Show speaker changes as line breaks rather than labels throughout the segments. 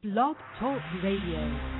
Blog Talk Radio.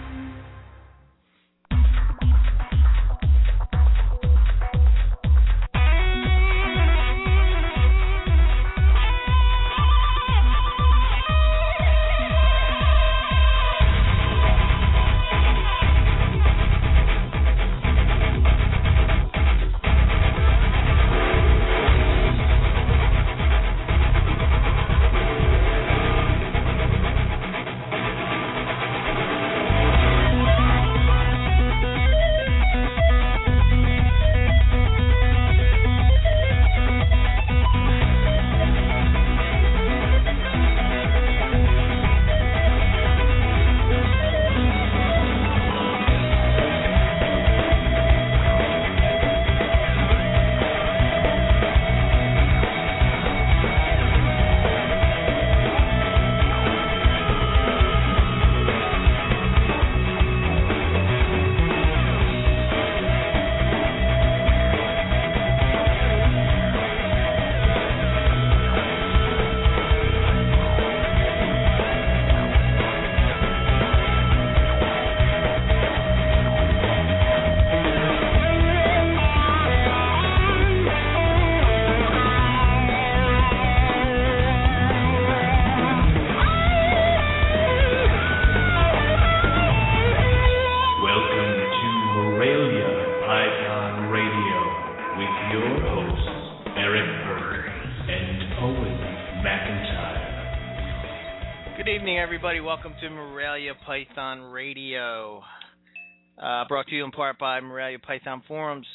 Welcome to Morelia Python Radio, brought to you in part by Morelia Python Forums,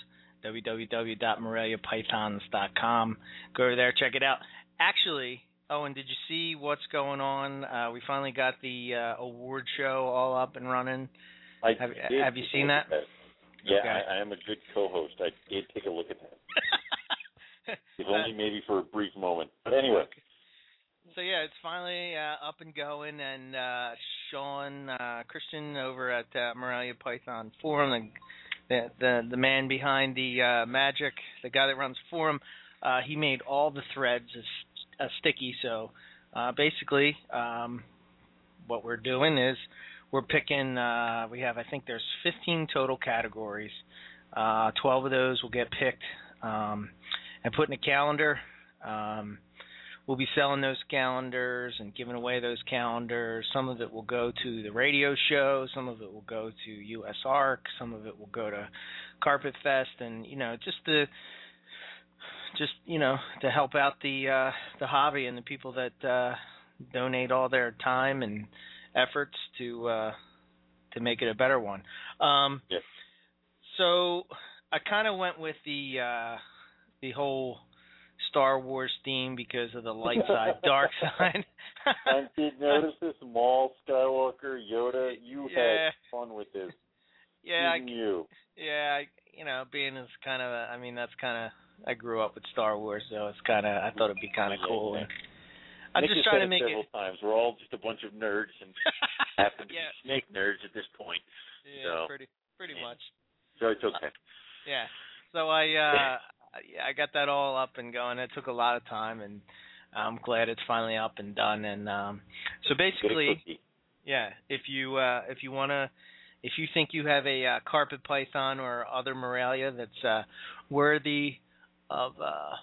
www.moreliapythons.com. Go over there, check it out. Actually, Owen, did you see what's going on? We finally got the award show all up and running. Have you seen that?
Yeah,
okay.
I am a good co-host. I did take a look at that. If only maybe for a brief moment. But anyway.
Okay. So, yeah, it's finally up and going, and Sean Christian over at Morelia Python Forum, the man behind the magic, the guy that runs the forum, he made all the threads sticky. So, basically, what we're doing is we're picking, we have, I think there's 15 total categories. 12 of those will get picked and put in a calendar. We'll be selling those calendars and giving away those calendars. Some of it will go to the radio show. Some of it will go to USARK. Some of it will go to Carpet Fest, and to help out the hobby and the people that donate all their time and efforts to make it a better one.
Yes.
So I kind of went with the whole Star Wars theme because of the light side, dark side.
And did notice this Maul, Skywalker, Yoda? You had fun with this.
Yeah,
you.
Yeah, being as kind of, I grew up with Star Wars, so it's kind of, I thought it'd be kind of cool.
Yeah.
And I'm just trying to make
several times. We're all just a bunch of nerds and happen to be snake nerds at this point.
Yeah,
so,
pretty much.
So it's okay.
Yeah. So I got that all up and going. It took a lot of time, and I'm glad it's finally up and done. And so basically, if you think you have a carpet python or other Morelia that's worthy of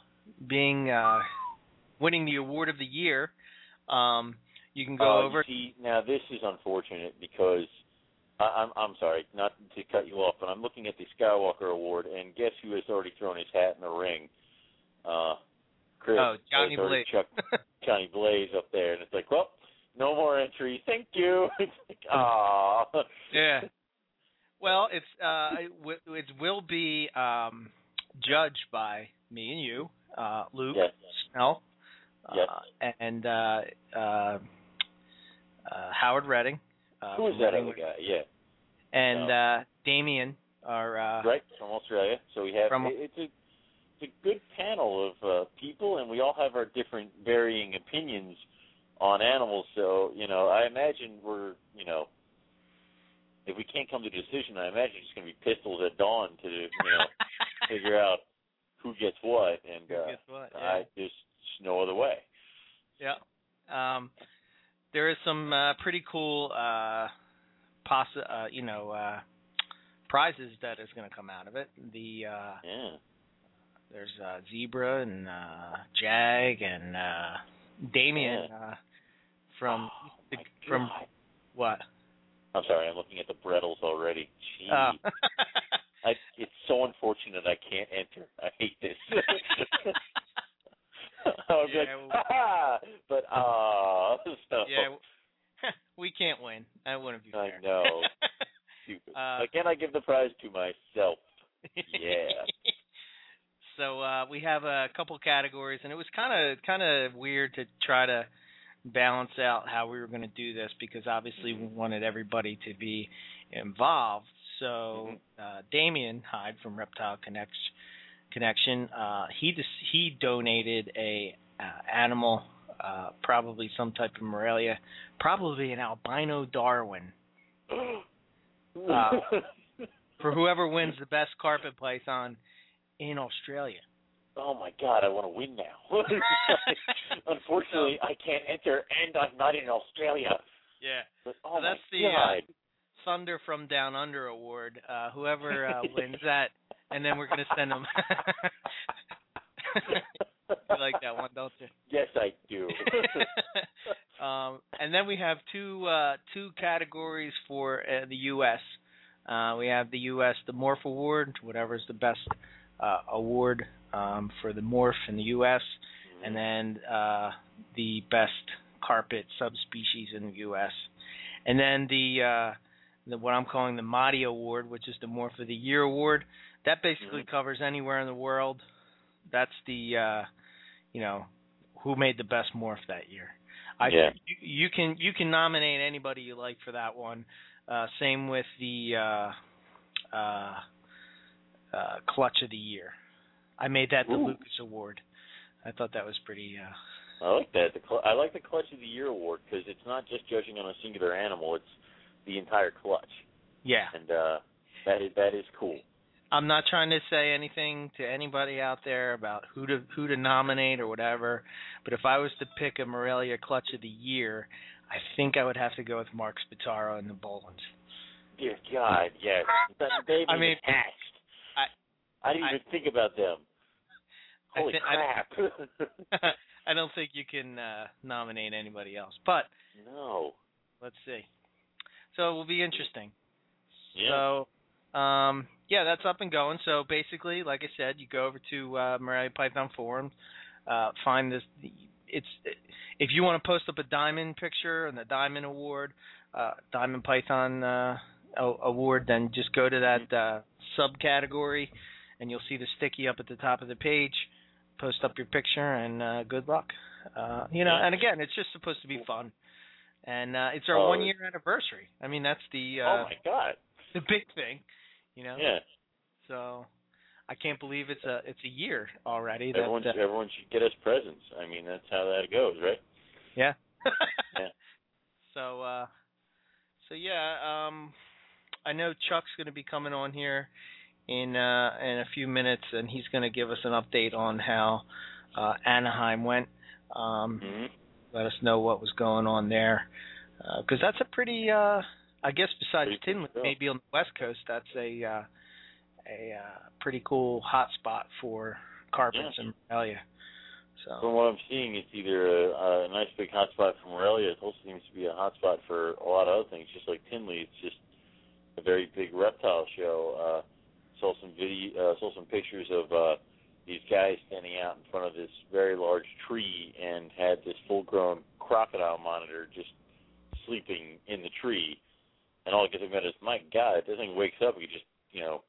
winning the award of the year, you can go over.
See, now this is unfortunate because I'm sorry, not to cut you off, but I'm looking at the Skywalker Award, and guess who has already thrown his hat in the ring? Chris.
Johnny Blaze.
Johnny Blaze up there, and it's like, well, no more entries. Thank you. It's like, aww.
Yeah. Well, it will be judged by me and you, Luke, Snell, and Howard Redding.
Who is that other guy? Yeah.
And Damien, our
right from Australia. So we have it's a good panel of people, and we all have our different varying opinions on animals. So I imagine we're if we can't come to a decision, I imagine it's going to be pistols at dawn to figure out who gets what, and
who gets what,
there's no other way.
Yeah. there is some pretty cool prizes that is going to come out of it. There's Zebra and Jag and Damien from what?
I'm sorry, I'm looking at the Brettles already. Gee. It's so unfortunate I can't enter. I hate this. I'll be but so.
Yeah, we can't win. I wouldn't be fair.
I know. Stupid. Again, I give the prize to myself. Yeah.
So we have a couple categories, and it was kind of weird to try to balance out how we were going to do this because obviously we wanted everybody to be involved. So Damien Hyde from Reptile Connection, he donated a animal, probably some type of Morelia, probably an albino Darwin, for whoever wins the best carpet python in Australia.
Oh my God, I want to win now. Unfortunately, I can't enter, and I'm not in Australia.
Yeah.
But,
so that's the Thunder from Down Under award. Whoever wins that, and then we're going to send them. You like that one, don't you?
Yes, I do.
And then we have two categories for the U.S. We have the U.S. the Morph Award, whatever's the best award for the morph in the U.S., and then the best carpet subspecies in the U.S. And then the what I'm calling the Mahdi Award, which is the Morph of the Year Award. That basically covers anywhere in the world. That's the who made the best morph that year. You can nominate anybody you like for that one. Same with the Clutch of the Year. I made that the Lucas Award. I thought that was pretty.
I like that. I like the Clutch of the Year Award because it's not just judging on a singular animal; it's the entire clutch.
Yeah,
and that is cool.
I'm not trying to say anything to anybody out there about who to nominate or whatever, but if I was to pick a Morelia Clutch of the Year, I think I would have to go with Mark Spataro and the Bolins.
Dear God, yes. They've been hatched. I didn't even think about them. Holy crap.
I don't think you can nominate anybody else, but
no.
Let's see. So it will be interesting.
Yeah.
So, that's up and going. So basically, like I said, you go over to Morelia Python Forum, find this. If you want to post up a diamond picture and the Diamond Award, Diamond Python Award, then just go to that subcategory, and you'll see the sticky up at the top of the page. Post up your picture, and good luck. And again, it's just supposed to be fun. And it's our 1-year anniversary. I mean, that's the
oh my God,
the big thing,
Yeah.
So I can't believe it's a year already.
Everyone should get us presents. I mean, that's how that goes, right?
Yeah.
Yeah.
So I know Chuck's going to be coming on here in a few minutes, and he's going to give us an update on how Anaheim went. Let us know what was going on there, because that's a pretty, I guess besides Tinley, maybe on the West Coast, that's a pretty cool hot spot for carpets in Morelia. So
from what I'm seeing, it's either a nice big hot spot for Morelia. It also seems to be a hot spot for a lot of other things, just like Tinley. It's just a very big reptile show. Saw some pictures of these guys standing out in front of this very large tree and had this full-grown crocodile monitor just sleeping in the tree. And all I could think about is, my God, if this thing wakes up, we could just,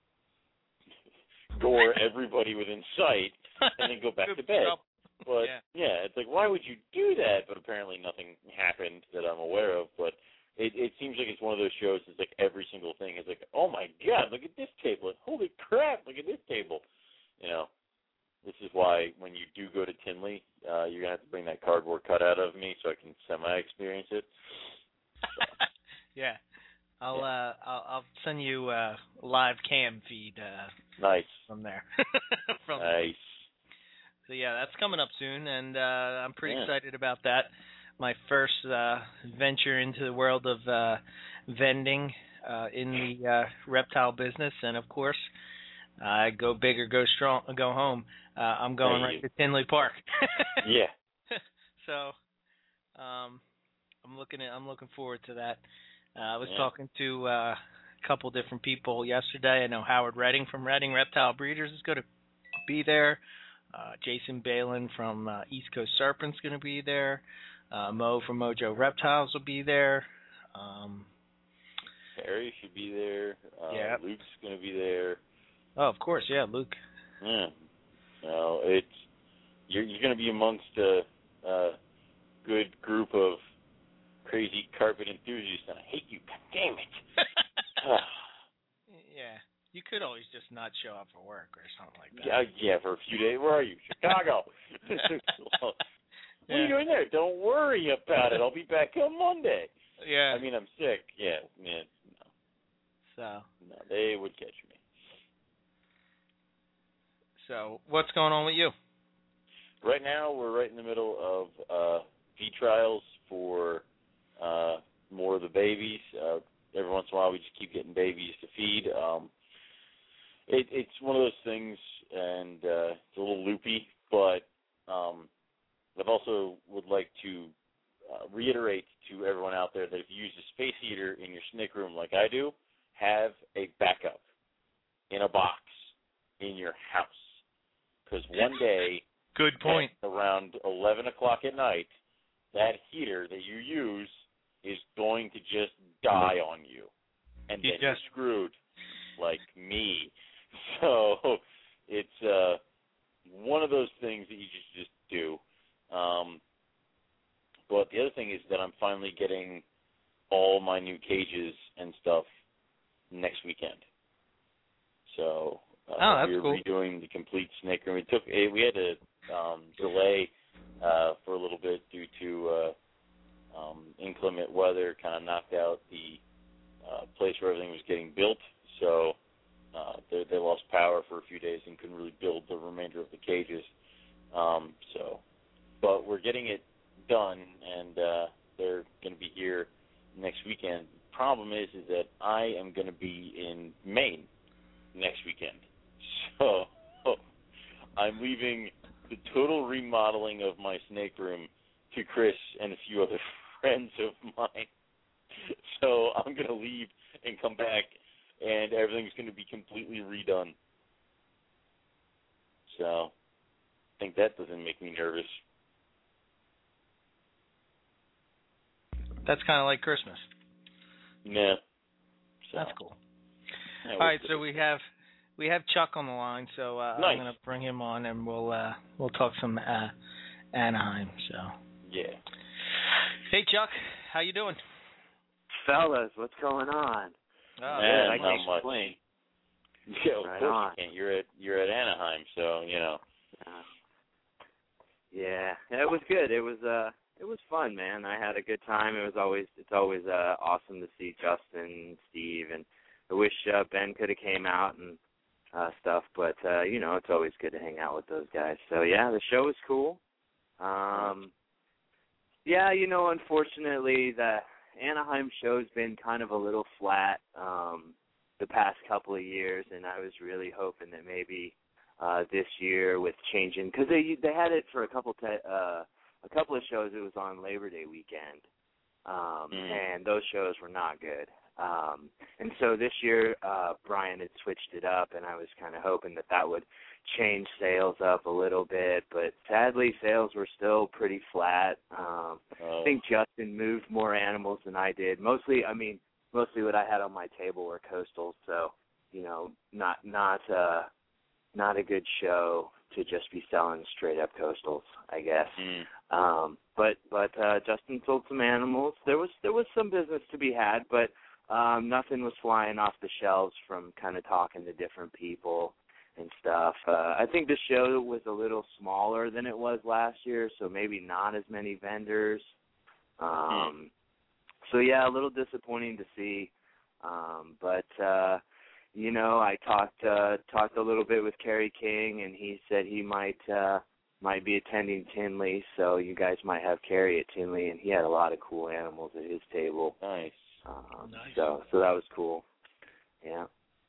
gore everybody within sight and then go back to bed. But, it's like, why would you do that? But apparently nothing happened that I'm aware of. But it seems like it's one of those shows that's like every single thing is like, oh, my God, look at this table. Holy crap, look at this table. This is why when you do go to Tinley, you're going to have to bring that cardboard cutout of me so I can semi-experience it.
Yeah. I'll send you a live cam feed
nice.
From there.
Nice.
So, that's coming up soon, and I'm pretty excited about that. my first venture into the world of vending in the reptile business, and of course, go big or go strong, go home. I'm going right to Tinley Park.
Yeah.
So, I'm looking forward to that. I was talking to a couple different people yesterday. I know Howard Redding from Redding Reptile Breeders is going to be there. Jason Balin from East Coast Serpent's going to be there. Mo from Mojo Reptiles will be there.
Harry should be there. Luke's going to be there.
Oh, of course, yeah, Luke.
Yeah. No, you're going to be amongst a good group of crazy carpet enthusiasts, and I hate you. God damn it.
Yeah. You could always just not show up for work or something like that.
Yeah, for a few days. Where are you? Chicago. What are you doing there? Don't worry about it. I'll be back on Monday.
Yeah.
I mean, I'm sick. Yeah, man. No. No, they would catch me.
So, what's going on with you?
Right now, we're right in the middle of feed trials for more of the babies. Every once in a while, we just keep getting babies to feed. It's one of those things, and it's a little loopy, but I've also would like to reiterate to everyone out there that if you use a space heater in your snake room like I do, have a backup in a box in your house. Because one day,
good point,
around 11 o'clock at night, that heater that you use is going to just die on you. And then you're screwed, like me. So it's one of those things that you just do. But the other thing is that I'm finally getting all my new cages and stuff next weekend. So
that's cool.
We're redoing the complete snake room. We had to delay for a little bit due to inclement weather. Kind of knocked out the place where everything was getting built. So they lost power for a few days and couldn't really build the remainder of the cages. But we're getting it done, and they're going to be here next weekend. Problem is that I am going to be in Maine next weekend. So I'm leaving the total remodeling of my snake room to Chris and a few other friends of mine. So I'm going to leave and come back, and everything's going to be completely redone. So I think that doesn't make me nervous.
That's kind of like Christmas.
Yeah. So.
That's cool.
Yeah,
all right, so we have Chuck on the line, so
nice.
I'm going to bring him on, and we'll talk some Anaheim. So.
Yeah.
Hey, Chuck, how you doing?
Fellas, what's going on?
Oh,
man,
I can't explain.
Yeah, of course you can't. You're at Anaheim, so you know.
Yeah, it was good. It was fun, man. I had a good time. It's always awesome to see Justin and Steve, and I wish Ben could have came out and stuff, but it's always good to hang out with those guys. So yeah, the show was cool. Yeah, unfortunately the Anaheim show's been kind of a little flat the past couple of years, and I was really hoping that maybe this year with changing, because they had it for a couple of shows. It was on Labor Day weekend, and those shows were not good. And so this year, Brian had switched it up, and I was kind of hoping that would change sales up a little bit. But sadly, sales were still pretty flat. I think Justin moved more animals than I did. Mostly what I had on my table were coastals. So, not a good show to just be selling straight up coastals, I guess. But Justin sold some animals. There was some business to be had, but nothing was flying off the shelves from kind of talking to different people and stuff. I think the show was a little smaller than it was last year, so maybe not as many vendors. So yeah, a little disappointing to see. But I talked a little bit with Kerry King, and he said he might might be attending Tinley, so you guys might have Kerry at Tinley, and he had a lot of cool animals at his table.
Nice.
Nice. So that was cool. Yeah.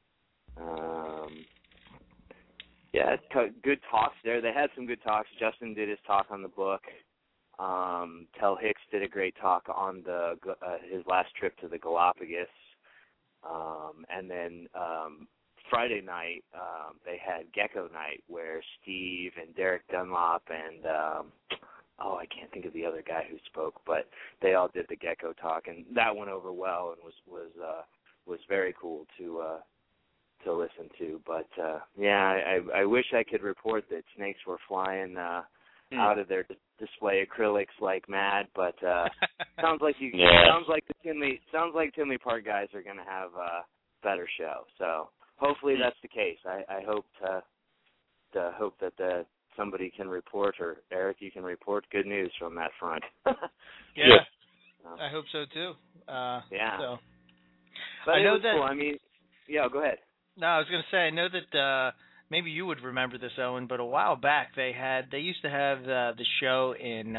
Yeah, good talks there. They had some good talks. Justin did his talk on the book. Tel Hicks did a great talk on his last trip to the Galapagos. And then Friday night, they had Gecko Night, where Steve and Derek Dunlop and I can't think of the other guy who spoke, but they all did the Gecko talk, and that went over well and was very cool to listen to. But I wish I could report that snakes were flying out of their display acrylics like mad, but sounds like Tinley Park guys are going to have a better show. So hopefully that's the case. I hope that somebody can report, or Eric, you can report good news from that front.
Yeah. I hope so too.
Yeah.
So.
But
I know
was
that.
Cool. I mean, yeah. Go ahead.
No, I was going to say, I know that maybe you would remember this, Owen, but a while back they used to have the show in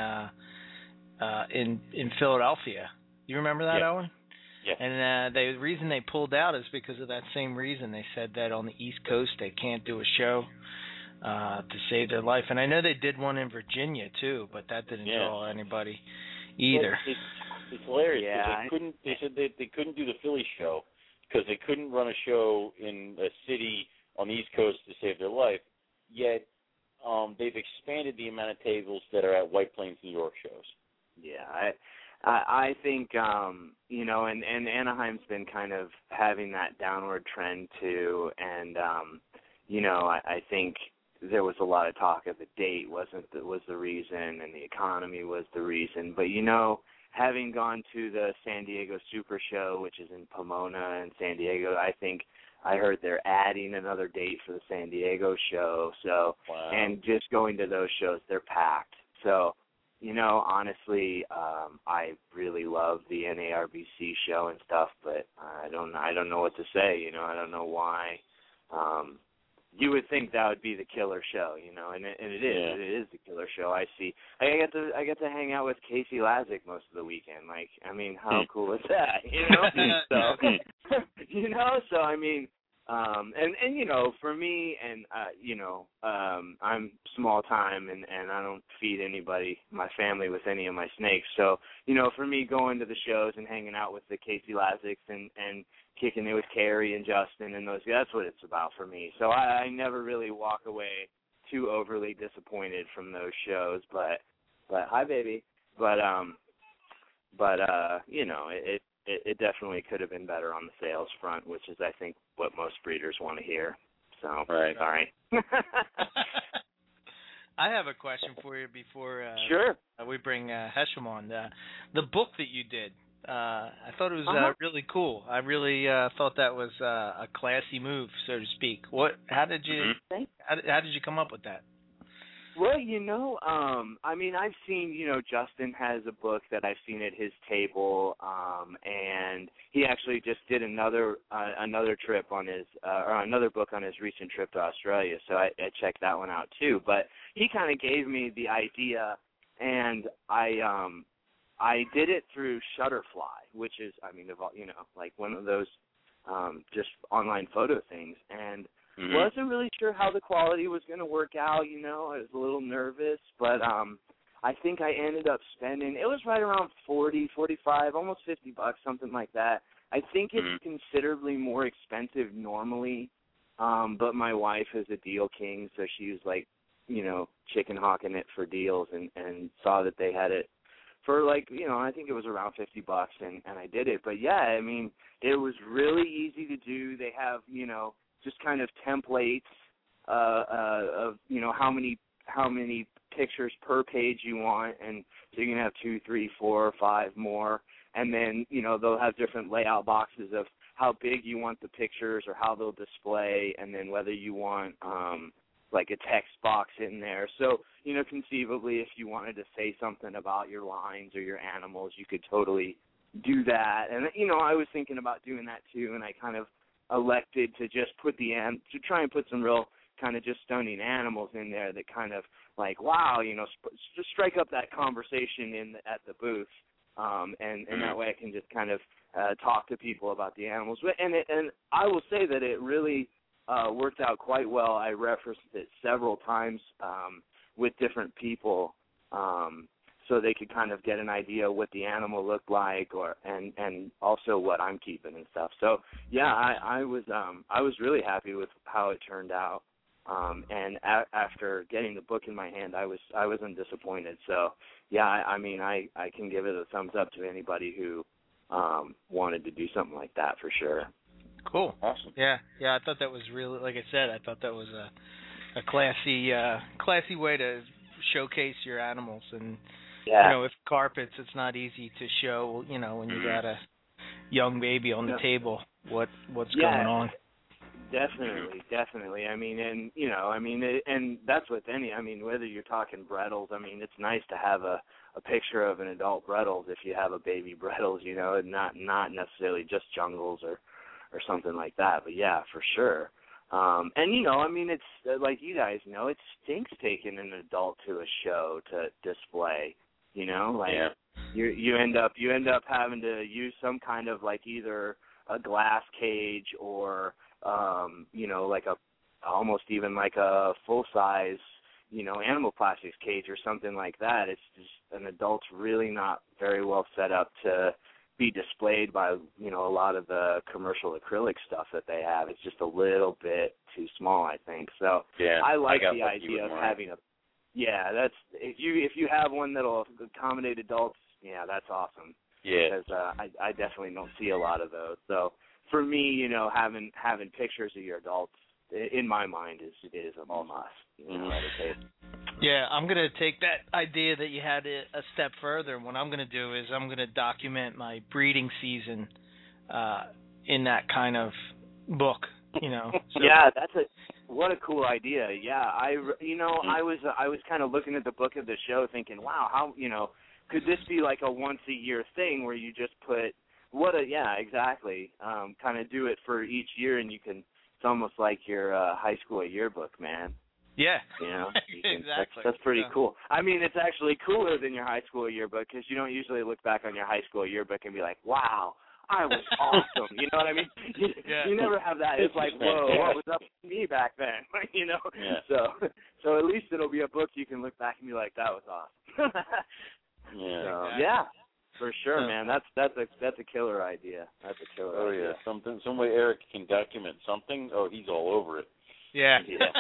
Philadelphia. You remember that, Owen?
Yeah.
And the reason they pulled out is because of that same reason. They said that on the East Coast they can't do a show to save their life. And I know they did one in Virginia too, but that didn't draw anybody either.
Well, it's hilarious.
Yeah.
They said they couldn't do the Philly show because they couldn't run a show in a city on the East Coast to save their life. Yet they've expanded the amount of tables that are at White Plains, New York shows.
Yeah, I think and Anaheim's been kind of having that downward trend too, and I think there was a lot of talk of the date was the reason, and the economy was the reason. But having gone to the San Diego Super Show, which is in Pomona and San Diego, I think I heard they're adding another date for the San Diego show. So,
wow.
And just going to those shows, they're packed. So, honestly, I really love the NARBC show and stuff, but I don't know what to say. I don't know why. You would think that would be the killer show, and it is.
Yeah.
It is the killer show. I get to hang out with Casey Lazick most of the weekend. Like, I mean, how cool is that? So I mean, for me, and I'm small time, and I don't feed my family with any of my snakes. So for me, going to the shows and hanging out with the Casey Lazicks and kicking it with Kerry and Justin and those guys, that's what it's about for me. So I never really walk away too overly disappointed from those shows. But hi, baby. It definitely could have been better on the sales front, which is, I think, what most breeders want to hear. So,
right.
Sorry.
I have a question for you before
sure.
We bring Hesham on. The book that you did, I thought it was really cool. I really thought that was a classy move, so to speak. How did you come up with that?
Well, I mean, I've seen, Justin has a book that I've seen at his table, and he actually just did another trip on his, or another book on his recent trip to Australia, so I checked that one out too. But he kind of gave me the idea, and I did it through Shutterfly, which is, I mean, like one of those just online photo things, and wasn't really sure how the quality was going to work out, I was a little nervous, but I think I ended up spending, it was right around 40, 45, almost $50, something like that. I think it's considerably more expensive normally, but my wife is a deal king, so she was like, chicken hawking it for deals and saw that they had it for I think it was around $50, and I did it. But yeah, I mean, it was really easy to do. They have, just kind of templates of how many pictures per page you want, and so you can have 2, 3, 4, 5 more, and then they'll have different layout boxes of how big you want the pictures or how they'll display, and then whether you want like a text box in there. So conceivably, if you wanted to say something about your lines or your animals, you could totally do that. And I was thinking about doing that too, and I kind of elected to just put to try and put some real kind of just stunning animals in there that kind of like, wow, just strike up that conversation at the booth, and that way I can just kind of talk to people about the animals. And I will say that it really worked out quite well. I referenced it several times with different people, so they could kind of get an idea what the animal looked like, and also what I'm keeping and stuff. So yeah, I was really happy with how it turned out. And after getting the book in my hand, I wasn't disappointed. So yeah, I can give it a thumbs up to anybody who wanted to do something like that for sure.
Cool.
Awesome.
Yeah. I thought that was really, like I said, I thought that was a classy way to showcase your animals. And with carpets, it's not easy to show, when you got a young baby on the table, what's going on.
Definitely. And that's with any. Whether you're talking Brettles, it's nice to have a picture of an adult Brettles if you have a baby Brettles, and not necessarily just Jungles or something like that. But yeah, for sure. It's like you guys know, it stinks taking an adult to a show to display. You end up having to use some kind of like either a glass cage or like almost even like a full size animal plastics cage or something like that. It's just an adult's really not very well set up to be displayed by a lot of the commercial acrylic stuff that they have. It's just a little bit too small, I think. So I like the idea of having that's if you have one that'll accommodate adults, that's awesome.
Yeah,
because I definitely don't see a lot of those. So for me, having pictures of your adults in my mind is a must.
Yeah, I'm going to take that idea that you had a step further. What I'm going to do is I'm going to document my breeding season in that kind of book, So.
Yeah, what a cool idea. Yeah, I was kind of looking at the book of the show thinking, wow, how, could this be like a once a year thing where you just put exactly. Kind of do it for each year, and it's almost like your high school yearbook, man.
Yeah.
Exactly. That's pretty cool. It's actually cooler than your high school yearbook because you don't usually look back on your high school yearbook and be like, wow, I was awesome. You know what I mean? You never have that. It's like, whoa, what was up with me back then? Yeah. So at least it'll be a book you can look back and be like, that was awesome. Yeah. For sure, man. That's a killer idea. That's a killer idea.
Some way Eric can document something. Oh, he's all over it.
Yeah.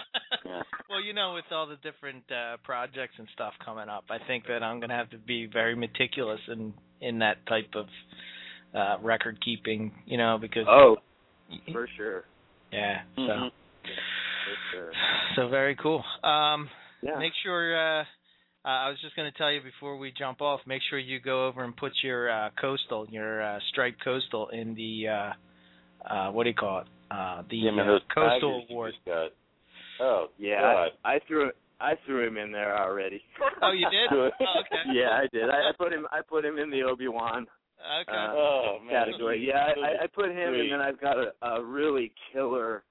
Well, with all the different projects and stuff coming up, I think that I'm going to have to be very meticulous in that type of record keeping, because
for sure.
Yeah. So.
Mm-hmm. For sure.
So very cool. Make sure. I was just going to tell you before we jump off, make sure you go over and put your your striped coastal in the, what do you call it? The Coastal Award.
Oh,
yeah.
God.
I threw him in there already.
Oh, you did? Oh, okay.
Yeah, I did. I put him in the Obi-Wan category. Yeah, I put him, and then I've got a really killer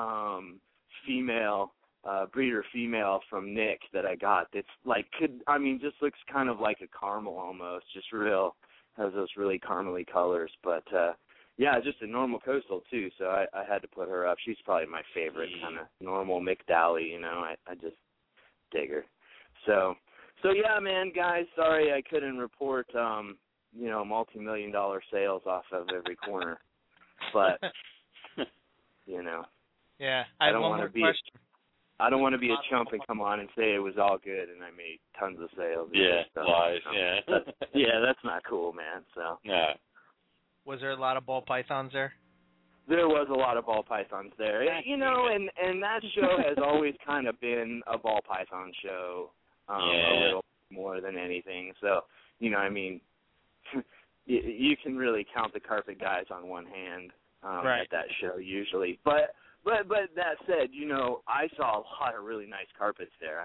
breeder female from Nick that I got that's like just looks kind of like a caramel almost, just has those really caramely colors, but just a normal coastal too, so I had to put her up. She's probably my favorite kind of normal McDowley, I just dig her. So yeah, man, guys, sorry I couldn't report multi-million-dollar sales off of every corner, but
Yeah, I have one more question.
I don't want to be a chump and come on and say it was all good and I made tons of sales.
Yeah, lies.
Yeah, that's not cool, man. So.
Yeah.
Was there a lot of ball pythons there?
There was a lot of ball pythons there. And that show has always kind of been a ball python show, a little more than anything. So, you can really count the carpet guys on one hand at that show usually. But that said, I saw a lot of really nice carpets there.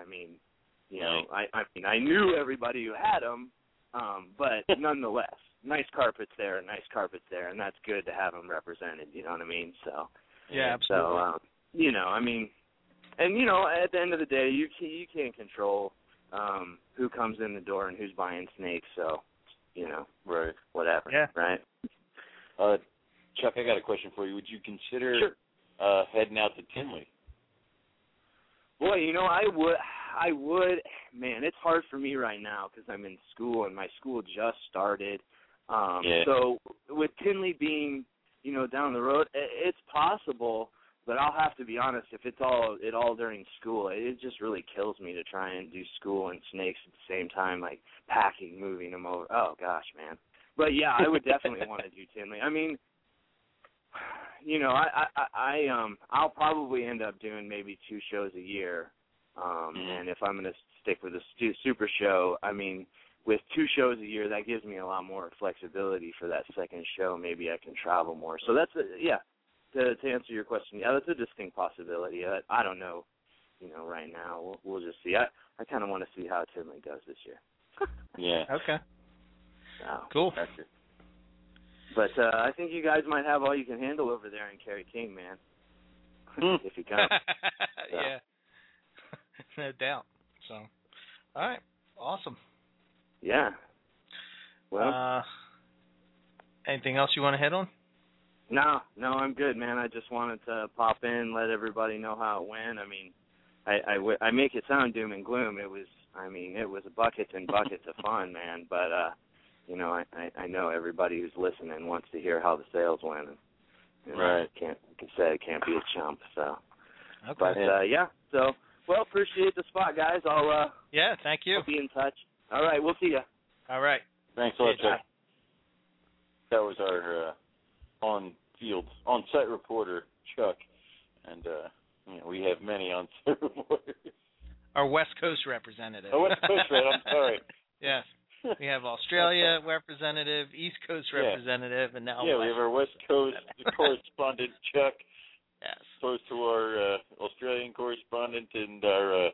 I knew everybody who had them, but nonetheless, nice carpets there, and that's good to have them represented. You know what I mean? So
yeah, absolutely.
So And at the end of the day, you can't control who comes in the door and who's buying snakes. So,
right,
whatever.
Yeah.
Right.
Chuck, I got a question for you. Would you consider heading out to Tinley?
Boy, I would. Man, it's hard for me right now because I'm in school and my school just started. So with Tinley being, down the road, it's possible. But I'll have to be honest, if it's all during school, it just really kills me to try and do school and snakes at the same time, like packing, moving them over. Oh gosh, man. But yeah, I would definitely want to do Tinley. I mean, I'll probably end up doing maybe 2 shows a year. And if I'm going to stick with a super show, I mean, with 2 shows a year, that gives me a lot more flexibility for that second show. Maybe I can travel more. So that's to answer your question, that's a distinct possibility. I don't know, right now. We'll just see. I kind of want to see how Tinley does this year.
Yeah.
Okay.
So,
cool.
But I think you guys might have all you can handle over there in Kerry King, man. If you come. So.
Yeah. No doubt. So, all right. Awesome.
Yeah. Well.
Anything else you want to hit on?
No, I'm good, man. I just wanted to pop in, let everybody know how it went. I mean, I make it sound doom and gloom. It was buckets and buckets of fun, man. But I know everybody who's listening wants to hear how the sales went. And,
right.
Can't be a chump. So.
Okay.
But So appreciate the spot, guys. I'll
thank you.
I'll be in touch. All right, we'll see you.
All right.
Thanks a lot, Chuck. That was our on-site reporter, Chuck, and we have many on-site reporters.
Our West Coast representative.
Oh, West Coast, right? I'm sorry.
Yes. We have Australia representative, East Coast representative, and now
we have our West Coast correspondent, Chuck.
Yes.
Opposed to our Australian correspondent and our,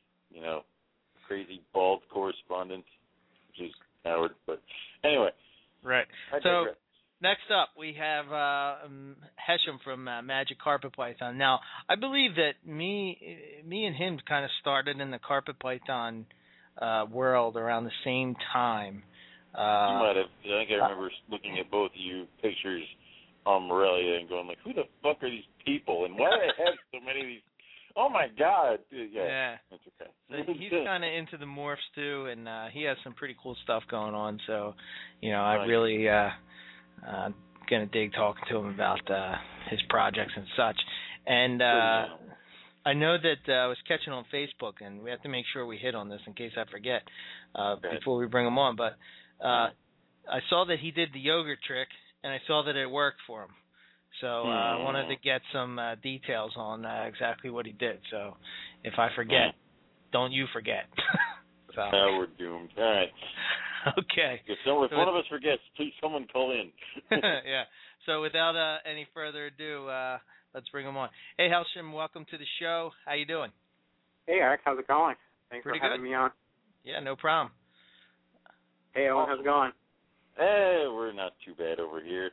crazy bald correspondent, which is Howard. But anyway.
Right. So next up, we have Hesham from Magic Carpet Python. Now, I believe that me and him kind of started in the Carpet Python world around the same time.
You might have. I think I remember looking at both of you pictures on Morelia and going like, who the fuck are these people? And why do they have so many of these? Oh, my God. Yeah. That's okay.
So he's kind of into the morphs, too, and he has some pretty cool stuff going on. So, I really going to dig talking to him about his projects and such. And I know that I was catching on Facebook, and we have to make sure we hit on this in case I forget before we bring him on. But I saw that he did the yogurt trick, and I saw that it worked for him. So I wanted to get some details on exactly what he did. So if I forget, don't you forget. So.
Now we're doomed. All right.
Okay.
If one of us forgets, please someone call in.
Yeah. So without any further ado, let's bring him on. Hey, Hesham, welcome to the show. How you doing?
Hey, Eric. How's it going? Thanks
Pretty
for having me on.
Yeah, no problem.
Hey, Owen. How's it going?
Hey, we're not too bad over here.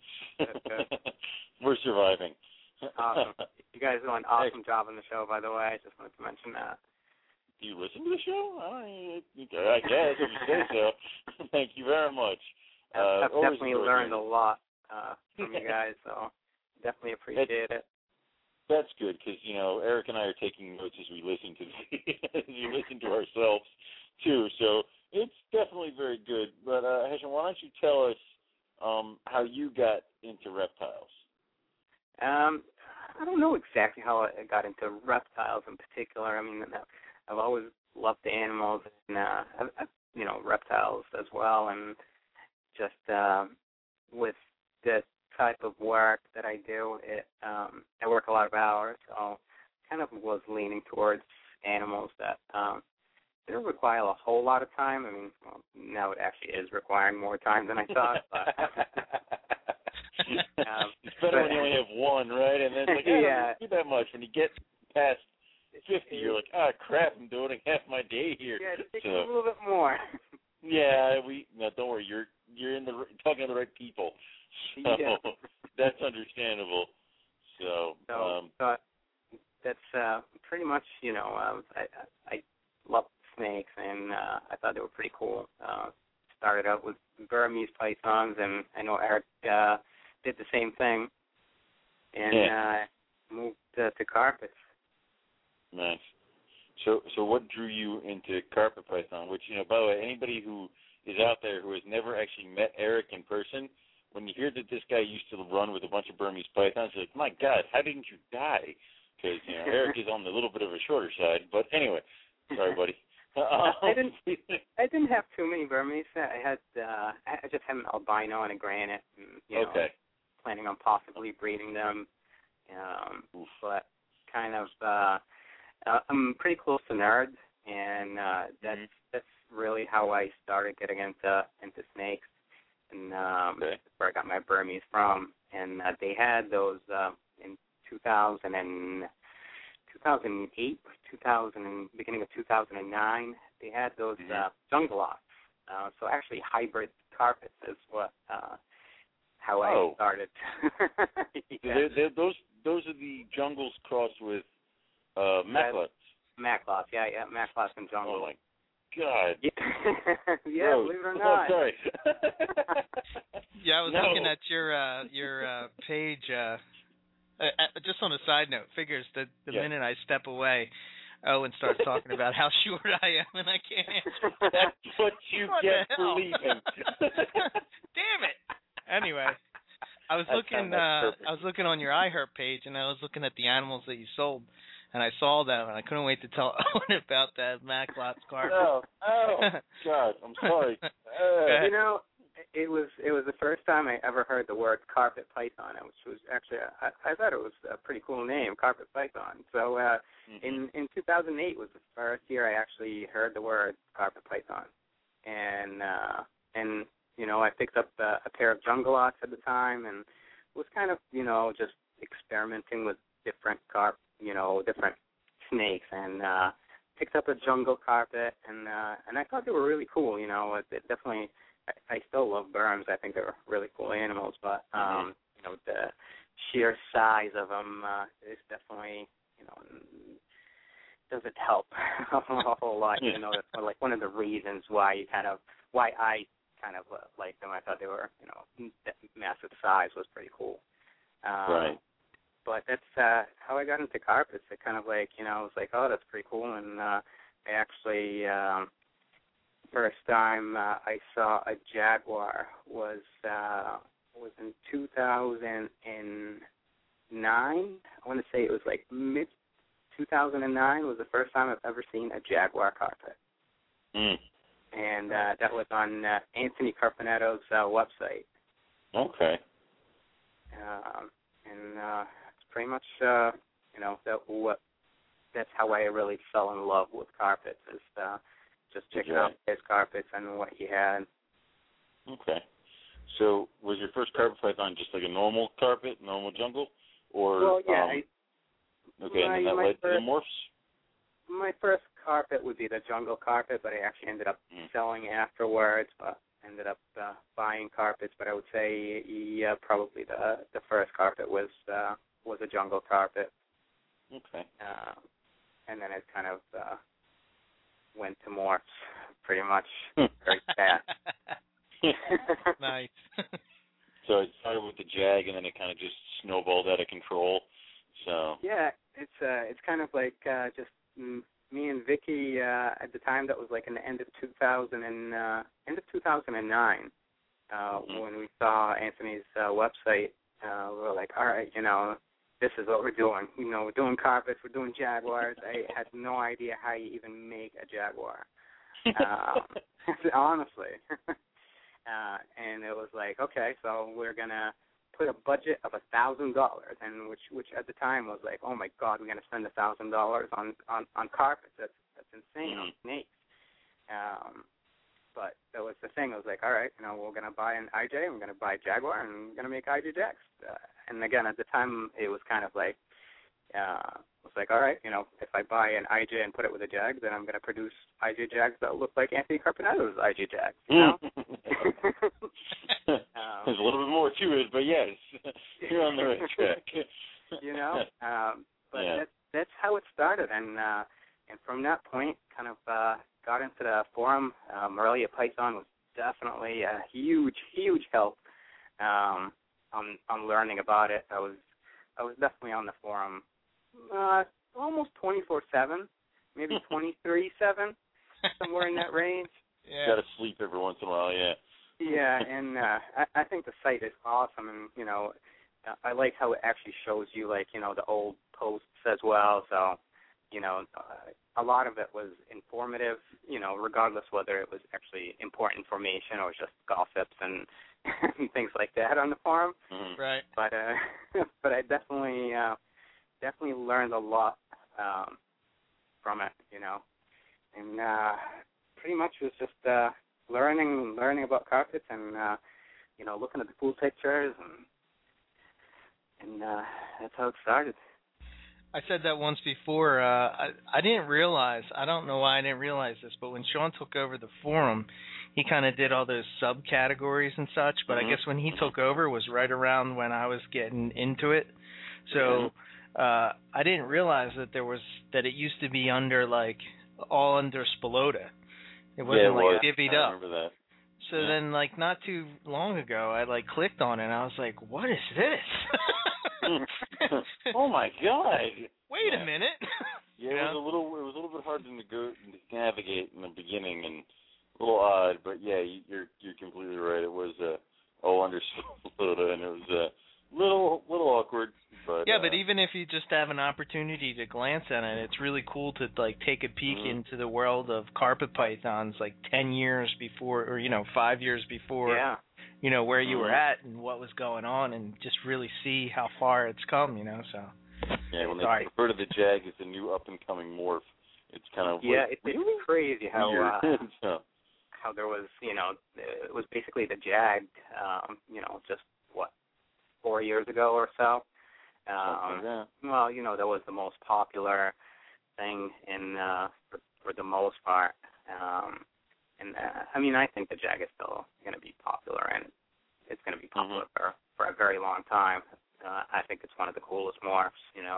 We're surviving.
Awesome. You guys do an awesome job on the show, by the way. I just wanted to mention that.
Do you listen to the show? I guess, if you say so. Thank you very much.
I've definitely learned a lot from you guys, so definitely appreciate it.
That's good, because, Eric and I are taking notes as we listen to ourselves, too. So it's definitely very good. But, Hesham, why don't you tell us how you got into reptiles?
I don't know exactly how I got into reptiles in particular. I mean, I've always loved the animals and, reptiles as well. And just with the type of work that I do, I work a lot of hours, so kind of was leaning towards animals that didn't require a whole lot of time. I mean, now it actually is requiring more time than I thought. But
it's better when you only have one, right? And then it's like, don't do that much. When you get past 50, you're like, crap, I'm doing half my day here.
Yeah, it takes a little bit more.
Yeah, don't worry, you're talking to the right people. So that's understandable. So
that's pretty much, I love snakes, and I thought they were pretty cool. Started out with Burmese pythons, and I know Eric did the same thing, and moved to carpets.
Nice. So what drew you into carpet python? Which, by the way, anybody who is out there who has never actually met Eric in person, when you hear that this guy used to run with a bunch of Burmese pythons, you're like, my God, how didn't you die? Because Eric is on the little bit of a shorter side. But anyway, sorry, buddy.
I didn't have too many Burmese. I just had an albino and a granite. And,
okay.
Planning on possibly breeding them, but kind of. I'm pretty close to nerds, and that's really how I started getting into snakes, and that's where I got my Burmese from. And they had those in 2008, beginning of 2009. They had those jungle locks. So actually, hybrid carpets is what how I started.
Yeah. Those are the jungles crossed with Maclots.
Maclots, yeah, Maclots and jungle.
Oh my God.
Yeah, believe it or not.
Oh, sorry.
Yeah, I was looking at your page. Just on a side note, figures that the minute I step away, Owen starts talking about how short I am, and I can't answer.
That's what you get for leaving.
Damn it. Anyway, I was looking on your iHeart page, and I was looking at the animals that you sold, and I saw them, and I couldn't wait to tell Owen about that Maclots carpet.
Oh, God, I'm sorry.
It was the first time I ever heard the word carpet python, which was actually I thought it was a pretty cool name, carpet python. So in 2008 was the first year I actually heard the word carpet python, and I picked up a pair of jungle locks at the time, and was kind of just experimenting with different different snakes, and picked up a jungle carpet, and I thought they were really cool. It definitely. I still love Burms. I think they're really cool animals, but the sheer size of them is definitely doesn't help a whole lot. That's like one of the reasons why I kind of liked them. I thought they were that massive size was pretty cool.
Right.
But that's how I got into carpets. It kind of I was like, oh, that's pretty cool, and I actually. First time I saw a jaguar was in 2009. I want to say it was like mid 2009 was the first time I've ever seen a jaguar carpet. And that was on Anthony Carpenetto's website.
Okay.
And it's pretty much that's how I really fell in love with carpets. Is just checking out his carpets and what he had.
Okay. So was your first carpet python just like a normal carpet, normal jungle? Or,
well, yeah.
And then that led to the morphs?
My first carpet would be the jungle carpet, but I actually ended up selling afterwards, but ended up buying carpets. But I would say, probably the first carpet was a jungle carpet.
Okay.
And then it kind of went to morphs, pretty much. Very fast.
Nice.
So it started with the Jag, and then it kind of just snowballed out of control. So
yeah, it's kind of like just me and Vicky at the time. That was like in the end of 2009. When we saw Anthony's website, we were like, all right, this is what we're doing. We're doing carpets, we're doing jaguars. I had no idea how you even make a jaguar, honestly. And it was like, okay, so we're gonna put a budget of $1,000, and which at the time was like, oh my God, we're gonna spend $1,000 on carpets. That's insane on snakes. But that was the thing. I was like, all right, we're gonna buy an IJ, we're gonna buy a Jaguar, and we're gonna make IJ Jags. And again, at the time, it was kind of like, it was like, all right, if I buy an IJ and put it with a Jag, then I'm going to produce IJ Jags that look like Anthony Carpenetto's IJ Jags.
There's a little bit more to it, but yes, you're on the right track.
But that's started, and from that point, kind of got into the forum. Morelia Python was definitely a huge help on learning about it. I was definitely on the forum almost 24/7, maybe 23/7, somewhere in that range.
Yeah. Got to sleep every once in a while, yeah.
Yeah, and I think the site is awesome, and I like how it actually shows you the old posts as well. So a lot of it was informative, regardless whether it was actually important information or just gossips and things like that on the forum.
Mm-hmm.
Right.
But I definitely learned a lot from it, and pretty much was just learning about carpets and looking at the cool pictures, and that's how it started.
I said that once before. I didn't realize, I don't know why I didn't realize this, but when Sean took over the forum, he kind of did all those subcategories and such, but I guess when he took over was right around when I was getting into it. So I didn't realize that it used to be under all under Spilota. It wasn't divvied up.
I remember that.
So then not too long ago I clicked on it and I was like, what is this?
Oh my God!
Wait a minute.
Yeah, it was a little bit hard to navigate in the beginning and a little odd, but yeah, you're completely right. It was all under Spilota, and it was a little awkward. But
yeah, but even if you just have an opportunity to glance at it, it's really cool to take a peek into the world of carpet pythons 10 years before, or 5 years before.
Yeah.
Where you were at and what was going on, and just really see how far it's come, so.
Yeah, when they refer to the Jag as the new up-and-coming morph, it's kind of
it's crazy how how there was, it was basically the Jag, just, 4 years ago or so. Well, that was the most popular thing for the most part. And I think the Jag is still going to be popular, and it's going to be popular for a very long time. I think it's one of the coolest morphs,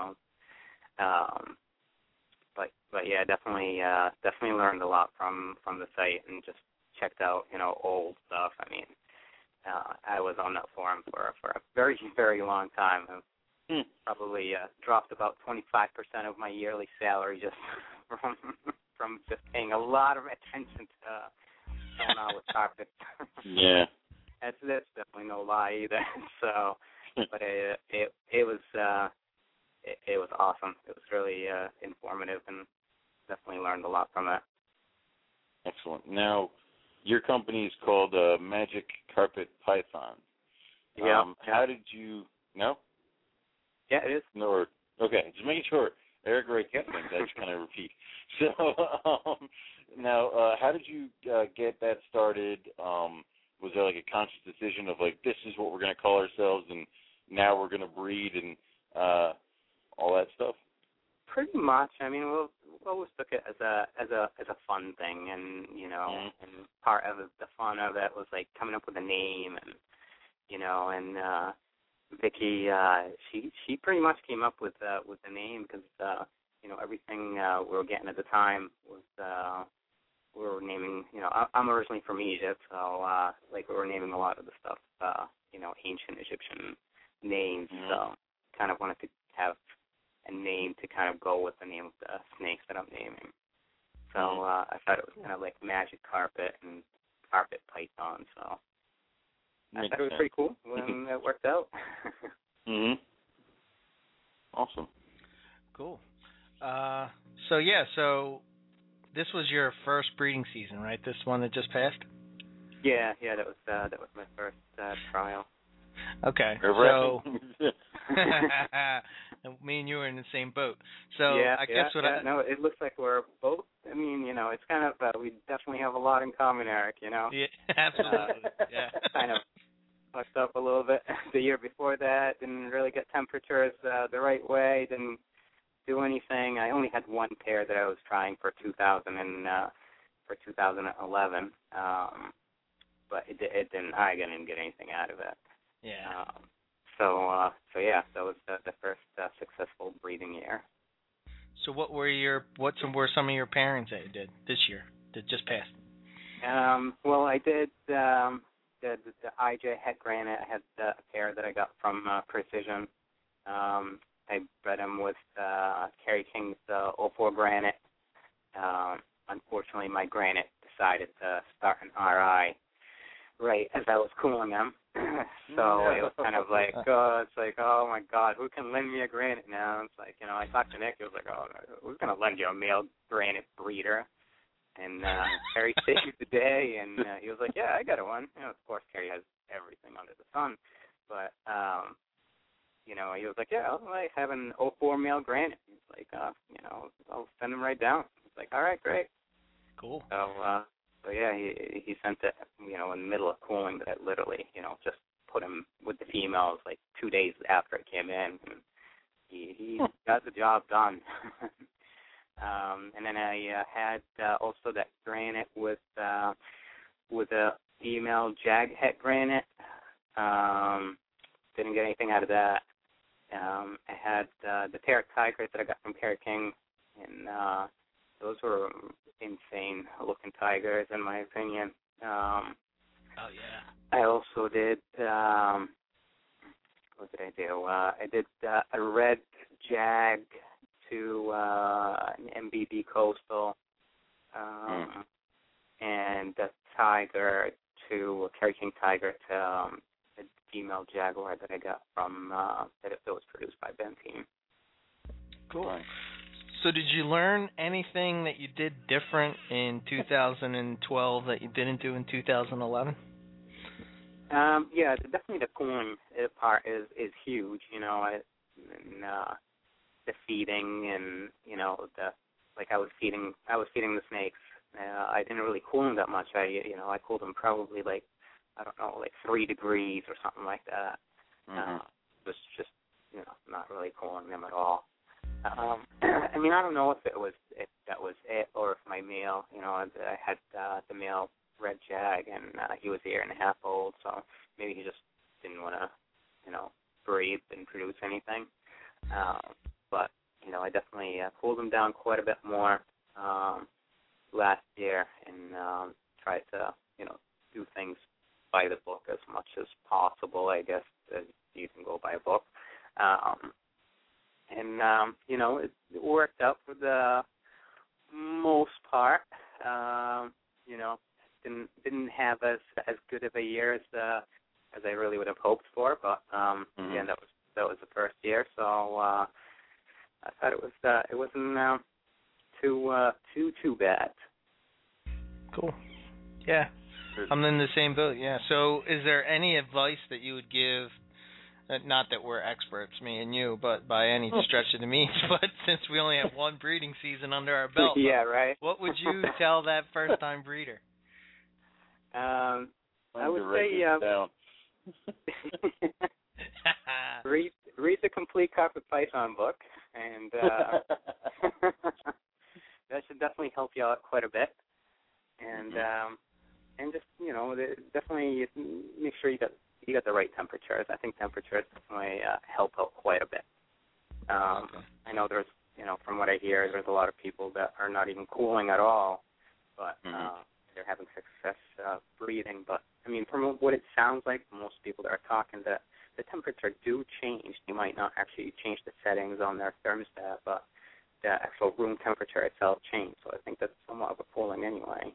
But yeah, definitely learned a lot from the site and just checked out, old stuff. I was on that forum for a very, very long time. I probably dropped about 25% of my yearly salary just from just paying a lot of attention to going on with carpets.
Yeah.
That's definitely no lie either. So, but it was awesome. It was really informative, and definitely learned a lot from it.
Excellent. Now, your company is called Magic Carpet Python.
Yeah.
How did you know?
Yeah, it is.
No. Okay, just making sure. Eric writes things. I just kind of repeat. So, now, how did you get that started? Was there a conscious decision of this is what we're going to call ourselves, and now we're going to breed and all that stuff?
Pretty much. We always took it as a fun thing, and and part of the fun of it was coming up with a name, and and Vicky, she pretty much came up with the name because everything we were getting at the time was we were naming. I'm originally from Egypt, so we were naming a lot of the stuff ancient Egyptian names. So kind of wanted to have a name to kind of go with the name of the snakes that I'm naming. So I thought it was kind of like Magic Carpet and Carpet Python. So I thought it was pretty cool when it worked out.
Awesome.
Cool. So this was your first breeding season, right? This one that just passed?
Yeah, that was my first trial.
Okay. So me and you are in the same boat. So I guess
no, it looks like we're both. It's kind of we definitely have a lot in common, Eric.
Yeah, absolutely. Yeah.
Kind of fucked up a little bit the year before that. Didn't really get temperatures the right way. Didn't do anything. I only had one pair that I was trying for 2011. But it didn't. I didn't get anything out of it.
Yeah.
So yeah, that was the first successful breeding year.
So what were some of your pairings that you did this year that just passed?
Well, I did the IJ Het Granite. I had a pair that I got from Precision. I bred them with Kerry King's 04 Granite. Unfortunately, my Granite decided to start an RI right as I was cooling them. So it was kind of like, oh my God, who can lend me a Granite now? It's like, I talked to Nick. He was like, oh, who's going to lend you a male Granite breeder? And Kerry saved the day, and he was like, yeah, I got one. Of course, Kerry has everything under the sun. But, he was like, yeah, I have an 04 male Granite. He's like, I'll send him right down. He's like, all right, great.
Cool.
So yeah, he sent it, in the middle of cooling, that I literally, just put him with the females like 2 days after it came in. And he got the job done. And then I had also that Granite with a female Jag Het Granite. Didn't get anything out of that. I had the pair of tigers that I got from Kerry King, and those were insane looking tigers in my opinion.
Oh yeah.
I also did what did I do? I did a red Jag to an MBB Coastal, and a tiger to a Kerry King tiger to a female Jaguar that I got from that was produced by Bentine.
Cool. So did you learn anything that you did different in 2012 that you didn't do in 2011?
Yeah, definitely the cooling part is huge. And the feeding, and I was feeding the snakes. I didn't really cool them that much. I cooled them probably like 3 degrees or something like that. Just not really cooling them at all. I don't know if that was it, or if my male, I had the male red Jag, and he was a year and a half old, so maybe he just didn't want to, breathe and produce anything. But I definitely cooled him down quite a bit more last year, and tried to, do things by the book as much as possible, I guess, as you can go by a book. It worked out for the most part. Didn't have as good of a year as I really would have hoped for, but again, that was the first year, so I thought it wasn't too bad.
Cool. Yeah, I'm in the same boat. Yeah. So, is there any advice that you would give? Not that we're experts, me and you, but by any stretch of the means. But since we only have one breeding season under our belt,
yeah, right.
What would you tell that first-time breeder?
I would say read the complete Carpet Python book, and that should definitely help you out quite a bit. And just definitely make sure you got the right temperatures. I think temperatures definitely help out quite a bit. I know there's from what I hear, there's a lot of people that are not even cooling at all, but they're having success breathing. But from what it sounds like, most people that are talking, that the temperature do change. They might not actually change the settings on their thermostat, but the actual room temperature itself changed. So I think that's somewhat of a cooling anyway.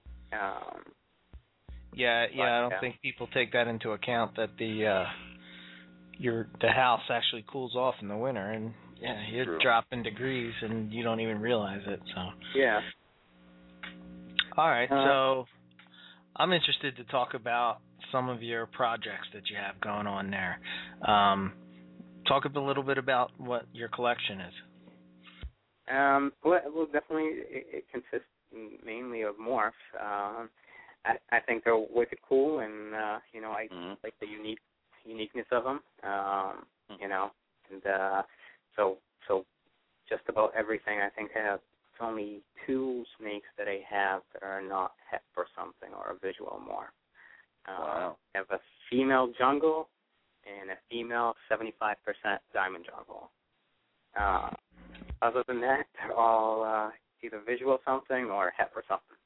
I don't think people take that into account, that the house actually cools off in the winter, and you're dropping degrees and you don't even realize it. So
yeah.
All right, so I'm interested to talk about some of your projects that you have going on there. Talk a little bit about what your collection is.
Well, definitely it consists mainly of morphs. I think they're wicked cool, and I like the uniqueness of them. So just about everything. I think I have only 2 snakes that I have that are not het for something or a visual morph.
Wow.
I have a female jungle and a female 75% diamond jungle. other than that, they're all either visual something or heifer something.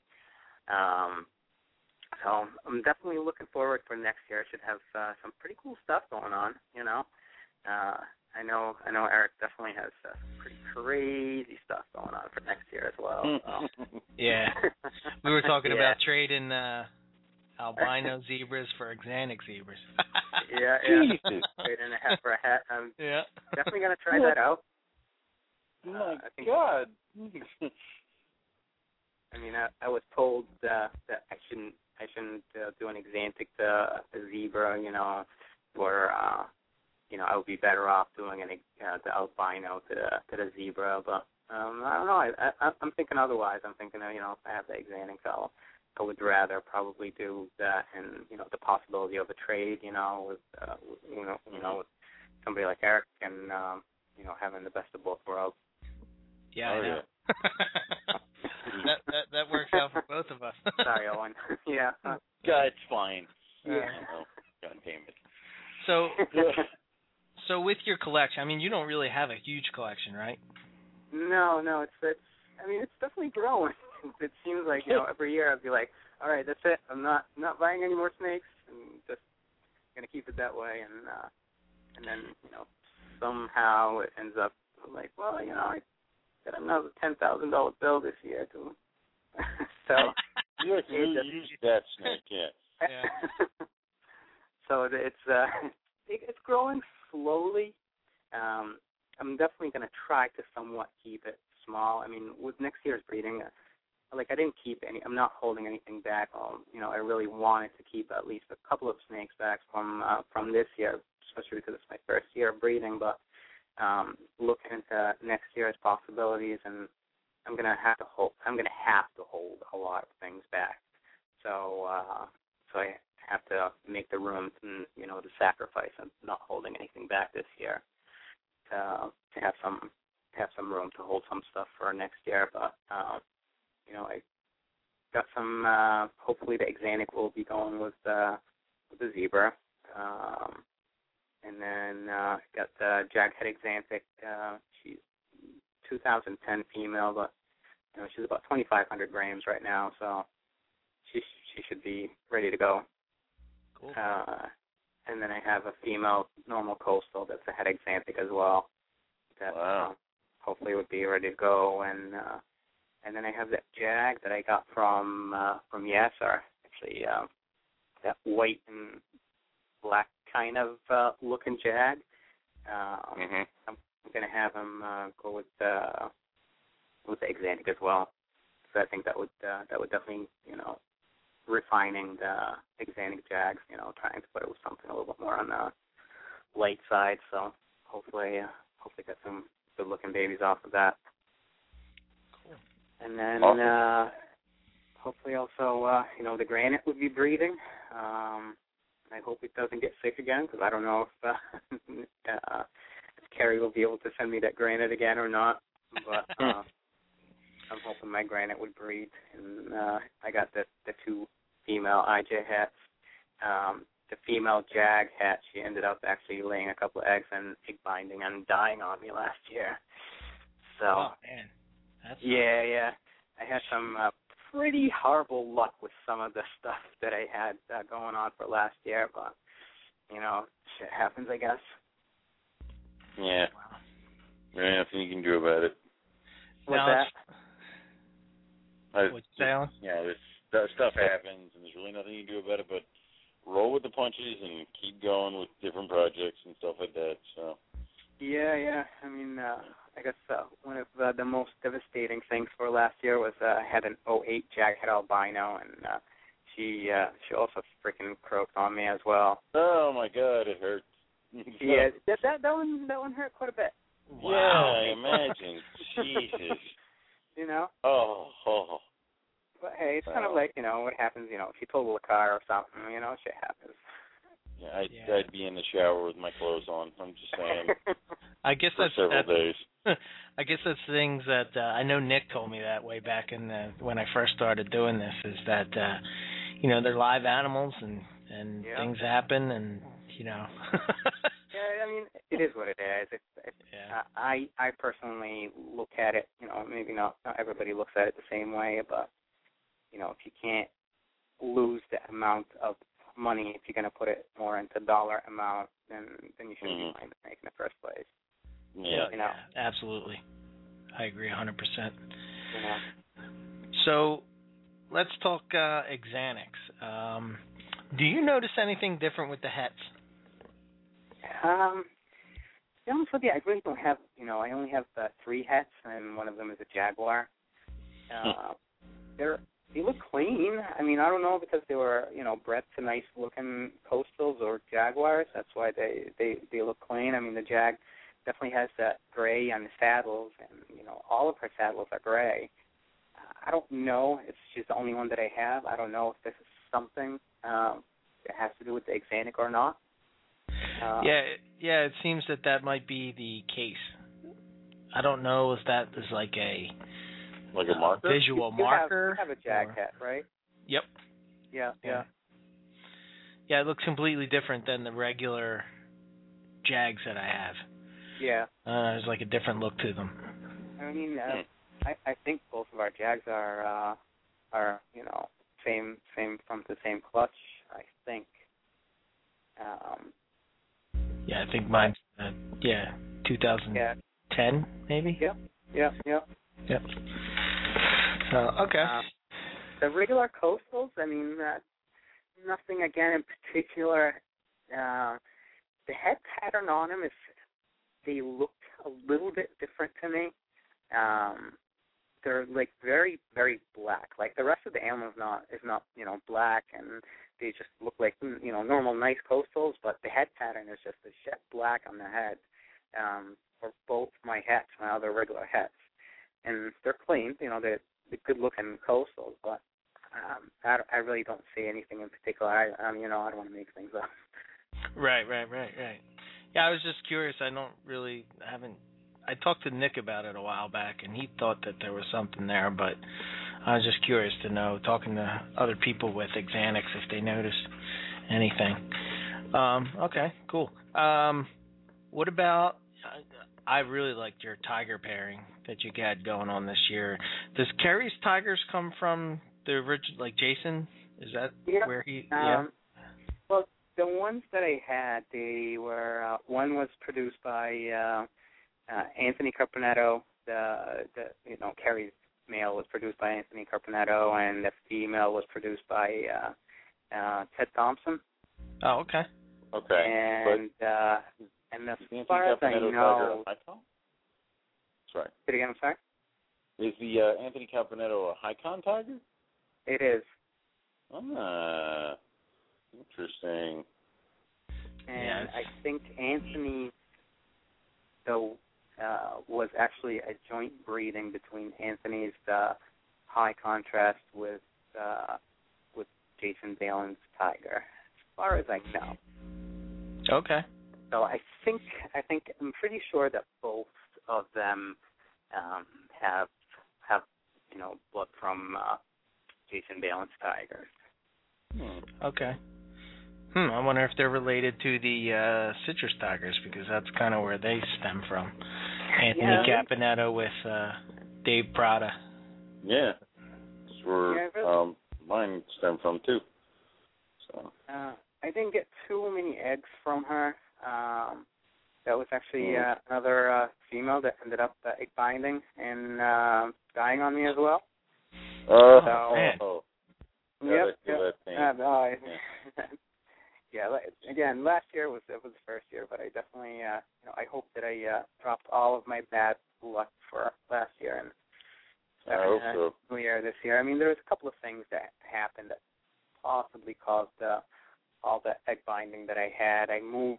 So I'm definitely looking forward for next year. I should have some pretty cool stuff going on, you know. I know Eric definitely has some pretty crazy stuff going on for next year as well. So.
Yeah. We were talking about trading albino zebras for axanthic zebras.
yeah. Trading a heifer a hat. I'm definitely going to try that out.
My God.
I mean, I was told that I shouldn't do an axanthic to a zebra, you know, or you know, I would be better off doing the albino to the zebra. But I don't know. I'm thinking otherwise. I'm thinking, you know, if I have the axanthic, I would rather probably do that, and you know, the possibility of a trade, you know, with with somebody like Eric, and you know, having the best of both worlds.
Yeah, I know. that works out for both of us.
Sorry, Owen. Yeah.
God, it's fine.
Yeah.
God damn it.
So with your collection, I mean, you don't really have a huge collection, right?
No, it's I mean, it's definitely growing. It seems like, you know, every year I'd be like, all right, that's it. I'm not buying any more snakes, and just gonna keep it that way. And then, you know, somehow it ends up like, well, you know, I got another $10,000 bill this year too. So
you use that snake, yeah.
So it's growing slowly. I'm definitely going to try to somewhat keep it small. I mean, with next year's breeding, like I didn't keep any. I'm not holding anything back. You know, I really wanted to keep at least a couple of snakes back from this year, especially because it's my first year of breeding. But looking into next year's possibilities, and I'm gonna have to hold a lot of things back. So I have to make the room to, you know, to sacrifice and not holding anything back this year to have some room to hold some stuff for next year. But you know, I got some. Hopefully, the axanthic will be going with the zebra. And then got the jaghead axanthic. She's 2010 female, but you know, she's about 2,500 grams right now, so she should be ready to go.
Cool.
And then I have a female normal coastal that's a head axanthic as well. That hopefully would be ready to go. And then I have that jag that I got from Yasser. Actually, that white and black kind of looking jag. I'm going to have him go with the axanthic as well. So I think that would definitely, you know, refining the axanthic jags, you know, trying to put it with something a little bit more on the light side. So hopefully get some good looking babies off of that.
Cool.
And then hopefully also you know, the granite would be breeding. I hope it doesn't get sick again, because I don't know if Carrie will be able to send me that granite again or not. But I'm hoping my granite would breed. And I got the two female IJ hats. The female jag hat, she ended up actually laying a couple of eggs and egg binding and dying on me last year. So,
oh, man. That's
yeah. I had some pretty horrible luck with some of the stuff that I had going on for last year, but, you know, shit happens, I guess.
Yeah. There's nothing you can do about it.
What's that?
What's that, Alan?
Yeah, stuff happens, and there's really nothing you can do about it, but roll with the punches and keep going with different projects and stuff like that. So.
Yeah. I mean, I guess one of the most devastating things for last year was I had an 08 jaghead albino, and she also freaking croaked on me as well.
Oh my God, it hurt.
Yeah, that one hurt quite a bit.
Wow. Yeah, I imagine. Jesus.
You know.
Oh.
But hey, it's kind of like, you know, what happens, you know, if you total a car or something, you know, shit happens.
Yeah, I'd be in the shower with my clothes on. I'm just saying.
I guess
for several days.
I guess that's things that I know Nick told me that way back in when I first started doing this, is that you know, they're live animals and things happen, and you know.
Yeah, I mean, it is what it is. I personally look at it, maybe not everybody looks at it the same way, but, if you can't lose the amount of money, if you're going to put it more into dollar amount, then you shouldn't be playing the snake in the first place.
Yeah, absolutely. I agree 100%.
Yeah.
So let's talk Axantix. Do you notice anything different with the hats?
To be honest with you, I really don't have, I only have 3 hats, and one of them is a Jaguar. They look clean. I mean, I don't know because they were, bred to nice-looking Coastals or Jaguars. That's why they look clean. I mean, the Jag definitely has that gray on the saddles, and, all of her saddles are gray. I don't know if she's the only one that I have. I don't know if this is something that has to do with the Axanthic or not.
It seems that might be the case. I don't know if that is like a
marker?
Visual marker.
You have a Jag hat, right?
Yep.
Yeah.
Yeah, it looks completely different than the regular Jags that I have.
Yeah.
There's like a different look to them.
I mean, I think both of our Jags are same from the same clutch. I think.
I think mine's 2010 maybe.
Yep.
Okay.
The regular Coastals, I mean, nothing again in particular. The head pattern on them they look a little bit different to me. They're like very, very black. Like the rest of the animal is not black, and they just look like normal nice Coastals. But the head pattern is just a jet black on the head for both my hats, my other regular hats, and they're clean. They're good looking Coastals, but I really don't see anything in particular. I don't want to make things up.
Right. Yeah, I was just curious. I talked to Nick about it a while back, and he thought that there was something there, but I was just curious to know, talking to other people with Axanthic, if they noticed anything. Okay, cool. What about, I really liked your tiger pairing that you had going on this year. Does Kerry's Tigers come from the original, like Jason? Is that where he...
Well, the ones that I had, they were, one was produced by Anthony Carpenetto. Kerry's male was produced by Anthony Carpenetto, and the female was produced by Ted Thompson.
Oh, okay.
Okay.
And as far as I know...
Sorry.
Say it again, I'm sorry?
Is the Anthony Carpenetto a Hicon Tiger?
It is.
Ah, interesting.
And I think Anthony, though, was actually a joint breeding between Anthony's high contrast with Jason Balen's tiger, as far as I know.
Okay.
So I'm pretty sure that both of them have blood from Jason Balen's tigers.
Okay. I wonder if they're related to the Citrus Tigers, because that's kind of where they stem from. Anthony Carpenetto with Dave Prada.
Yeah. That's where mine stem from, too. So.
I didn't get too many eggs from her. That was actually another female that ended up egg binding and dying on me as well. Again, last year was the first year, but I definitely, I hope that I dropped all of my bad luck for last year and New Year this year. I mean, there was a couple of things that happened that possibly caused all the egg binding that I had. I moved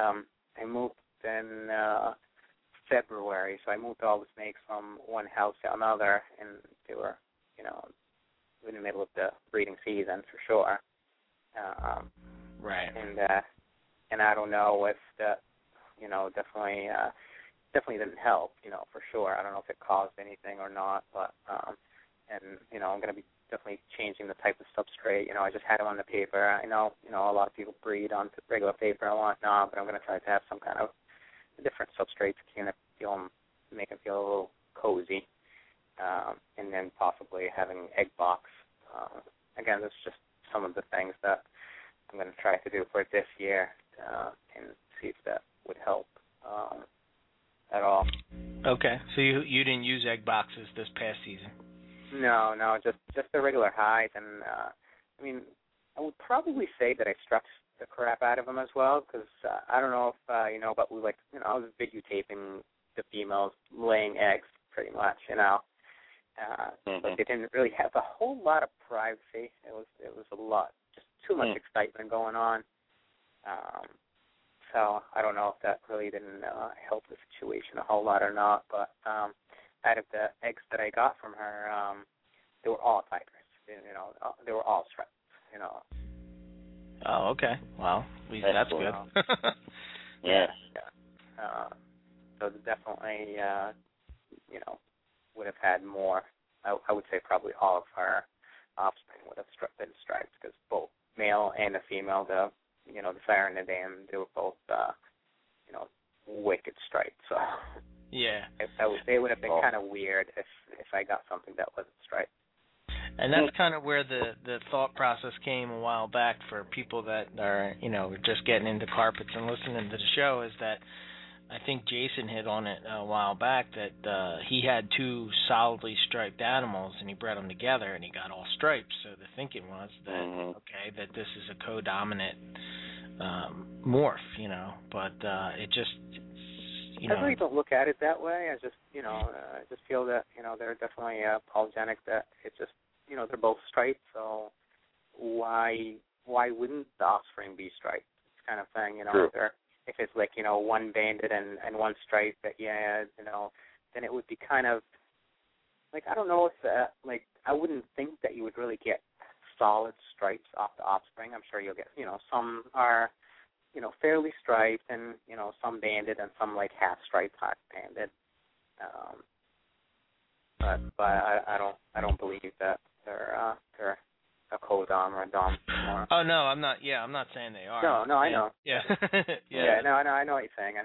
in February, so I moved all the snakes from one house to another, and they were, in the middle of the breeding season for sure.
Right.
And I don't know if that, definitely didn't help, for sure. I don't know if it caused anything or not, but I'm going to be definitely changing the type of substrate. I just had them on the paper. I know, a lot of people breed on regular paper and whatnot, but I'm going to try to have some kind of different substrates can make them feel a little cozy, and then possibly having egg box. Again, that's just some of the things that I'm going to try to do for this year, and see if that would help at all.
Okay, so you didn't use egg boxes this past season?
No, just the regular hides, and I mean, I would probably say that I stretched the crap out of them as well, because I don't know if you know, but I was videotaping the females laying eggs pretty much, but they didn't really have a whole lot of privacy. It was a lot, just too much excitement going on. So I don't know if that really didn't help the situation a whole lot or not, but out of the eggs that I got from her, they were all tigers. They were all striped.
Oh, okay. Well, at least that's good.
Yeah.
So definitely, would have had more. I would say probably all of her offspring would have been striped, because both male and the female, the sire and the dam, they were both, wicked striped. So
yeah,
they would have been kind of weird if I got something that wasn't striped.
And that's kind of where the thought process came a while back for people that are, just getting into carpets and listening to the show, is that I think Jason hit on it a while back, that he had two solidly striped animals and he bred them together and he got all stripes. So the thinking was that, that this is a co-dominant morph, but it just,
I really don't look at it that way. I just, I just feel that, they're definitely polygenic, that it's just, they're both striped, so why wouldn't the offspring be striped? It's kind of thing, if it's like, one banded and one striped, that, then it would be kind of, like, I don't know if, I wouldn't think that you would really get solid stripes off the offspring. I'm sure you'll get, some are, fairly striped, and, some banded and some like half striped, half banded. But I don't believe that they're a co-dom or a dom anymore.
Oh no, I'm not. Yeah, I'm not saying they are.
No, I know.
Yeah.
No, I know what you're saying.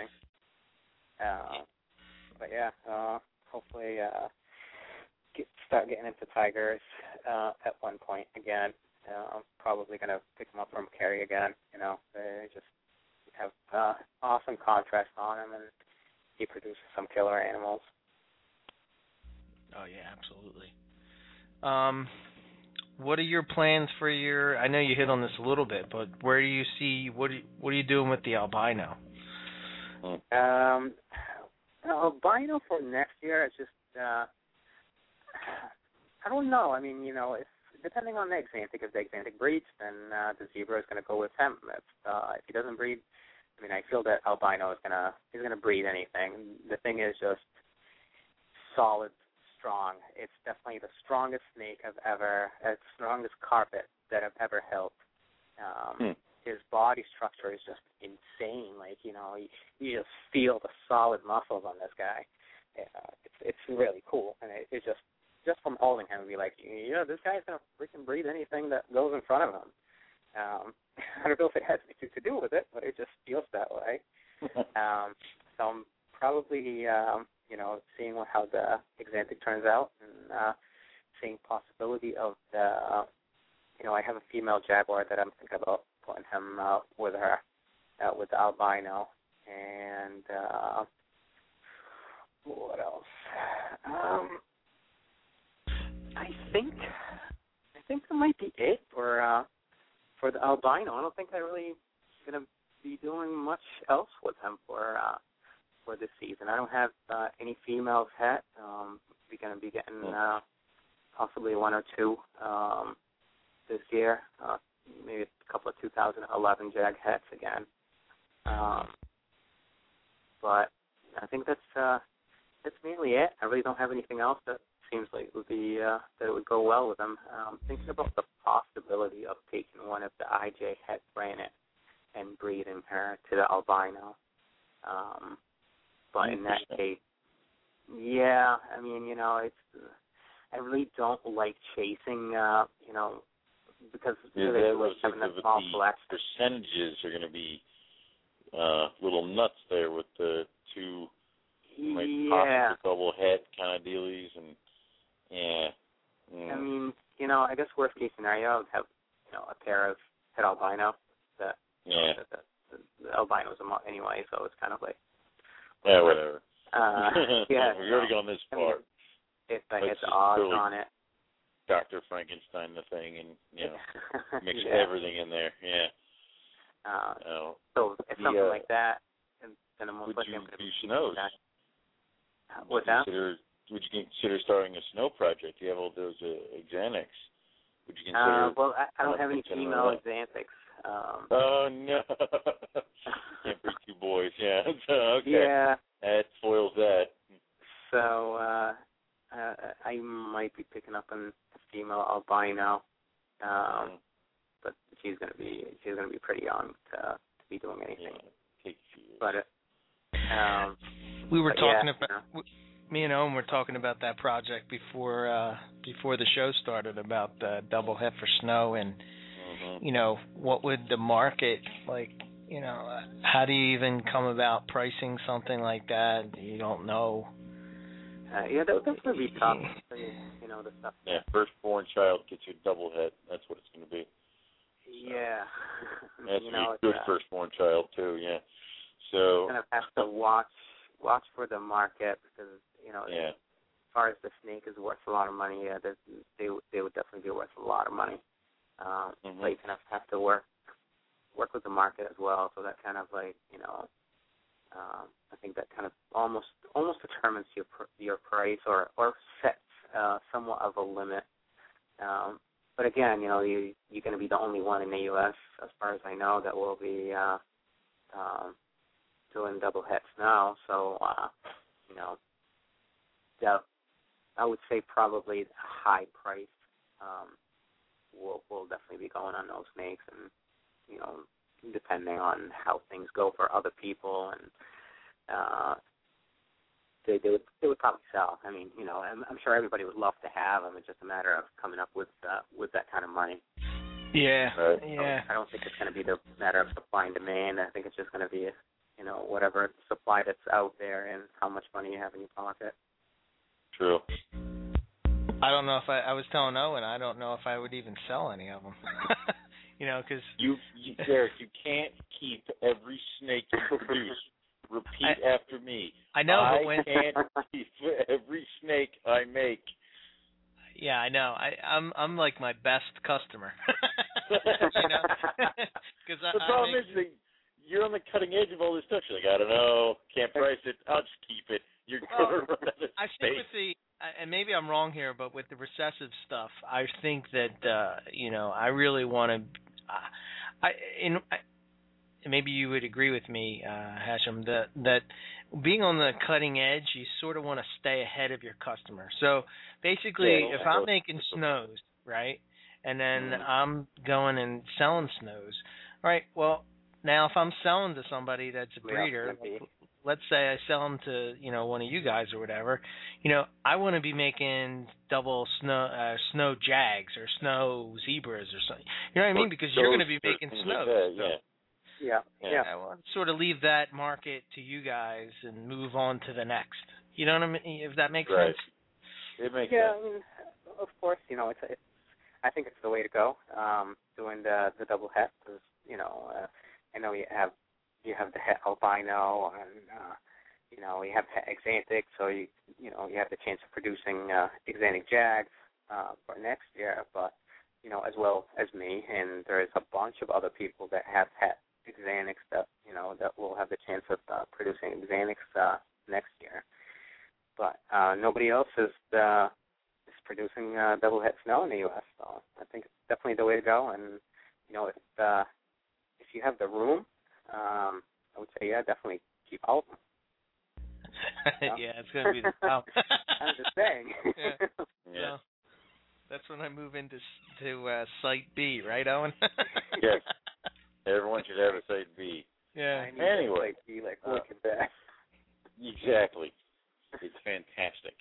But yeah, hopefully start getting into tigers at one point again. Probably gonna pick them up from Kerry again. They just have awesome contrast on them, and he produces some killer animals.
Oh yeah, absolutely. What are your plans for your? I know you hit on this a little bit, but where do you see? What are you doing with the albino?
Albino for next year is just. I don't know. I mean, if depending on the Axanthic, if the Axanthic breeds, then the zebra is going to go with him. If he doesn't breed, I mean, I feel that albino is gonna breed anything. The thing is just solid. Strong. It's definitely the strongest snake strongest carpet that I've ever held. His body structure is just insane. Like, you just feel the solid muscles on this guy. It's really cool, and it just from holding him, be like, this guy's gonna freaking breed anything that goes in front of him. I don't know if it has anything to do with it, but it just feels that way. So I'm probably seeing how the Axanthic turns out, and seeing possibility of the, I have a female jaguar that I'm thinking about putting him with her, with the albino, and what else? I think that might be it for the albino. I don't think I really gonna be doing much else with him for this season. I don't have any females yet. We're going to be getting possibly one or two this year, maybe a couple of 2011 Jag hets again. But I think that's mainly it. I really don't have anything else that seems like it would be that it would go well with them. Thinking about the possibility of taking one of the IJ het Granite and breeding her to the albino. But in that case, yeah, I mean, it's I really don't like chasing, because
having
that small flex.
Percentages are going to be little nuts there with the two
yeah.
double head kind of dealies, and
I mean, I guess worst case scenario, I would have a pair of het albino that the albino's anyway, so it's kind of like
whatever.
Yeah,
we've already gone this far.
If I had the odds on it,
Dr. Frankenstein the thing, and mix everything in there.
So if something like that, then I'm most likely
going
to
do snows.
What's that?
Would you consider starting a snow project? You have all those Xanax. Would you consider?
Well, I don't have any female Xanthics.
Oh no! Can't bring two boys. Yeah. Okay.
Yeah.
That spoils that.
So I might be picking up a female albino, but she's gonna be pretty young to be doing anything.
Take a few years.
But
we were talking about. Me and Owen were talking about that project before the show started, about double het for snow, and what would the market like? How do you even come about pricing something like that? You don't know.
That's gonna be tough. The stuff.
Yeah, firstborn child gets you double het. That's what it's gonna be.
Yeah.
That's a good firstborn child too. Yeah. So.
Gonna have to watch for the market, because as far as the snake is worth a lot of money, they would definitely be worth a lot of money. But you kind of have to work with the market as well. So that kind of like I think that kind of almost determines your price or sets somewhat of a limit. But again, you're going to be the only one in the U.S. as far as I know that will be doing double hets now. So I would say probably a high price will definitely be going on those snakes, and depending on how things go for other people, and they would probably sell. I mean, I'm sure everybody would love to have them. It's just a matter of coming up with that kind of money.
Yeah,
yeah. So I don't think it's going to be the matter of supply and demand. I think it's just going to be whatever supply that's out there and how much money you have in your pocket.
True.
I don't know if I was telling Owen, I don't know if I would even sell any of them. Because
Derek, you can't keep every snake you produce. Repeat after me.
I know, but
I can't keep every snake I make.
Yeah, I know. I'm like my best customer. Because
the problem is that you're on the cutting edge of all this stuff. You're like, I don't know, can't price it. I'll just keep it. You're going to run out of space.
I think with and maybe I'm wrong here, but with the recessive stuff, I think that I really want to. Maybe you would agree with me, Hashem, that being on the cutting edge, you sort of want to stay ahead of your customer. So basically, if I'm making snows, right, and then I'm going and selling snows, right? Well, now if I'm selling to somebody that's a breeder, let's say I sell them to one of you guys or whatever, I want to be making double snow jags or snow zebras or something. You know what I mean? Because you're going to be making snows.
Yeah.
I want to sort of leave that market to you guys and move on to the next. You know what I mean? If that makes sense.
It makes sense.
I mean, of course, it's I think it's the way to go. Doing the double het, because I know you have the het albino, and you have the Xanthic, so you have the chance of producing Xanthic jags for next year, but as well as me, and there is a bunch of other people that have het Xanthics that that will have the chance of producing Xanthics next year, but nobody else is producing double het snow in the U.S. So I think it's definitely the way to go, and if you have the room, I would say definitely keep all of them.
Yeah, it's gonna be the problem.
I'm just saying.
Yeah. So that's when I move into Site B, right, Owen?
Yes. Everyone should have a Site B.
Yeah.
Site
Anyway,
B, like look at that.
Exactly. It's fantastic.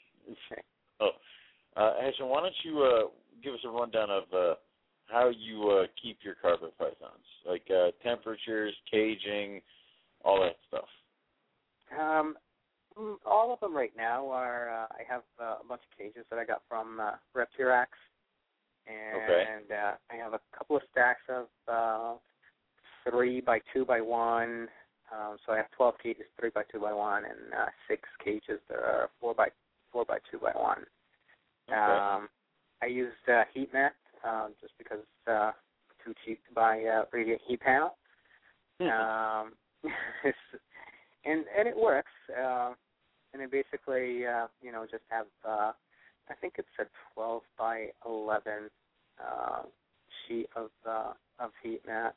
Hashem, why don't you give us a rundown of how you keep your carpet pythons, like temperatures, caging, all that stuff?
All of them right now are. I have a bunch of cages that I got from Reptirax, and I have a couple of stacks of 3 by 2 by 1. So I have 12 cages, 3 by 2 by 1, and 6 cages that are 4 by 2 by 1.
Okay.
I used heat mat just because it's too cheap to buy a radiant heat panel. And it works. And it basically, just have, I think it's a 12 by 11 sheet of heat mat.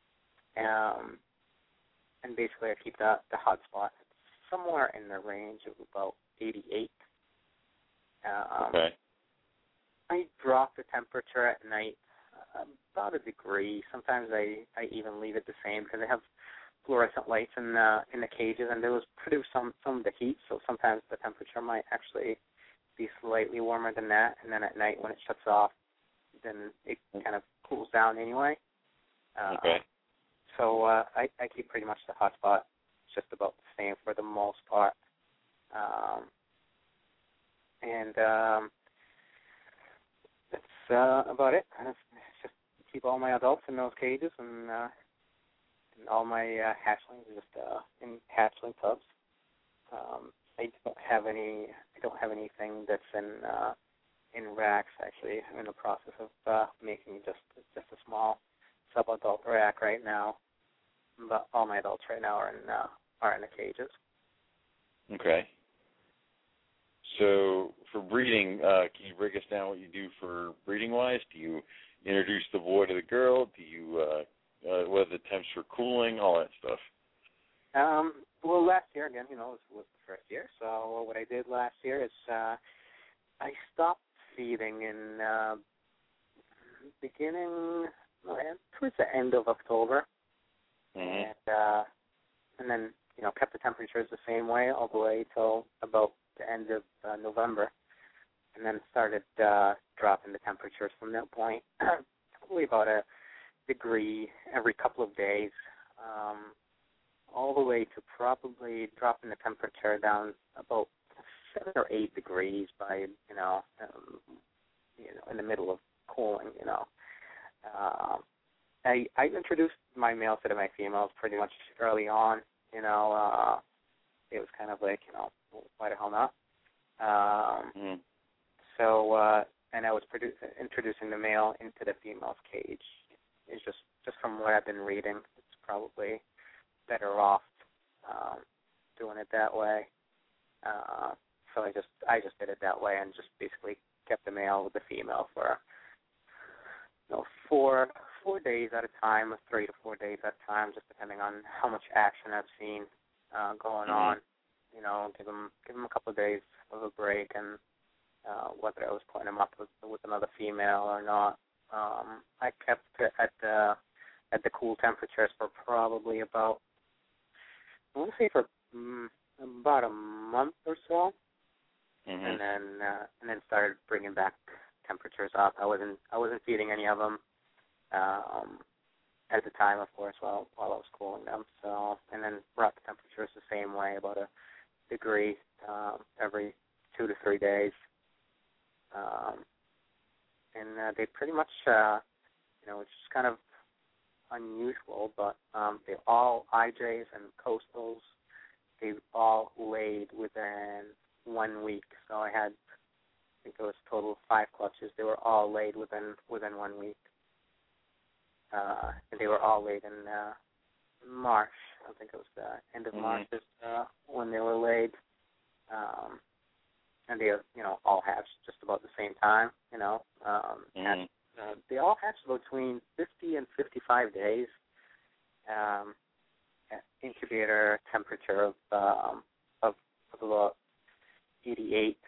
And basically I keep the hot spot somewhere in the range of about 88.
Okay.
I drop the temperature at night about a degree. Sometimes I even leave it the same because I have fluorescent lights in the cages, and those produce some of the heat. So sometimes the temperature might actually be slightly warmer than that. And then at night when it shuts off, then it kind of cools down anyway.
Okay.
So I keep pretty much the hot spot just about the same for the most part. And that's about it. Just keep all my adults in those cages, and all my hatchlings just in hatchling tubs. I don't have anything that's in racks. Actually, I'm in the process of making just a small sub-adult rack right now. But all my adults right now are in the cages.
Okay. So for breeding, can you break us down what you do for breeding-wise? Do you introduce the boy to the girl? Do you what are the temps for cooling? All that stuff.
Well, last year again, was the first year. So what I did last year is I stopped feeding in towards the end of October. And then, kept the temperatures the same way all the way till about the end of November, and then started dropping the temperatures from that point, probably about a degree every couple of days, all the way to probably dropping the temperature down about 7 or 8 degrees by, in the middle of cooling, I introduced my males to my females pretty much early on. It was kind of like, why the hell not? So, and I was introducing the male into the female's cage. It's just from what I've been reading, it's probably better off doing it that way. So I just did it that way and just basically kept the male with the female for 4 days at a time, or 3 to 4 days at a time, just depending on how much action I've seen going on. Give them a couple of days of a break, and whether I was putting them up with another female or not. I kept it at the cool temperatures for probably about, I want to say for about a month or so, and then started bringing back temperatures up. I wasn't feeding any of them at the time, of course, while I was cooling them. So, and then brought the temperatures the same way, about a degree every 2 to 3 days. And they pretty much, it's just kind of unusual, but they all, IJs and coastals, they all laid within 1 week. So I think it was a total of 5 clutches. They were all laid within 1 week. And they were all laid in March. I think it was the end of March is when they were laid. And they, all hatched just about the same time, hatched, they all hatched between 50 and 55 days. At incubator temperature of about 88.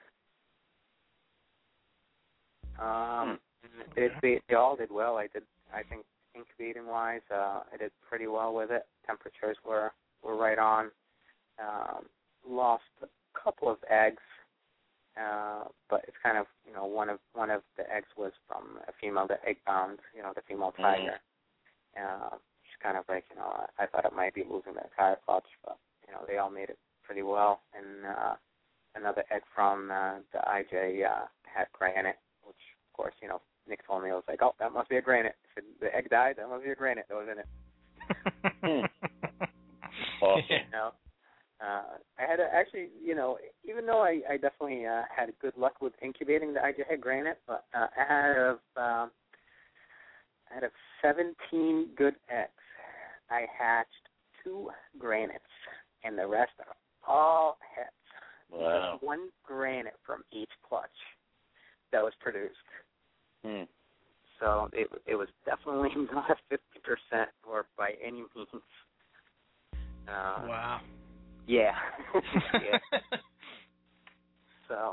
They all did well. I think incubating wise, I did pretty well with it. Temperatures were right on. Lost a couple of eggs, but it's kind of one of the eggs was from a female, the egg bound, the female tiger. She kind of like, I thought it might be losing the entire clutch, but, they all made it pretty well. And another egg from the IJ had granite, which, of course, Nick told me, I was like, oh, that must be a granite. I said, the egg died, that must be a granite that was in it.
Awesome.
I had actually, even though I definitely had good luck with incubating the IJ head granite, but out of 17 good eggs, I hatched 2 granites, and the rest are all heads.
Wow.
Just 1 granite from each clutch that was produced. So it was definitely not a 50% or by any means.
Wow.
Yeah. Yeah. So,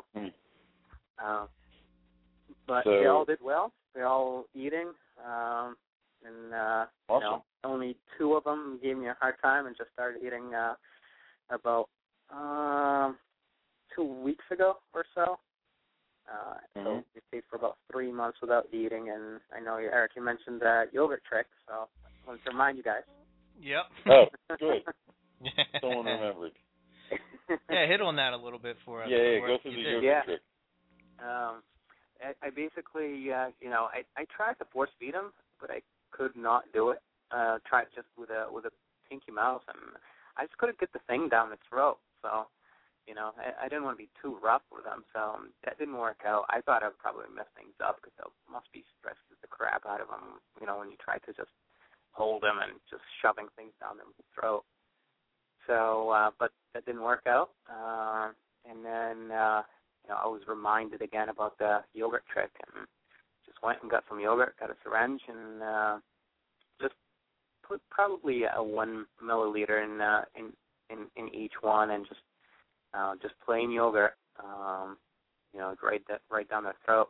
but they all did well. They're all eating. And
awesome.
only 2 of them gave me a hard time and just started eating about 2 weeks ago or so. So we stayed for about 3 months without eating, and I know, Eric, you mentioned that yogurt trick, so I wanted to remind you guys.
Yep.
Oh, good. Someone remembered.
Yeah, hit on that a little bit for us.
Yeah, go through the yogurt trick.
I basically, I tried to force feed him, but I could not do it. Tried just with a pinky mouse, and I just couldn't get the thing down its throat. So, I didn't want to be too rough with him, so that didn't work out. I thought I would probably mess things up because it must be stressed the crap out of him, when you try to just hold him and just shoving things down their throat. So, but that didn't work out. And then, I was reminded again about the yogurt trick, and just went and got some yogurt, got a syringe, and just put probably 1 milliliter in each one, and just plain yogurt, right down their throat,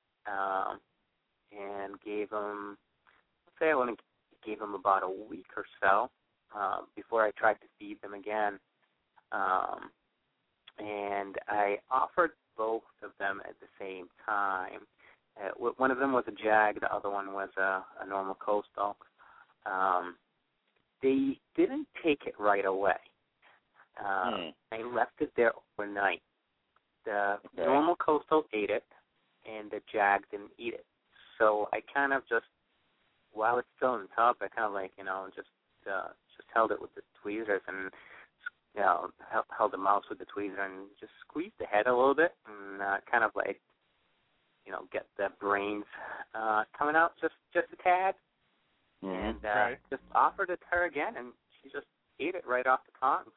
and gave them, gave them about a week or so before I tried to feed them again. And I offered both of them at the same time. One of them was a Jag, the other one was a normal coastal. They didn't take it right away. I left it there overnight. The normal coastal ate it, and the Jag didn't eat it. So I kind of just, while it's still in the tub, I kind of just held it with the tweezers and held the mouse with the tweezer and just squeezed the head a little bit and kind of get the brains coming out just a tad. And just offered it to her again, and she just ate it right off the tongs.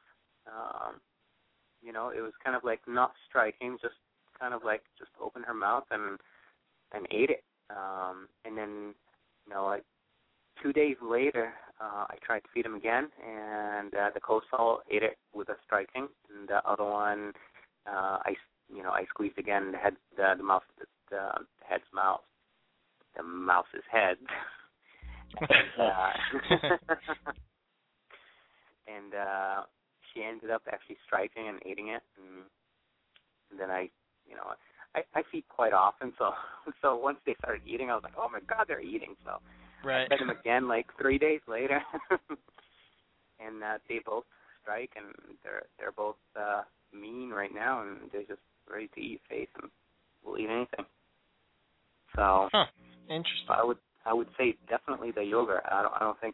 It was kind of like not striking, just kind of like just opened her mouth and ate it. And then, 2 days later, I tried to feed him again, and the coastal ate it with a striking, and the other one, I squeezed again the mouse, the head's mouth, the mouse's head. And she ended up actually striking and eating it, and then I feed quite often, so once they started eating, I was like, oh my God, they're eating. So I fed them again 3 days later, and they both strike, and they're both mean right now, and they're just ready to eat face and will eat anything. So
interesting.
I would say definitely the yogurt. I don't think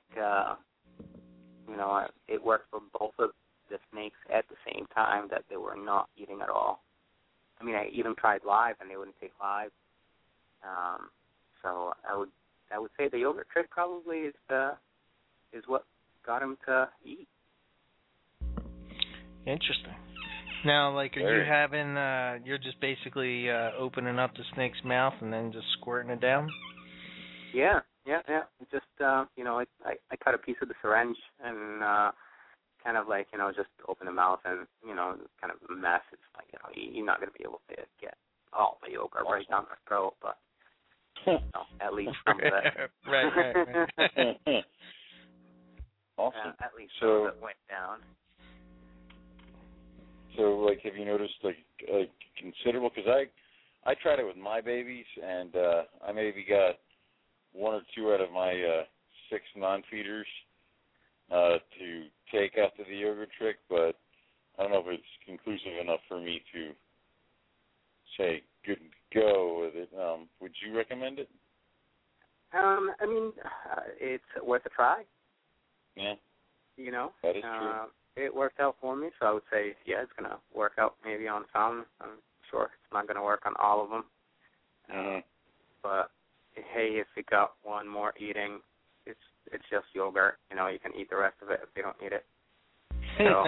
it worked for both of the snakes at the same time, that they were not eating at all. I mean, I even tried live, and they wouldn't take live. So I would say the yogurt trick probably is what got him to eat.
Interesting. Now, are you having? You're just basically opening up the snake's mouth and then just squirting it down?
Yeah. Just I cut a piece of the syringe and kind of just open the mouth and kind of a mess. It's you're not going to be able to get all the yogurt right down their throat, but at least some of it.
Right. Awesome.
At least some of it went down.
So, have you noticed considerable? Because I tried it with my babies, and I maybe got 1 or 2 out of my 6 non-feeders to take after the yoga trick, but I don't know if it's conclusive enough for me to say good go with it. Would you recommend it?
I mean, it's worth a try.
Yeah.
You know?
That is true.
It worked out for me, so I would say, yeah, it's going to work out maybe on some. I'm sure it's not going to work on all of them. But, hey, if you got one more eating, it's just yogurt. You know, you can eat the rest of it if you don't need it. So.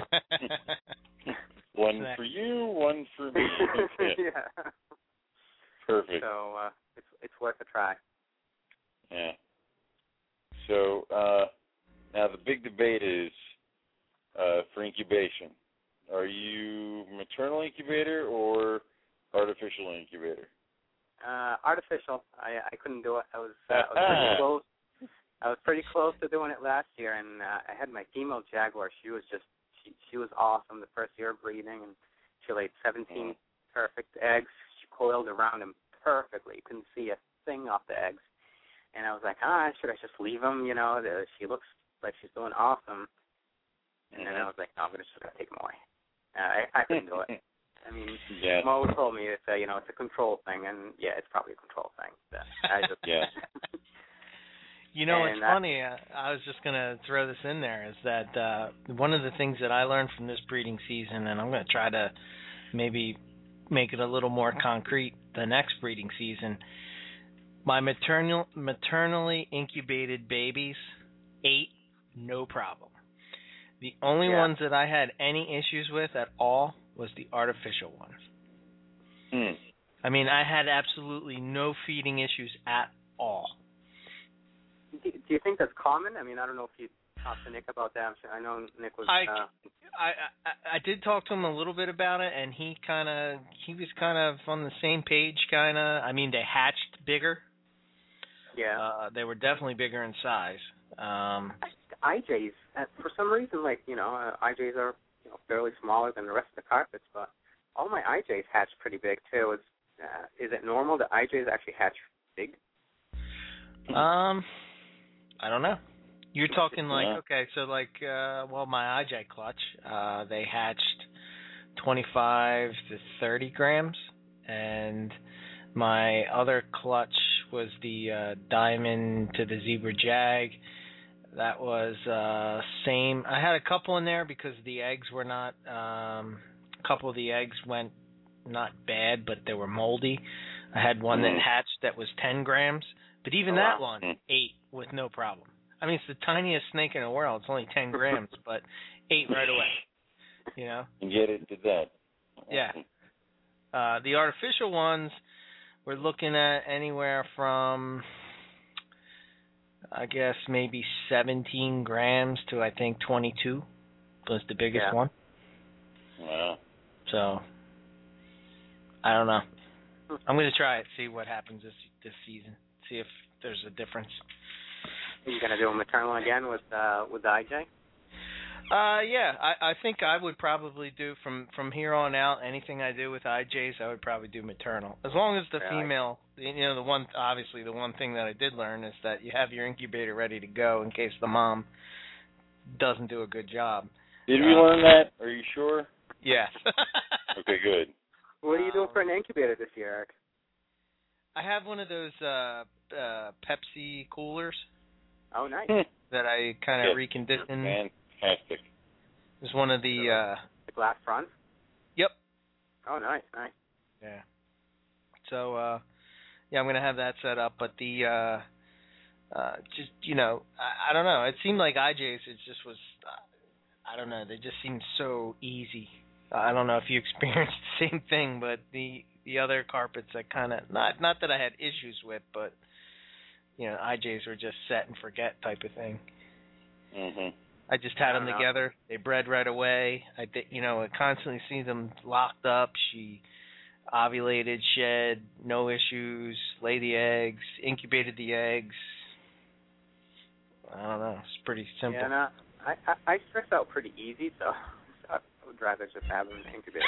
One for you, one for me.
Yeah.
Perfect.
So it's worth a try.
Yeah. So now the big debate is for incubation. Are you maternal incubator or artificial incubator?
Artificial. I couldn't do it. I was pretty close. I was pretty close to doing it last year, and I had my female jaguar. She was just she was awesome the first year of breeding, and she laid 17 perfect eggs. She coiled around him perfectly. You couldn't see a thing off the eggs. And I was like, should I just leave him? You know, she looks like she's doing awesome. And then I was like, no, I'm just going to take him away. I couldn't do it. I mean, Mo told me it's a control thing, and yeah, it's probably a control thing. I just
You know, it's funny. I was just going to throw this in there, is that one of the things that I learned from this breeding season, and I'm going to try to maybe make it a little more concrete the next breeding season, my maternally incubated babies ate no problem. The only ones that I had any issues with at all was the artificial ones. I mean, I had absolutely no feeding issues at all.
Do you think that's common? I mean, I don't know if you talked to Nick about that. I know Nick was.
I did talk to him a little bit about it, and he was kind of on the same page. I mean, they hatched bigger.
Yeah.
They were definitely bigger in size.
IJs, for some reason, IJs are fairly smaller than the rest of the carpets, but all my IJs hatch pretty big too. Is it normal that IJs actually hatch big?
I don't know. You're talking my IJ clutch, they hatched 25 to 30 grams, and my other clutch was the Diamond to the Zebra Jag. That was same. I had a couple in there because the eggs were not. A couple of the eggs went not bad, but they were moldy. I had one that hatched that was 10 grams, but even that one ate with no problem. I mean, it's the tiniest snake in the world. It's only 10 grams, but ate right away. You know.
And yet it did that.
Yeah. The artificial ones, we're looking at anywhere from, I guess, maybe 17 grams to, I think, 22 was the biggest one.
Wow.
So, I don't know. I'm going to try it, see what happens this season, see if there's a difference.
Are you going to do a maternal again with the IJ?
Yeah, I think I would probably do from here on out. Anything I do with IJs, I would probably do maternal, as long as the female. The one thing that I did learn is that you have your incubator ready to go in case the mom doesn't do a good job.
Did we learn that? Are you sure?
Yes.
Okay, good.
What are you doing for an incubator this year, Eric?
I have one of those Pepsi coolers.
Oh, nice.
That I kind of reconditioned.
Fantastic.
It's one of the
glass front?
Yep.
Oh, nice.
Yeah. So, I'm going to have that set up, but the, I don't know. It seemed like IJs, it just was, I don't know, they just seemed so easy. I don't know if you experienced the same thing, but the other carpets I kind of, not that I had issues with, but, IJs were just set and forget type of thing.
Mm-hmm.
I just had them together. They bred right away. I constantly see them locked up. She ovulated, shed, no issues, laid the eggs, incubated the eggs. I don't know. It's pretty simple.
Yeah, no, I stress out pretty easy, so I would rather just have an incubator.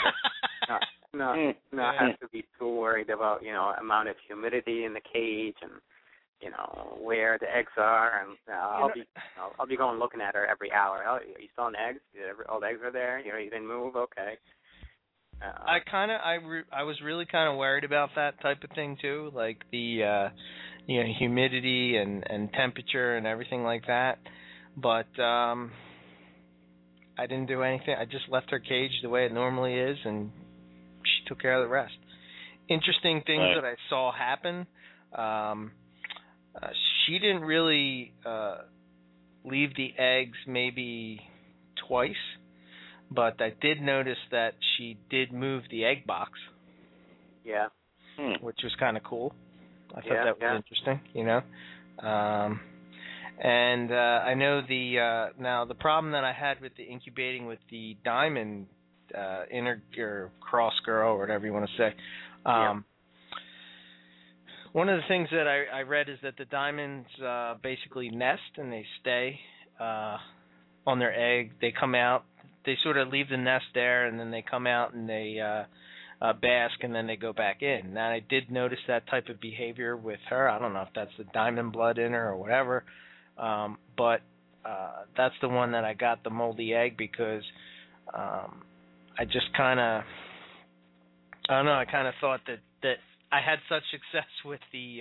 not have to be too worried about, amount of humidity in the cage and where the eggs are, and I'll be going looking at her every hour. Oh, are you still in eggs? All the eggs are there. You didn't move. Okay.
I was really kind of worried about that type of thing too, like the humidity and temperature and everything like that. But I didn't do anything. I just left her cage the way it normally is, and she took care of the rest. Interesting things that I saw happen. She didn't really leave the eggs maybe twice, but I did notice that she did move the egg box.
Yeah.
Which was kind of cool. I thought that was interesting, And I know now the problem that I had with the incubating with the diamond or cross girl or whatever you want to say. One of the things that I read is that the diamonds basically nest and they stay on their egg. They come out. They sort of leave the nest there, and then they come out and they bask, and then they go back in. Now, I did notice that type of behavior with her. I don't know if that's the diamond blood in her or whatever, but that's the one that I got the moldy egg because I just kind of, I don't know, I kind of thought that I had such success with the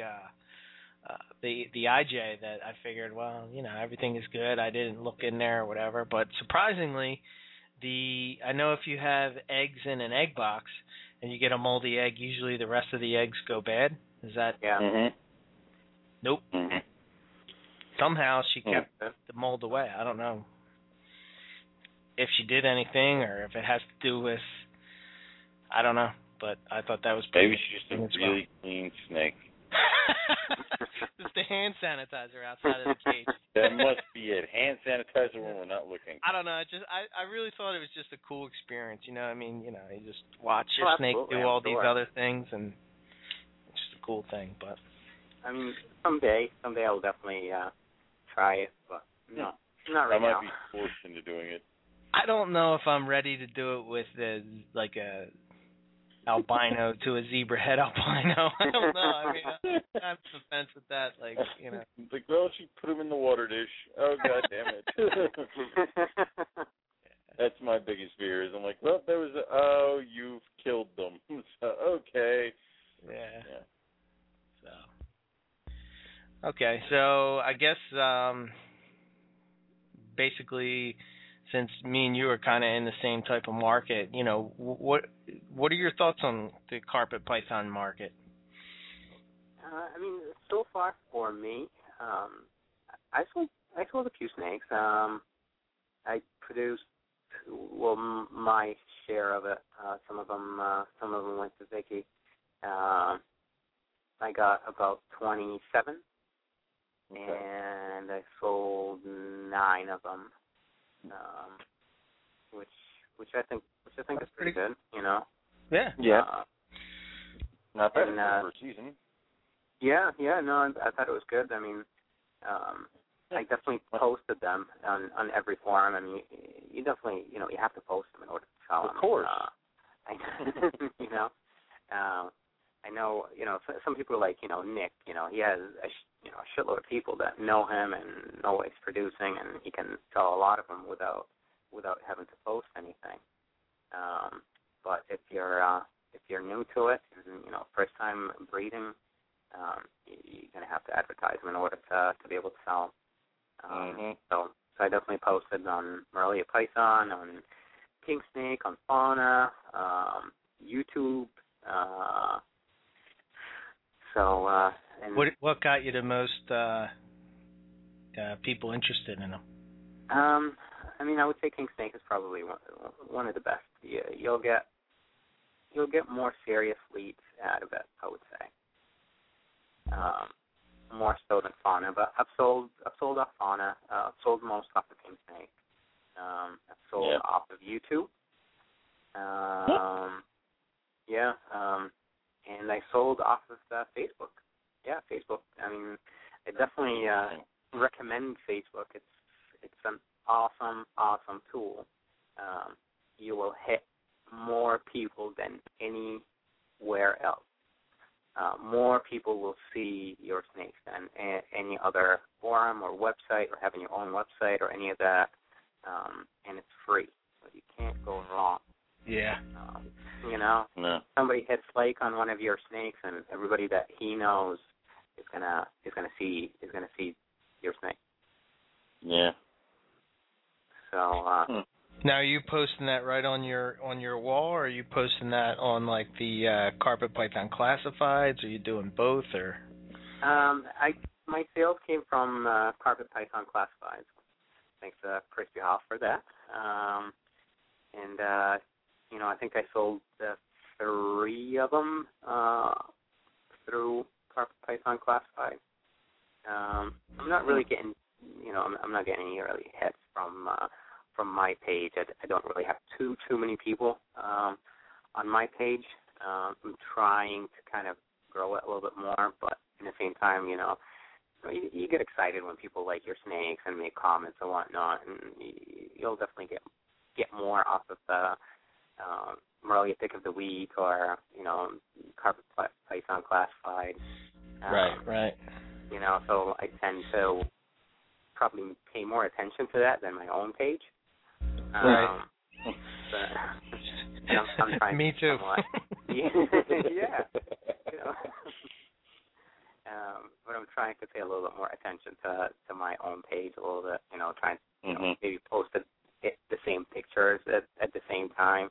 IJ that I figured, well, everything is good. I didn't look in there or whatever. But surprisingly, I know if you have eggs in an egg box and you get a moldy egg, usually the rest of the eggs go bad. Is that?
Yeah.
Mm-hmm.
Nope. Mm-hmm. Somehow she kept the mold away. I don't know if she did anything or if it has to do with, I don't know. But I thought that was pretty.
Maybe she's just a really clean snake.
It's the hand sanitizer outside of the cage.
That must be it. Hand sanitizer when we're not looking.
I don't know. I really thought it was just a cool experience. You just watch your snake do all these other things, and it's just a cool thing. But
I mean, someday I'll definitely try it, but no, not right now.
I might be forced into doing it.
I don't know if I'm ready to do it with a albino to a zebra head albino. I don't know. I mean, I'm on the fence with that. Like,
well, she put him in the water dish. Oh, God damn it. That's my biggest fear. Is I'm like, well, you've killed them. So, okay.
Yeah. So. Okay, so I guess basically, since me and you are kind of in the same type of market, what are your thoughts on the carpet python market?
I mean, so far for me, I sold a few snakes. I produced my share of it. Some of them went to Vicky. I got about 27, and I sold 9 of them. Which I think is pretty good,
Yeah.
Not bad for a season.
Yeah, no, I thought it was good. I mean, I definitely posted them on every forum. I mean, you definitely, you have to post them in order to sell them.
Of course.
I know, some people are like, Nick, he has a shitload of people that know him and know what he's producing, and he can sell a lot of them without having to post anything. But if you're new to it, and, first time breeding, you're gonna have to advertise them in order to be able to sell them. So I definitely posted on Morelia Python, on King Snake, on Fauna, YouTube. And
what got you the most people interested in them?
I mean, I would say King Snake is probably one of the best. You'll get more serious leads out of it, I would say. More so than Fauna, but I've sold off Fauna. I've sold most off of King Snake. I've sold off of YouTube. And I sold off of Facebook. Yeah, Facebook. I mean, I definitely recommend Facebook. It's an awesome tool. You will hit more people than anywhere else. more people will see your snakes than any other forum or website or having your own website or any of that. And it's free, so you can't go wrong.
Yeah.
No.
Somebody hits like on one of your snakes, and everybody that he knows is gonna see your snake.
Yeah.
So.
Now, are you posting that right on your wall, or are you posting that on like the Carpet Python Classifieds? Are you doing both, or?
My sales came from Carpet Python Classifieds. Thanks to Crispy Hoff for that. I think I sold 3 of them through Carpet Python Classified. I'm not really getting, I'm not getting any really hits from my page. I don't really have too many people on my page. I'm trying to kind of grow it a little bit more, but at the same time, you get excited when people like your snakes and make comments and whatnot, and you'll definitely get more off of the Morelia Pick of the Week or Carpet Python Classified.
Right.
So I tend to probably pay more attention to that than my own page.
Right.
But I'm trying.
Me too.
Yeah. But I'm trying to pay a little bit more attention to my own page a little bit. Trying to maybe post the same pictures at the same time.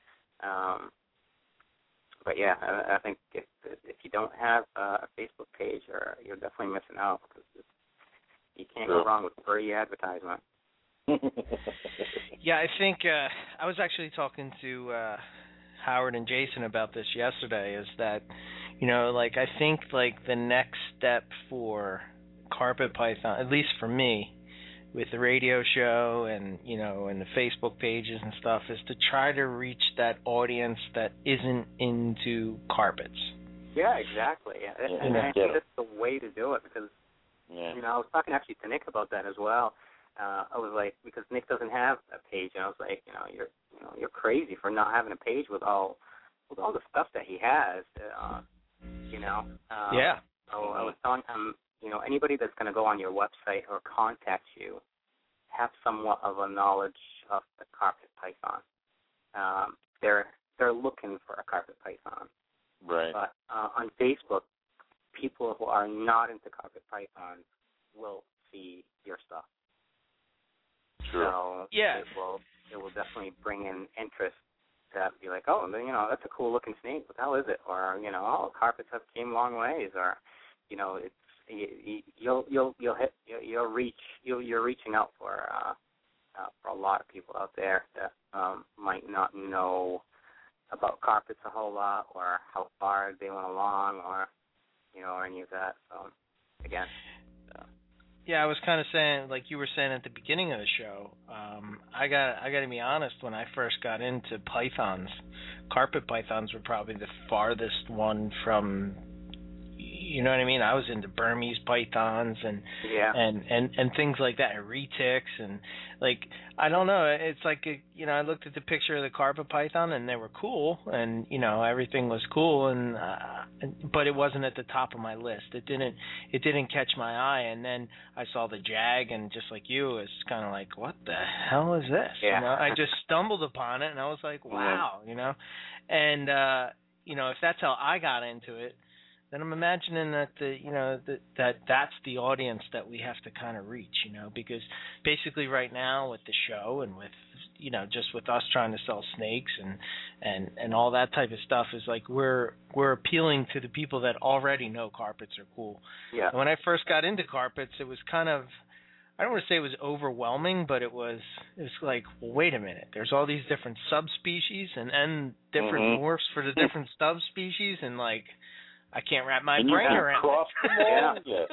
But yeah, I think if you don't have a Facebook page, you're definitely missing out, because you can't go wrong with free advertisement.
Yeah, I think I was actually talking to Howard and Jason about this yesterday, is that, I think the next step for Carpet Python, at least for me, with the radio show and, and the Facebook pages and stuff, is to try to reach that audience that isn't into carpets.
Yeah, exactly. And I think that's the way to do it, because, I was talking actually to Nick about that as well. I was like, because Nick doesn't have a page, and I was like, you're crazy for not having a page with all the stuff that he has.
Yeah.
So I was telling him, anybody that's going to go on your website or contact you, have somewhat of a knowledge of the Carpet Python. They're looking for a Carpet Python.
Right.
But on Facebook, people who are not into Carpet Python will see your stuff.
Sure.
So
yeah,
it will definitely bring in interest to be like, oh, that's a cool looking snake. What the hell is it? Or carpets have came a long ways. Or it's you're reaching out for a lot of people out there that might not know about carpets a whole lot, or how far they went along, or or any of that. So again.
Yeah, I was kind of saying, like you were saying at the beginning of the show, I got to be honest, when I first got into pythons, Carpet Pythons were probably the farthest one from, you know what I mean? I was into Burmese pythons and things like that, and retics, and I don't know, it's like I looked at the picture of the Carpet Python and they were cool, and everything was cool, and but it wasn't at the top of my list. It didn't catch my eye, and then I saw the Jag, and just like you, it's kind of like, what the hell is this?
Yeah.
I just stumbled upon it, and I was like, wow, and if that's how I got into it, then I'm imagining that that's the audience that we have to kind of reach, because basically right now with the show and with just with us trying to sell snakes and all that type of stuff, is like we're appealing to the people that already know carpets are cool.
Yeah.
And when I first got into carpets, it was kind of, I don't want to say it was overwhelming, but it was like, well, wait a minute, there's all these different subspecies and different morphs for the different subspecies, and I can't wrap my brain around it.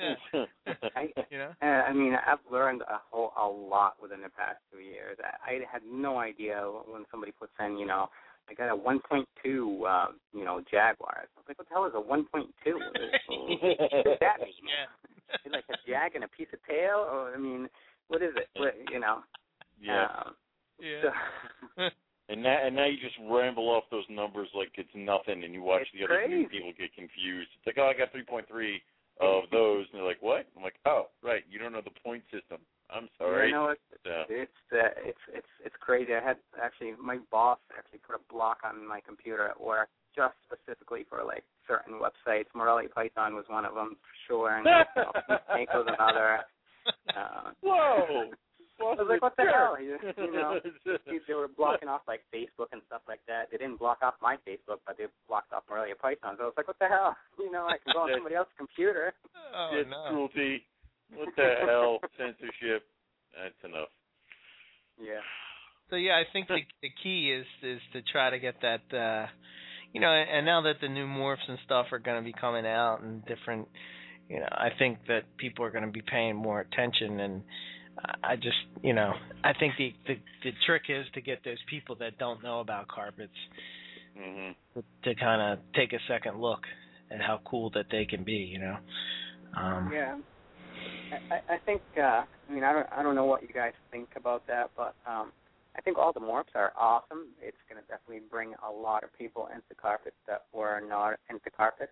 I mean, I've learned a lot within the past 2 years. I had no idea when somebody puts in, I got a 1.2, Jaguar. I was like, what the hell is a 1.2? What does that mean?
Yeah.
Is it like a jag and a piece of tail? Or, what is it?
Yeah.
So,
And now you just ramble off those numbers like it's nothing, and you watch the other people get confused. It's like, oh, I got 3.3 of those, and they're like, what? I'm like, oh, right, you don't know the point system. I'm sorry.
You know, it's crazy. I had my boss actually put a block on my computer at work just specifically for like certain websites. Morelia Python was one of them for sure, and Snake was another.
Whoa!
I was like, what the hell? You know, they were blocking off like Facebook and stuff like that. They didn't block off my Facebook, but they blocked off Morelia Python. So I was like, what the hell? You know, I can go on somebody else's computer.
Oh,
it's
no.
cruelty. What the hell? Censorship. That's enough.
Yeah.
So yeah, I think the key is to try to get that. You know, and now that the new morphs and stuff are going to be coming out and different, you know, I think that people are going to be paying more attention, and I just, you know, I think the trick is to get those people that don't know about carpets to kind of take a second look at how cool that they can be, you know.
Yeah, I think. I mean, I don't know what you guys think about that, but I think all the morphs are awesome. It's going to definitely bring a lot of people into carpets that were not into carpets.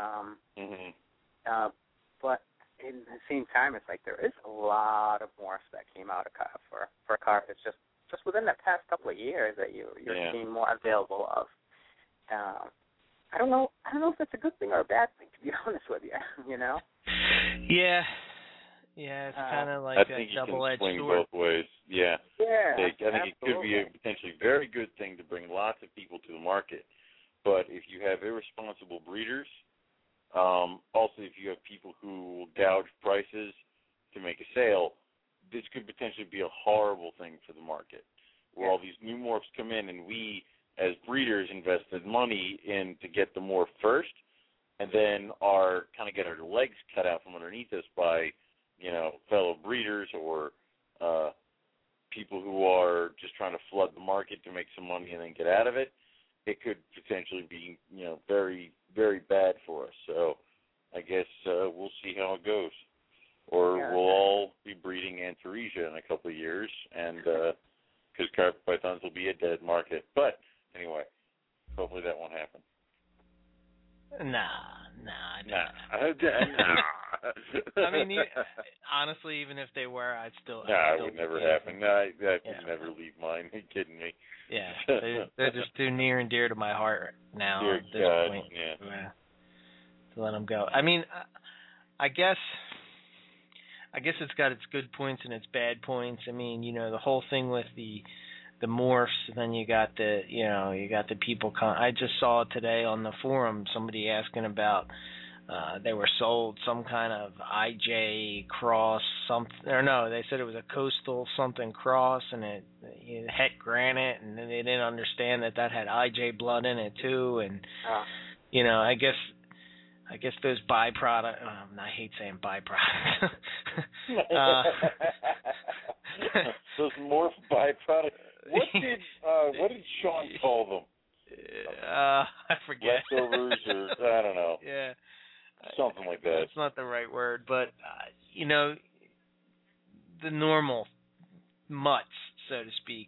But in the same time, it's like there is a lot of morphs that came out of for carpets just within the past couple of years that you're seeing more available of. I don't know if that's a good thing or a bad thing, to be honest with you. You know?
Yeah. Yeah, it's kind of like a double-edged sword.
I think you can swing both ways. Yeah.
Yeah.
I think it could be a potentially very good thing to bring lots of people to the market. But if you have irresponsible breeders, also if you have people who will gouge prices to make a sale, this could potentially be a horrible thing for the market. Where all these new morphs come in, and we, as breeders, invested money in to get the morph first, and then get our legs cut out from underneath us by, you know, fellow breeders or people who are just trying to flood the market to make some money and then get out of it. It could potentially be, you know, very, very bad for us. So I guess we'll see how it goes. Or we'll all be breeding Antaresia in a couple of years, and because carpet pythons will be a dead market. But anyway, hopefully that won't happen.
Nah. I mean, honestly, even if they were, I'd still.
It would never happen. That would never leave mine. Are you kidding me?
Yeah, they're just too near and dear to my heart now.
Dear
at this
God,
point.
yeah.
To let them go. I mean, I guess it's got its good points and its bad points. I mean, you know, the whole thing with the morphs, then you got the people. I just saw today on the forum somebody asking about they were sold some kind of IJ cross they said it was a coastal something cross, and it het granite, and then they didn't understand that had IJ blood in it too, and you know, I guess those byproduct. I hate saying byproduct.
Those morph byproducts. What did Sean call them?
I forget.
Leftovers, or I don't know.
Yeah,
something like that.
That's not the right word, but you know, the normal mutts, so to speak,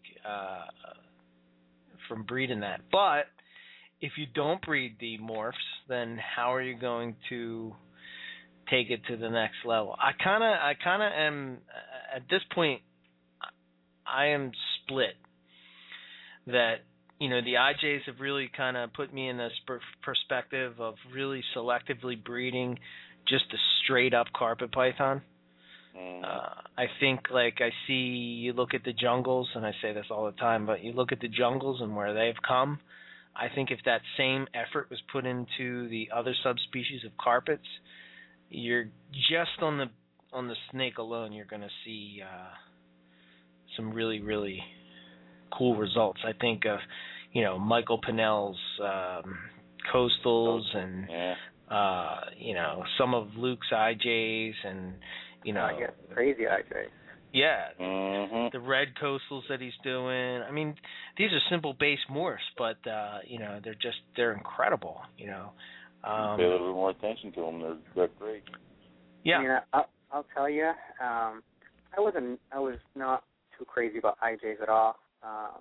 from breeding that. But if you don't breed the morphs, then how are you going to take it to the next level? I kind of am at this point. I am split. That, you know, the IJs have really kind of put me in this perspective of really selectively breeding just a straight up carpet python. I think, like, you look at the jungles, and I say this all the time, but you look at the jungles and where they've come. I think if that same effort was put into the other subspecies of carpets, you're just on the snake alone, you're going to see some really, really cool results. I think of, you know, Michael Pinnell's coastals and you know, some of Luke's IJs, and you know,
crazy IJs.
Yeah, the red coastals that he's doing. I mean, these are simple base morphs, but you know, they're incredible. You know,
pay a little bit more attention to them. They're great.
Yeah,
I mean, I'll tell you, I was not too crazy about IJs at all.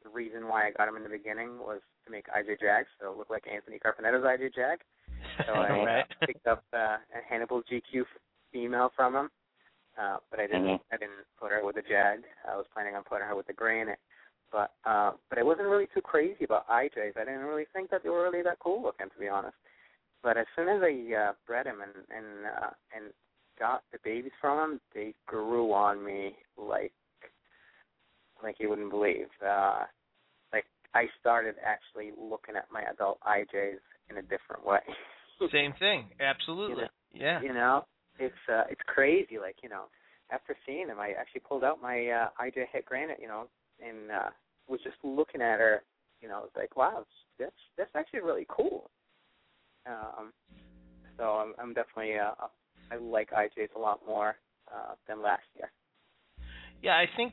the reason why I got him in the beginning was to make IJ Jag, so it looked like Anthony Carpenetto's IJ Jag. So I picked up a Hannibal GQ female from him, but I didn't put her with a Jag. I was planning on putting her with the Granite. But I wasn't really too crazy about IJs. I didn't really think that they were really that cool looking, to be honest. But as soon as I bred him and got the babies from him, they grew on me like you wouldn't believe. Like I started actually looking at my adult IJs in a different way.
Same thing, absolutely. Yeah.
You know, it's crazy. Like, you know, after seeing him, I actually pulled out my IJ Het Granite, you know, and was just looking at her. You know, it's like, wow, that's actually really cool. So I'm definitely I like IJs a lot more than last year.
Yeah, I think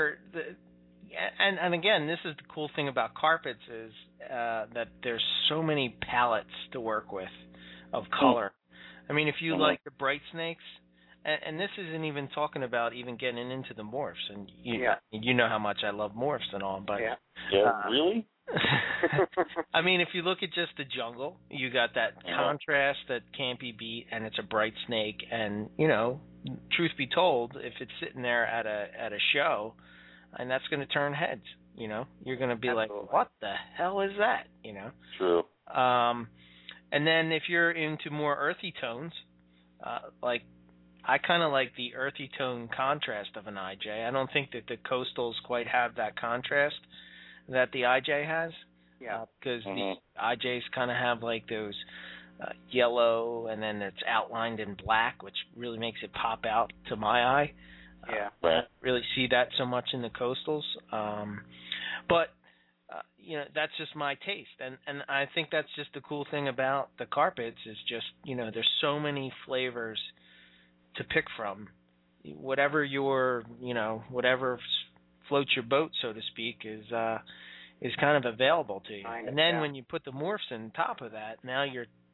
and again, this is the cool thing about carpets is that there's so many palettes to work with of color. I mean, if you like the bright snakes, and this isn't even talking about even getting into the morphs, and you know how much I love morphs and all, but
really?
I mean, if you look at just the jungle, you got that contrast that can't be beat, and it's a bright snake, and you know, truth be told, if it's sitting there at a show, and that's going to turn heads, you know, you're going to be like, what the hell is that, you know?
True.
And then if you're into more earthy tones, like I kind of like the earthy tone contrast of an IJ. I don't think that the coastals quite have that contrast that the IJ has.
Yeah.
Because the IJs kind of have like those yellow, and then it's outlined in black, which really makes it pop out to my eye.
Yeah.
I don't really see that so much in the coastals. But you know, that's just my taste, and I think that's just the cool thing about the carpets is just, you know, there's so many flavors to pick from. Whatever your, you know, whatever floats your boat, so to speak, is kind of available to you. And then when you put the morphs on top of that, now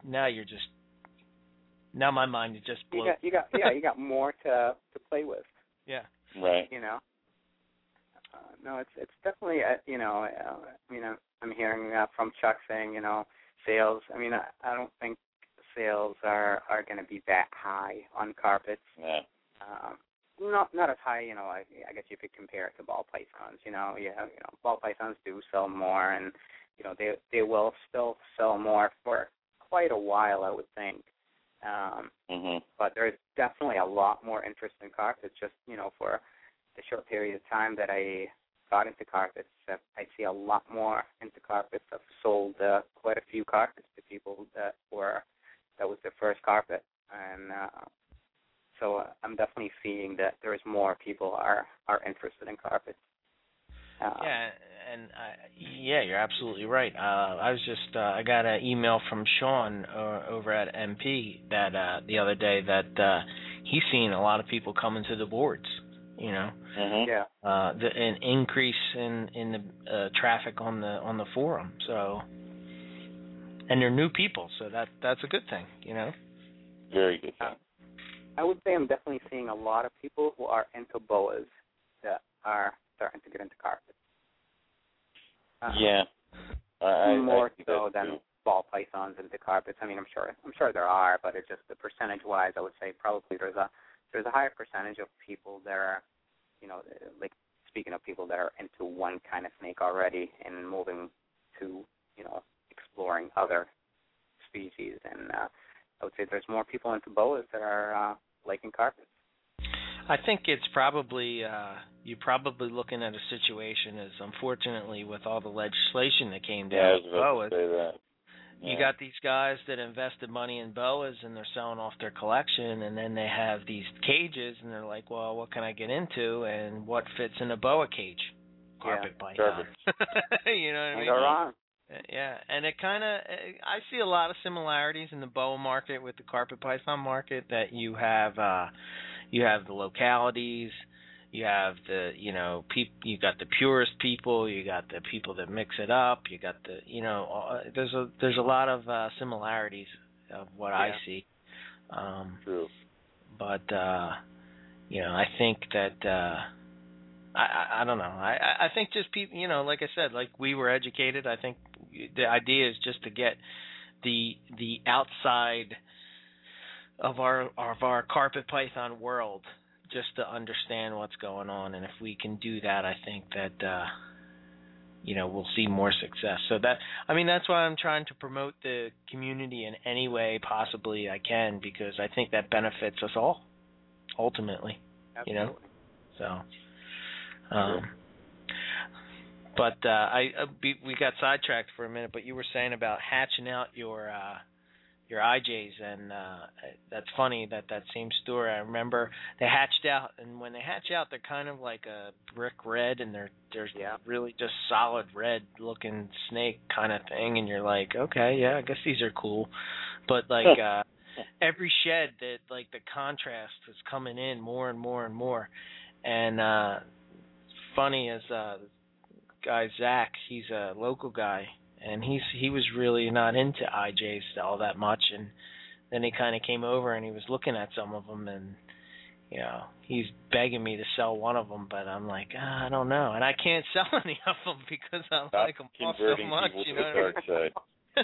my mind is just blown.
You got more to play with.
Yeah.
Right.
You know. No, it's definitely you know, I mean, I'm hearing from Chuck saying, you know, sales. I mean, I don't think sales are going to be that high on carpets.
Yeah.
Not as high, you know. I guess you could compare it to ball pythons. You know, ball pythons do sell more, and you know they will still sell more for quite a while, I would think. But there's definitely a lot more interest in carpets. Just, you know, for the short period of time that I got into carpets, I see a lot more into carpets. I've sold quite a few carpets to people that was their first carpet, and so I'm definitely seeing that there is more people are interested in carpets.
You're absolutely right. I was just I got an email from Sean over at MP that the other day that he's seen a lot of people coming to the boards. You know, an increase in the traffic on the forum. So, and they're new people, so that's a good thing. You know,
very good thing.
I would say I'm definitely seeing a lot of people who are into boas that are starting to get into carpets. More so than ball pythons into carpets. I mean, I'm sure there are, but it's just the percentage-wise, I would say probably there's a higher percentage of people that are, you know, like speaking of people that are into one kind of snake already and moving to, you know, exploring other species. And I would say there's more people into boas that are liking carpets.
I think it's probably you're probably looking at a situation as, unfortunately, with all the legislation that came down with boas. You got these guys that invested money in boas and they're selling off their collection, and then they have these cages and they're like, well, what can I get into, and what fits in a boa cage? Carpet python. You know what I mean?
Go wrong.
Yeah, and it kind of, I see a lot of similarities in the boa market with the carpet python market, that you have the localities, you have the, you know, you got the purist people, you got the people that mix it up, you got the, you know, there's a lot of similarities of what I see.
True.
But you know, I think that I don't know. I think just people, like I said, like we were educated. I think the idea is just to get the outside of our carpet python world just to understand what's going on, and if we can do that, I think that we'll see more success. So that's why I'm trying to promote the community in any way possibly I can, because I think that benefits us all ultimately.
Absolutely.
So. But we got sidetracked for a minute. But you were saying about hatching out your IJs, and that's funny that same story. I remember they hatched out, and when they hatch out, they're kind of like a brick red, and they're really just solid red looking snake kind of thing. And you're like, okay, yeah, I guess these are cool. But like every shed, that like the contrast was coming in more and more and more, and funny as guy Zach, he's a local guy, and he was really not into IJs all that much, and then he kind of came over and he was looking at some of them, and he's begging me to sell one of them, but I'm like, I don't know, and I can't sell any of them because I like them all so much,
to the dark side.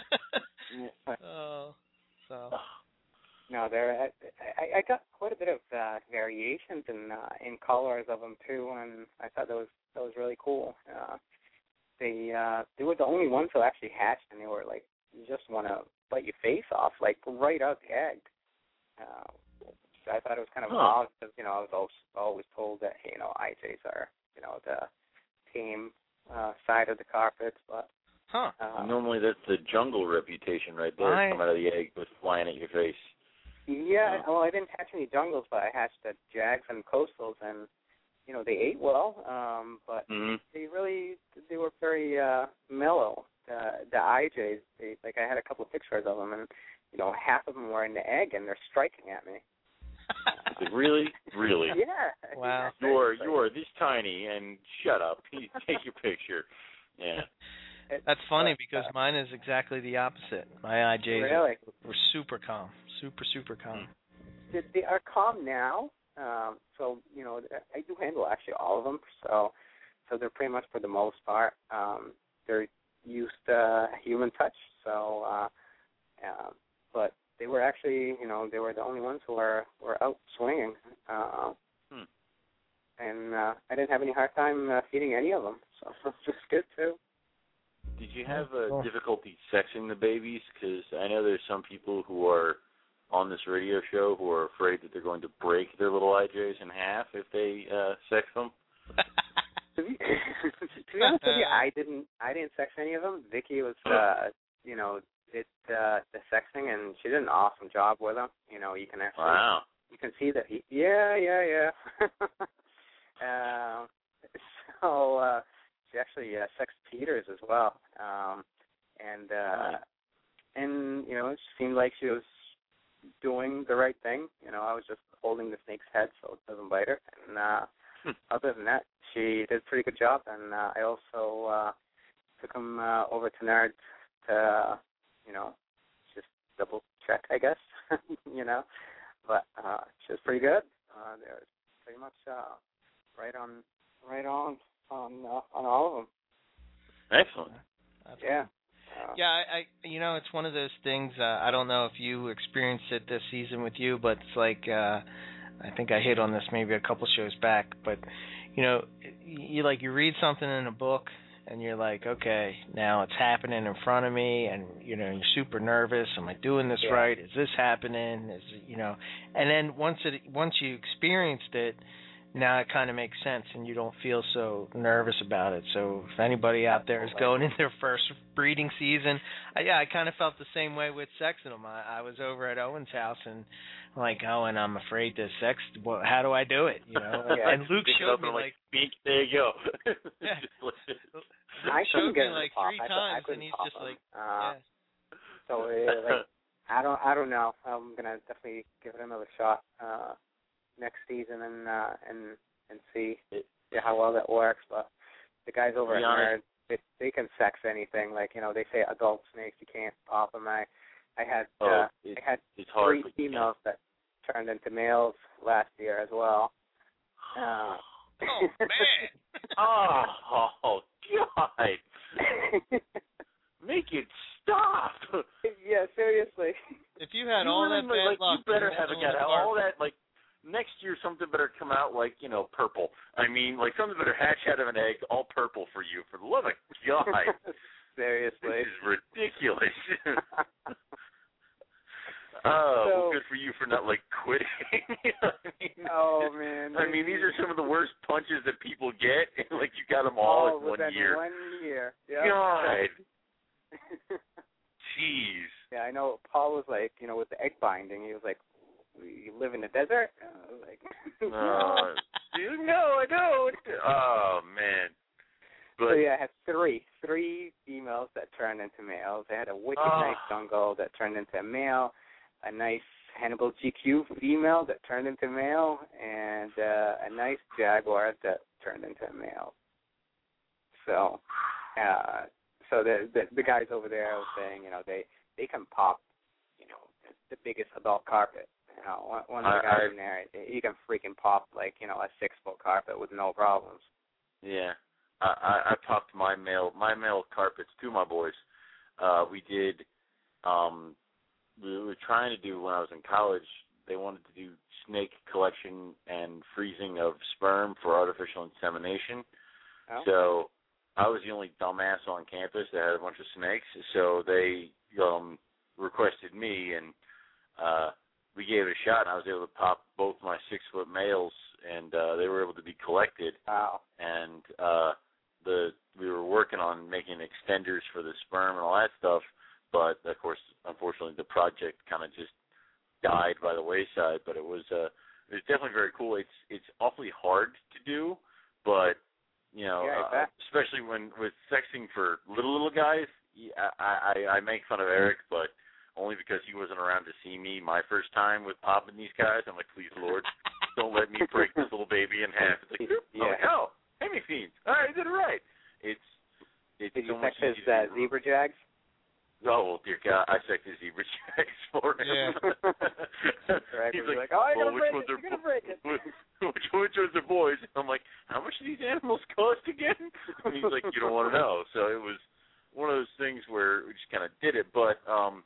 So.
No, I got quite a bit of variations in colors of them too, and I thought that was really cool. They were the only ones who actually hatched, and they were like, you just want to bite your face off, like right out the egg. I thought it was kind of odd because I was always told that IJs are the tame side of the carpets, but
normally that's the jungle reputation right there, come out of the egg with flying at your face.
Yeah, well, I didn't hatch any jungles, but I hatched the jags and coastals, and they ate well, but they were very mellow. The IJs, I had a couple of pictures of them, and half of them were in the egg, and they're striking at me.
Really? Really?
Yeah.
Wow.
You are this tiny, and shut up. Take your picture. Yeah.
That's funny because mine is exactly the opposite. My IJs were super calm, super calm.
They are calm now. So I do handle actually all of them. So they're pretty much, for the most part, they're used to human touch. So, but they were actually, they were the only ones who were out swinging. And I didn't have any hard time feeding any of them. So it's just good too.
Did you have difficulty sexing the babies? Because I know there's some people who are on this radio show who are afraid that they're going to break their little IJs in half if they sex them.
To be honest with you, I didn't sex any of them. Vicky was, did the sexing, and she did an awesome job with them. You can actually, you can see that yeah. So she actually sexed Peters as well, and it seemed like she was doing the right thing. I was just holding the snake's head so it doesn't bite her, and other than that, she did a pretty good job. And I also took him over to Nerd to, just double check, I guess, but she was pretty good. They were pretty much right on all of them.
Excellent.
Yeah.
Yeah, it's one of those things. I don't know if you experienced it this season with you, but it's like I think I hit on this maybe a couple shows back. But you read something in a book, and you're like, okay, now it's happening in front of me, and you're super nervous. Am I doing this right? Is this happening? And then once you experienced it, now it kind of makes sense, and you don't feel so nervous about it. So if anybody out there is going in their first breeding season, I kind of felt the same way with sexing them. I was over at Owen's house, and I'm like, and I'm afraid to sex. Well, how do I do it? And Luke showed me like,
there you go.
Yeah.
I
showed me like 3 times, and he's just like,
So I don't know. I'm gonna definitely give it another shot next season and see how well that works. But the guys over at Nerd, they can sex anything. Like they say adult snakes, you can't pop them. I had 3 females that turned into males last year as well.
Oh, man.
Oh, God. Make it stop.
Yeah, seriously.
If you had all that bad luck,
you better have got all that, like, next year something better come out like, purple. I mean, like something better hatch out of an egg, all purple for you, for the love of God.
Seriously.
This is ridiculous. Well, good for you for not, like, quitting.
Oh, man.
I mean, these are some of the worst punches that people get, and, like, you got them all in 1 year.
1 year. Yep.
God. Jeez.
Yeah, I know Paul was like, with the egg binding, he was like, you live in the desert? I was like,
no, I don't. Oh, man. But,
so, yeah, I had three females that turned into males. I had a wicked nice jungle that turned into a male, a nice Hannibal GQ female that turned into male, and a nice jaguar that turned into a male. So, the guys over there were saying, they can pop, the biggest adult carpet. One of the guys in there, he can freaking pop like, a 6-foot carpet with no problems.
Yeah, I popped my male carpets to my boys. We did. We were trying to do when I was in college. They wanted to do snake collection and freezing of sperm for artificial insemination.
Oh.
So I was the only dumbass on campus that had a bunch of snakes. So they requested me, and we gave it a shot. And I was able to pop both my 6-foot males, and they were able to be collected.
Wow.
And we were working on making extenders for the sperm and all that stuff. But, of course, unfortunately, the project kind of just died by the wayside. But it was definitely very cool. It's awfully hard to do, but, especially with sexting for little guys, I make fun of Eric, but only because he wasn't around to see me my first time with popping these guys. I'm like, please, Lord, don't let me break this little baby in half. It's like, I'm like, oh, Hemi fiends. All right, I did it right. It's
Did
so
you
much
sex his zebra jags?
Oh, well, dear God, I checked his zebra jags for him.
Yeah.
Right,
He's
like, oh, you're
well,
going to break it.
Which ones are boys? I'm like, how much do these animals cost again? And he's like, you don't want to know. So it was one of those things where we just kind of did it. But I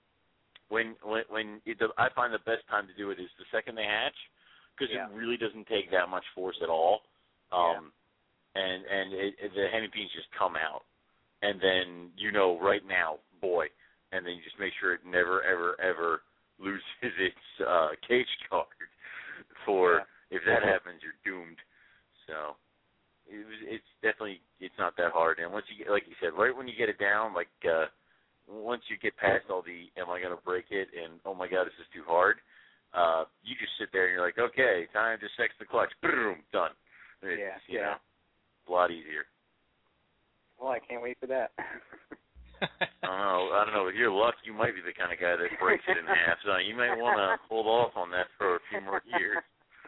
find the best time to do it is the second they hatch, because it really doesn't take that much force at all. And the hemipenes just come out. And then right now, boy, and then you just make sure it never, ever, ever loses its cage guard. If that happens, you're doomed. So it's definitely not that hard. And once you get, like you said, right when you get it down, like once you get past all the am I going to break it and oh my God, this is too hard, you just sit there and you're like, okay, time to sex the clutch. Boom, done. It's, a lot easier.
Well, I can't wait for that.
I don't know. With your luck, you might be the kind of guy that breaks it in half. So you might want to hold off on that for a few more years.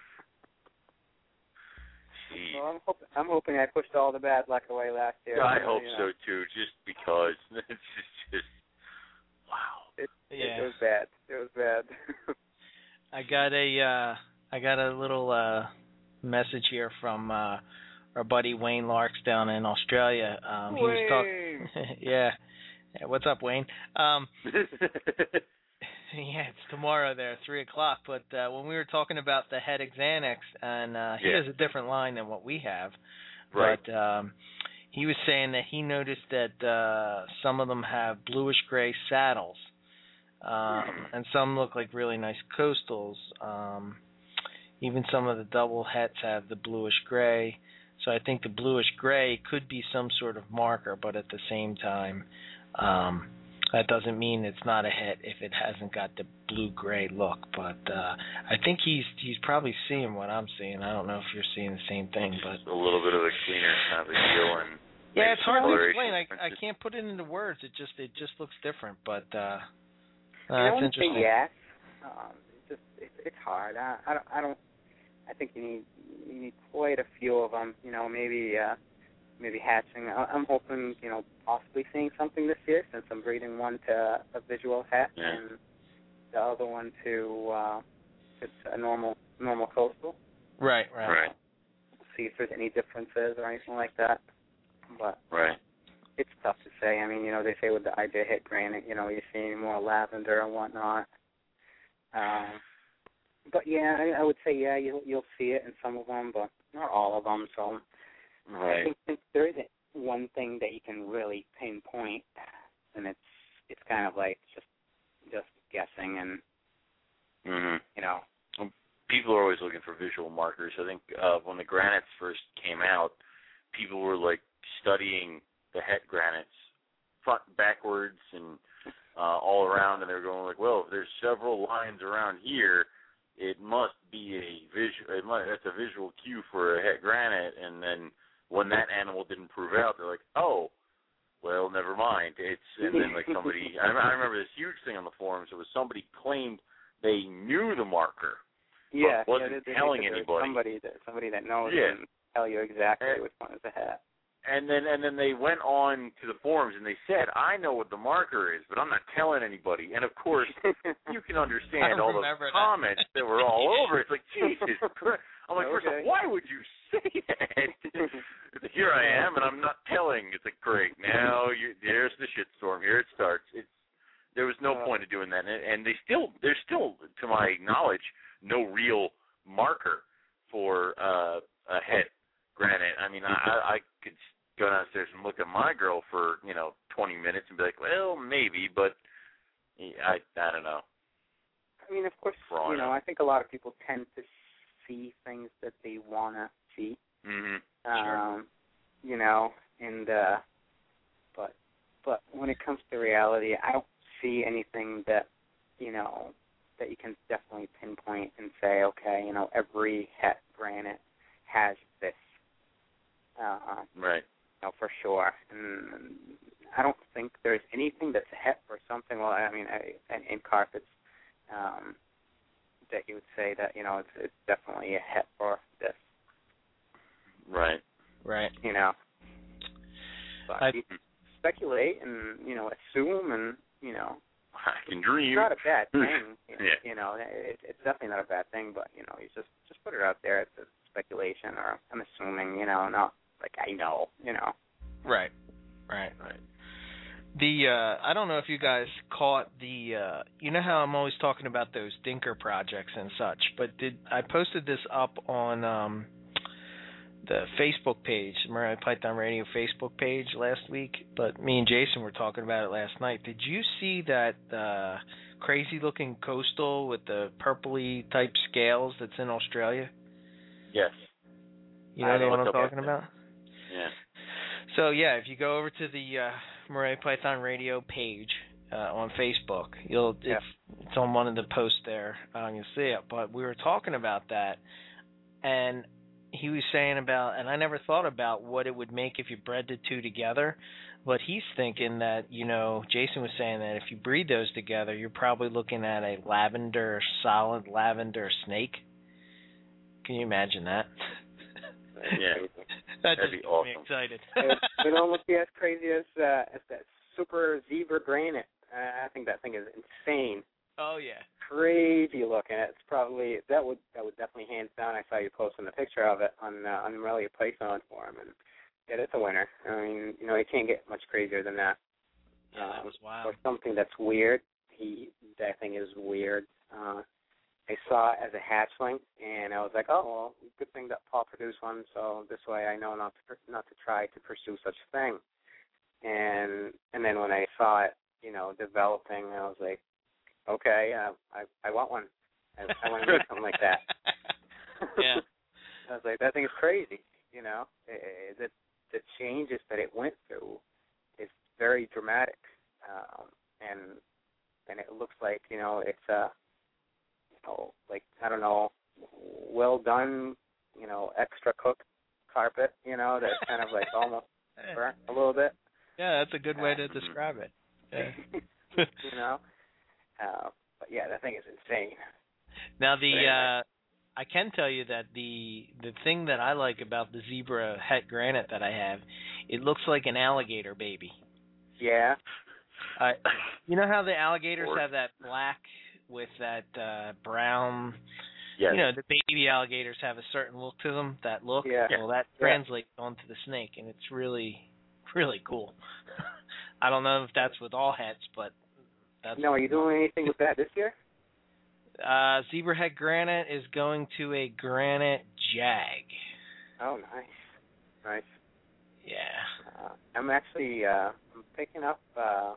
Jeez.
Well, I'm hoping I pushed all the bad luck away last year.
I hope so too. Just because it's just wow.
It was bad. It was bad.
I got a little message here from our buddy Wayne Larks down in Australia. He was talking. Yeah. What's up, Wayne? Yeah, it's tomorrow there, 3:00. But when we were talking about the Het Xanax, and he has a different line than what we have.
Right.
But he was saying that he noticed that some of them have bluish-gray saddles, and some look like really nice coastals. Even some of the double hets have the bluish-gray. So I think the bluish-gray could be some sort of marker, but at the same time, that doesn't mean it's not a het if it hasn't got the blue-gray look. But I think he's probably seeing what I'm seeing. I don't know if you're seeing the same thing, but
a little bit of a cleaner kind of a deal, and
yeah, it's hard to explain. I can't put it into words. It just looks different, but it's interesting.
Yes, it's hard. I think you need quite a few of them. Maybe hatching. I'm hoping, possibly seeing something this year, since I'm breeding one to a visual het and the other one to a normal coastal.
Right.
see if there's any differences or anything like that. But
right.
It's tough to say. I mean, they say with the IJ het granite, you're seeing more lavender and whatnot. But yeah, I would say you'll see it in some of them, but not all of them. So
right.
I think there isn't one thing that you can really pinpoint, and it's kind of like just guessing and
People are always looking for visual markers. I think when the granites first came out, people were like studying the het granites front, backwards, and all around, and they were going like, well, if there's several lines around here, it must be that's a visual cue for a het granite. And then when that animal didn't prove out, they're like, oh, well, never mind. And then like somebody, I remember this huge thing on the forums. It was somebody claimed they knew the marker.
Yeah,
but wasn't telling anybody.
Somebody that knows and tell you exactly which one is the hat.
And then they went on to the forums and they said, I know what the marker is, but I'm not telling anybody. And of course, you can understand all the comments that were all over. It's like, Jesus Christ. I'm like, first of all, why would you say that? Here I am, and I'm not telling. It's like, great. Now there's the shitstorm. Here it starts. There was no point of doing that. And there's still, to my knowledge, no real marker for a het granite. I mean, I could go downstairs and look at my girl for 20 minutes and be like, well, maybe, but I don't know.
I mean, of course, I think a lot of people tend to see things that they want to see.
Sure.
And but when it comes to reality, I don't see anything that that you can definitely pinpoint and say, okay, every het granite has this.
Right.
For sure. And I don't think there's anything that's a het or something. Well, I mean, in carpets, that you would say that it's definitely a het for this.
Right.
Right.
But you can speculate and assume and
I can dream.
It's not a bad thing.
Yeah.
It's definitely not a bad thing. But you just put it out there. It's a speculation, or I'm assuming. Not like I know.
Right. I don't know if you guys caught the how I'm always talking about those Dinker projects and such, but I posted this up on the Facebook page, Morelia Python Radio Facebook page last week, but me and Jason were talking about it last night. Did you see that crazy looking coastal with the purpley type scales that's in Australia?
Yes.
You know the one I'm talking about?
Yeah.
So, if you go over to the Morelia Python Radio page on Facebook, it's on one of the posts there. You'll see it. But we were talking about that, and he was saying about, and I never thought about what it would make if you bred the two together, but he's thinking that, Jason was saying that if you breed those together, you're probably looking at a solid lavender snake. Can you imagine that?
Yeah.
That'd
be
awesome.
Me
excited.
It almost be as crazy as that super zebra granite. I think that thing is insane.
Oh yeah.
Crazy looking. It's probably that would definitely hands down. I saw you posting a picture of it on the Morelia Python forum, and it's a winner. I mean, it can't get much crazier than that.
Yeah, that was wild.
Or something that's weird. That thing is weird. I saw it as a hatchling, and I was like, oh, well, good thing that Paul produced one, so this way I know not to try to pursue such a thing. And then when I saw it, developing, I was like, okay, I want one. I want to make something like that.
Yeah.
I was like, that thing is crazy. The changes that it went through is very dramatic, and it looks like it's I don't know, well done, extra cooked carpet, that's kind of like almost burnt a little bit.
Yeah, that's a good way to describe it. Yeah.
But yeah, that thing is insane.
Now I can tell you that the thing that I like about the zebra het granite that I have, it looks like an alligator baby.
Yeah.
You know how the alligators have that black with that brown
Yes.
You know, the baby alligators have a certain look to them. That look, well, that translates onto the snake, and it's really, really cool. I don't know if that's with all hets, but that's.
No, are you doing anything with that this year?
Zebrahead granite is going to a granite jag.
Oh, nice.
Yeah.
I'm actually I'm picking up a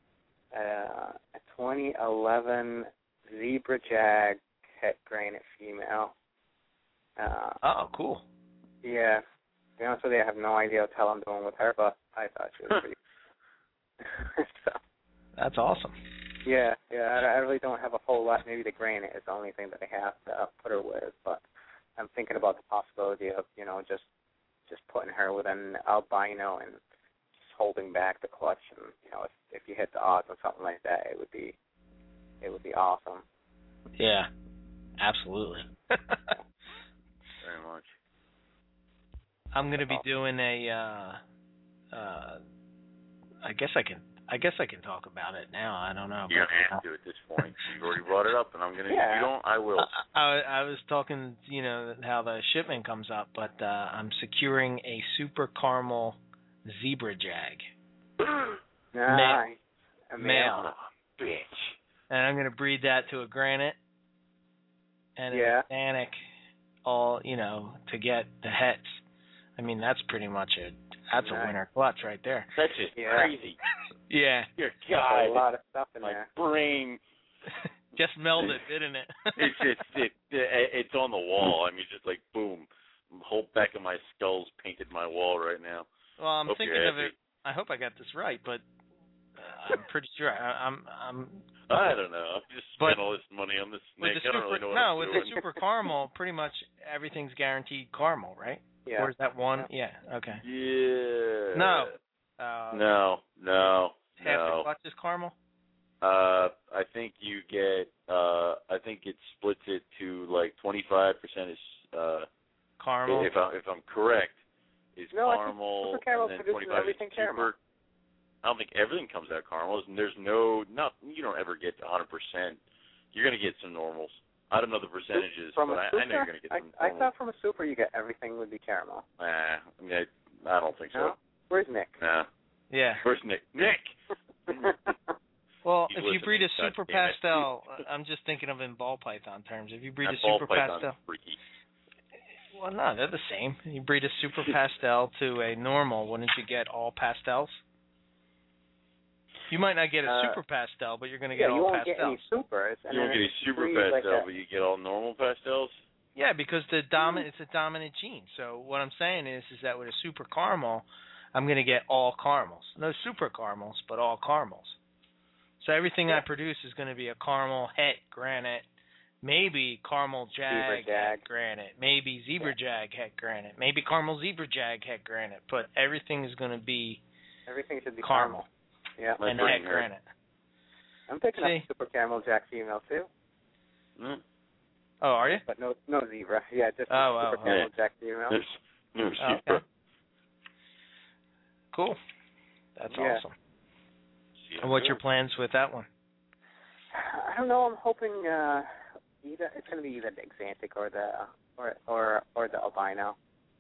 2011 Zebra Jag het granite female.
Oh, cool.
Yeah. To be honest with you, I have no idea what the hell I'm doing with her, but I thought she was pretty. So.
That's awesome.
Yeah. I really don't have a whole lot. Maybe the granite is the only thing that I have to put her with, but I'm thinking about the possibility of, just putting her with an albino and just holding back the clutch, and if you hit the odds on something like that, it would be awesome.
Yeah, absolutely.
Very much.
I'm going to be doing a. I guess I can talk about it now. I don't know.
You're gonna have to at this point. You've already brought it up, and I'm gonna.
Yeah.
If you don't, I will.
I was talking, how the shipment comes up, but I'm securing a super caramel zebra jag.
Nice.
Male.
Oh, bitch.
And I'm gonna breed that to a granite and an Atlantic, all to get the hets. I mean, that's pretty much a winner clutch right there.
That's just crazy.
Yeah.
Dear God,
a lot of stuff in
my
there.
brain
just melded, didn't it?
it's on the wall. I mean, just like boom, whole back of my skull's painted my wall right now.
Well, I'm thinking of it. I hope I got this right, but I'm pretty sure I'm.
I don't know. I just spent all this money on this snake. I don't really know what I'm doing.
With the super caramel, pretty much everything's guaranteed caramel, right?
Yeah.
Or is that one? Yeah. Okay.
Yeah.
No.
No.
Half the clutch is caramel?
I think you get. I think it splits it to like 25% is
caramel.
If I'm correct, is caramel.
Super caramel
and then
produces
25
everything
is super.
caramel.
I don't think everything comes out caramel. And there's you don't ever get 100%. You're gonna get some normals. I don't know the percentages, but I know you're gonna get some.
I thought from a super you get everything would be caramel.
I don't think so.
No? Where's Nick?
Nah.
Yeah.
Where's Nick? Nick.
Well, if you breed a super pastel, I'm just thinking of in ball python terms. If you breed a super pastel,
freaky.
Well, no, they're the same. You breed a super pastel to a normal, wouldn't you get all pastels? You might not get a super pastel, but you're going to get all pastels.
You won't get any supers.
You won't get a super pastel, but you get all normal pastels?
Yeah, because it's a dominant gene. So what I'm saying is that with a super caramel, I'm going to get all caramels. No super caramels, but all caramels. So everything I produce is going to be a caramel het granite, maybe caramel jag het granite, maybe zebra jag het granite, maybe caramel zebra jag het granite, but everything is going to be
should be
caramel.
Yeah.
And het granite.
I'm picking up a super caramel jack female too.
Mm.
Oh, are you?
But no zebra. Yeah, just super caramel jack female.
No zebra.
Okay. Cool. That's awesome. And what's your plans with that one?
I don't know. I'm hoping it's going to be either the Xanthic or the albino.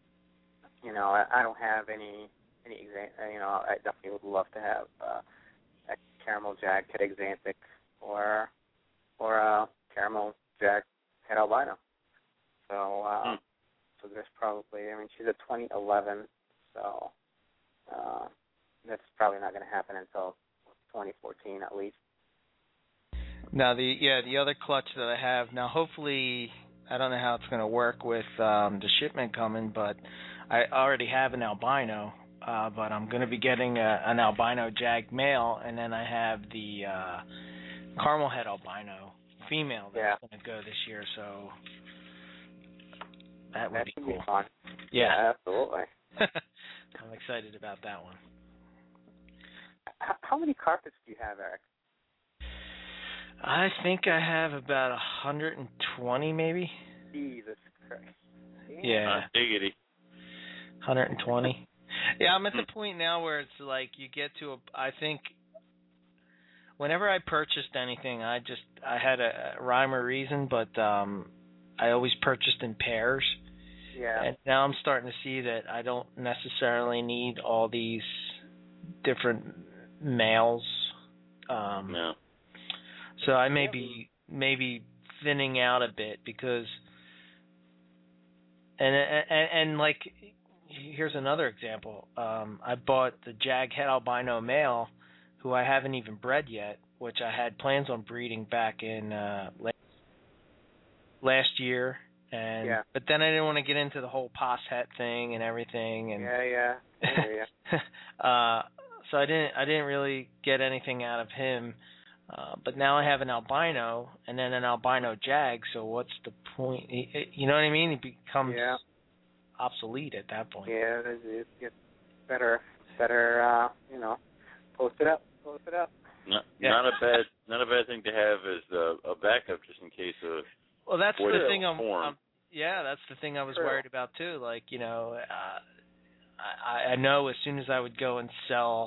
I don't have any I definitely would love to have a caramel jag het Xanthic or a caramel jag het albino. So so there's probably. I mean, she's a 2011, so that's probably not going to happen until 2014 at least.
Now the other clutch that I have now, hopefully I don't know how it's going to work with the shipment coming, but I already have an albino, but I'm going to be getting an albino jag male, and then I have the caramel head albino female that's going to go this year, so that would be cool.
Be fun.
Yeah,
absolutely.
I'm excited about that one.
How many carpets do you have, Eric?
I think I have about 120, maybe.
Jesus Christ.
Yeah.
Diggity.
120. Yeah, I'm at the point now where it's like you get to I think whenever I purchased anything, I had a rhyme or reason, but I I always purchased in pairs.
Yeah.
And now I'm starting to see that I don't necessarily need all these different males.
No.
So I may be maybe thinning out a bit because, and like, here's another example. I bought the Jag Het albino male, who I haven't even bred yet, which I had plans on breeding back in last year. And but then I didn't want to get into the whole Pos Het thing and everything. And so I didn't really get anything out of him. But now I have an albino and then an albino Jag. So what's the point? You know what I mean? He becomes obsolete at that point.
Yeah, it gets better. You know, post it up.
Not a bad thing to have as a backup, just in case of.
Well, that's the thing that's the thing I was worried about too. Like, you know, I know as soon as I would go and sell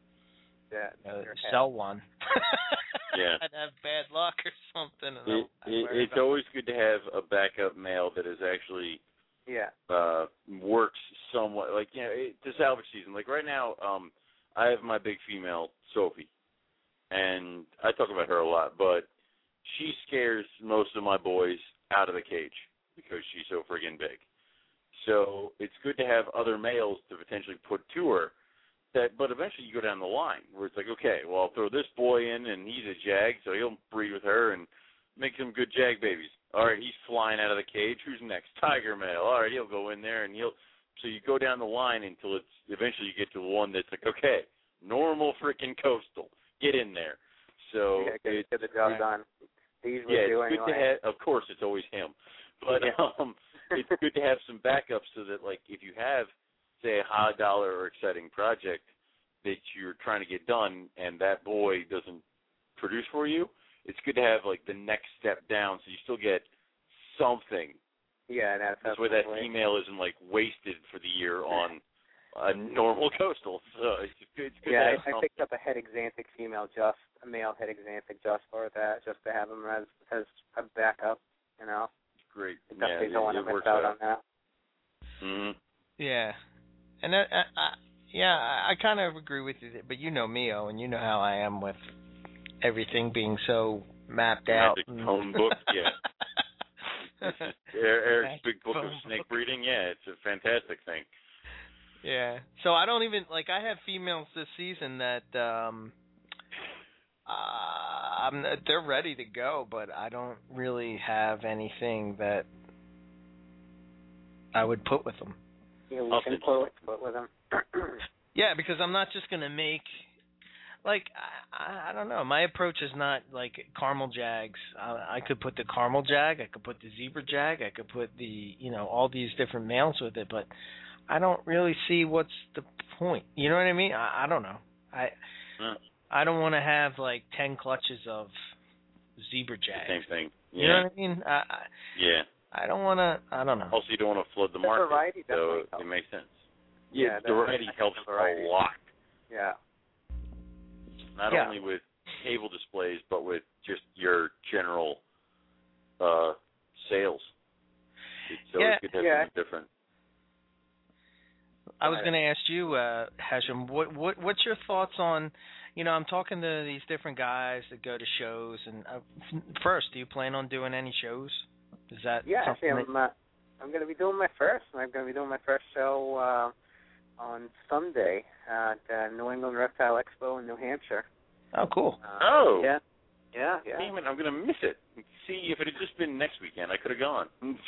one, I'd have bad luck or something.
It's always good to have a backup male that is actually works somewhat. Like, you know, to salvage season. Like right now, I have my big female Sophie, and I talk about her a lot, but she scares most of my boys out of the cage because she's so friggin' big. So it's good to have other males to potentially put to her. But eventually you go down the line where it's like, okay, well, I'll throw this boy in, and he's a Jag, so he'll breed with her and make some good Jag babies. All right, he's flying out of the cage. Who's next? Tiger male. All right, he'll go in there, and so you go down the line until it's eventually you get to one that's like, okay, normal freaking coastal. Get in there. So
get the job done.
It's good to have. Of course, it's always him, but it's good to have some backups so that, like, if you have, say, a high dollar or exciting project that you're trying to get done, and that boy doesn't produce for you, it's good to have like the next step down, so you still get something.
Yeah, that's
way that female isn't like wasted for the year on a normal coastal. So it's good.
Yeah, I picked up a Het Xanthic female, a male Het Xanthic, just for that, just to have him as a backup. You know.
Great.
I definitely don't want to miss out on that.
Mm-hmm.
Yeah, and I kind of agree with you, but you know me, and you know how I am with everything being so mapped out.
Magic phone book, Eric's big book of snake breeding, it's a fantastic thing.
Yeah. So I don't even I have females this season that they're ready to go, but I don't really have anything that I would put with them.
Yeah, we can put with them.
Yeah, because I'm not just going to make, I don't know. My approach is not like caramel Jags. I could put the caramel Jag, I could put the zebra Jag, I could put the, all these different males with it, but I don't really see what's the point. You know what I mean? I don't know. I don't want to have 10 clutches of zebra Jag.
Same thing. Yeah.
You know what I mean? I don't want to. I don't know.
Also, you don't want to flood the market,
variety
so it makes sense. Yeah, the variety helps a lot.
Yeah.
Not only with table displays, but with just your general sales. It's always good to have something different.
I was going to ask you, Hashem, what's your thoughts on? I'm talking to these different guys that go to shows, and first, do you plan on doing any shows? Is that
actually, I'm going to be doing my first. I'm going to be doing my first show on Sunday at New England Reptile Expo in New Hampshire.
Oh, cool.
Yeah.
Damn it, I'm going to miss it. See, if it had just been next weekend, I could have gone.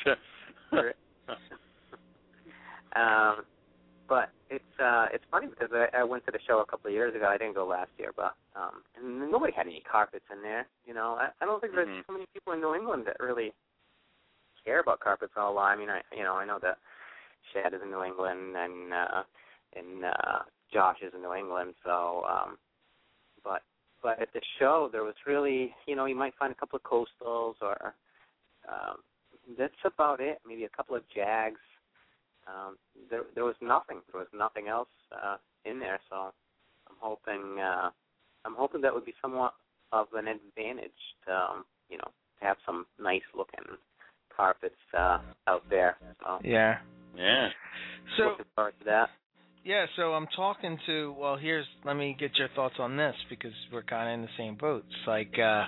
But it's funny because I went to the show a couple of years ago. I didn't go last year, but and nobody had any carpets in there. I don't think there's so many people in New England that really care about carpets a lot. I mean, I know that Shad is in New England and Josh is in New England. So, but at the show there was really, you might find a couple of coastals or that's about it. Maybe a couple of Jags. There was nothing. There was nothing else in there. So I'm hoping that would be somewhat of an advantage to to have some nice looking carpets out there. So.
Yeah.
Yeah.
So
looking forward to that.
Yeah, so I'm talking to, let me get your thoughts on this because we're kind of in the same boat. It's like,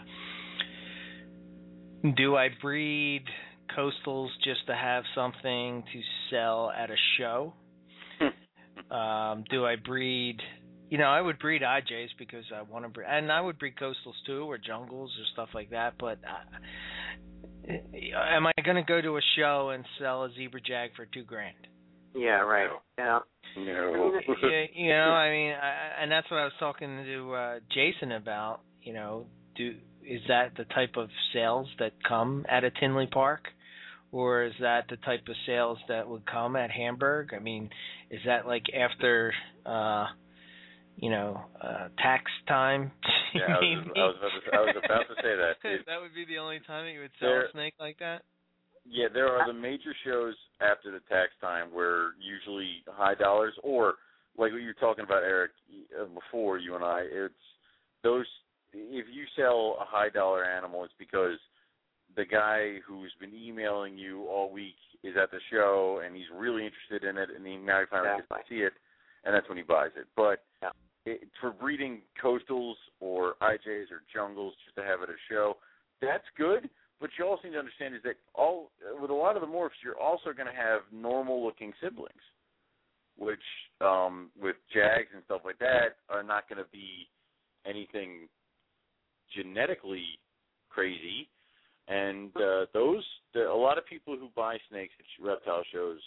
do I breed coastals just to have something to sell at a show? Do I breed, I would breed IJs because I want to breed, and I would breed coastals too, or jungles or stuff like that, but am I going to go to a show and sell a zebra jag for $2,000?
Yeah, right. Yeah.
No.
And that's what I was talking to Jason about. Is that the type of sales that come at a Tinley Park, or is that the type of sales that would come at Hamburg? I mean, is that like after, tax time?
Yeah, I was about to say that.
That would be the only time that you would sell a snake like that?
Yeah, there are the major shows after the tax time where usually high dollars, or like what you were talking about, Eric, before you and I, it's those, if you sell a high dollar animal, it's because the guy who's been emailing you all week is at the show and he's really interested in it, and now he finally gets to see it, and that's when he buys it. But for breeding coastals or IJs or jungles just to have at a show, that's good. But you also need to understand is that with a lot of the morphs, you're also going to have normal-looking siblings, which with jags and stuff like that are not going to be anything genetically crazy. And a lot of people who buy snakes at reptile shows,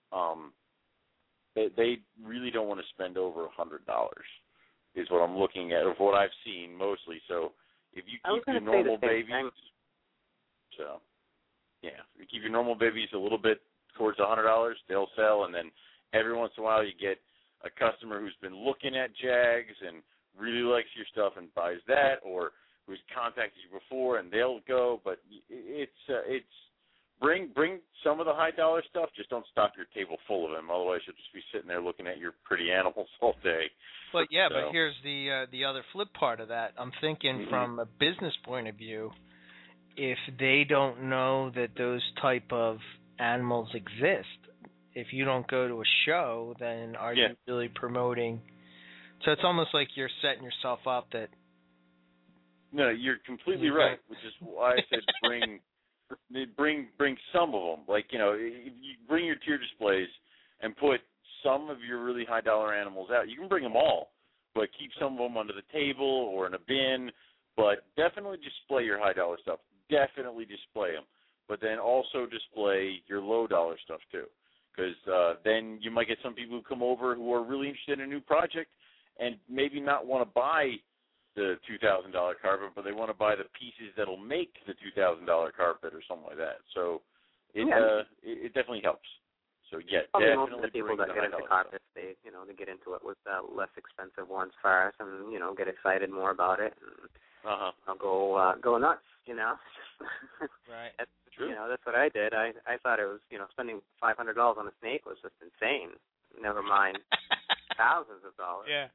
they really don't want to spend over $100, is what I'm looking at, of what I've seen mostly. So if you keep your normal babies... So, yeah, if you keep your normal babies a little bit towards $100, they'll sell, and then every once in a while you get a customer who's been looking at jags and really likes your stuff and buys that, or who's contacted you before and they'll go. But it's bring some of the high dollar stuff. Just don't stock your table full of them. Otherwise, you'll just be sitting there looking at your pretty animals all day.
But here's the other flip part of that. I'm thinking from a business point of view. If they don't know that those type of animals exist, if you don't go to a show, then are you really promoting? So it's almost like you're setting yourself up that.
No, you're completely right, which is why I said bring some of them. Like, if you bring your tier displays and put some of your really high dollar animals out. You can bring them all, but keep some of them under the table or in a bin. But definitely display your high dollar stuff. Definitely display them, but then also display your low-dollar stuff too, because then you might get some people who come over who are really interested in a new project and maybe not want to buy the $2,000 carpet, but they want to buy the pieces that'll make the $2,000 carpet or something like that. So it definitely helps. So definitely
most of the people that get into carpets, they get into it with less expensive ones first, and get excited more about it. And, I'll go nuts,
Right.
That's true. That's what I did. I thought it was, spending $500 on a snake was just insane. Never mind thousands of dollars.
Yeah.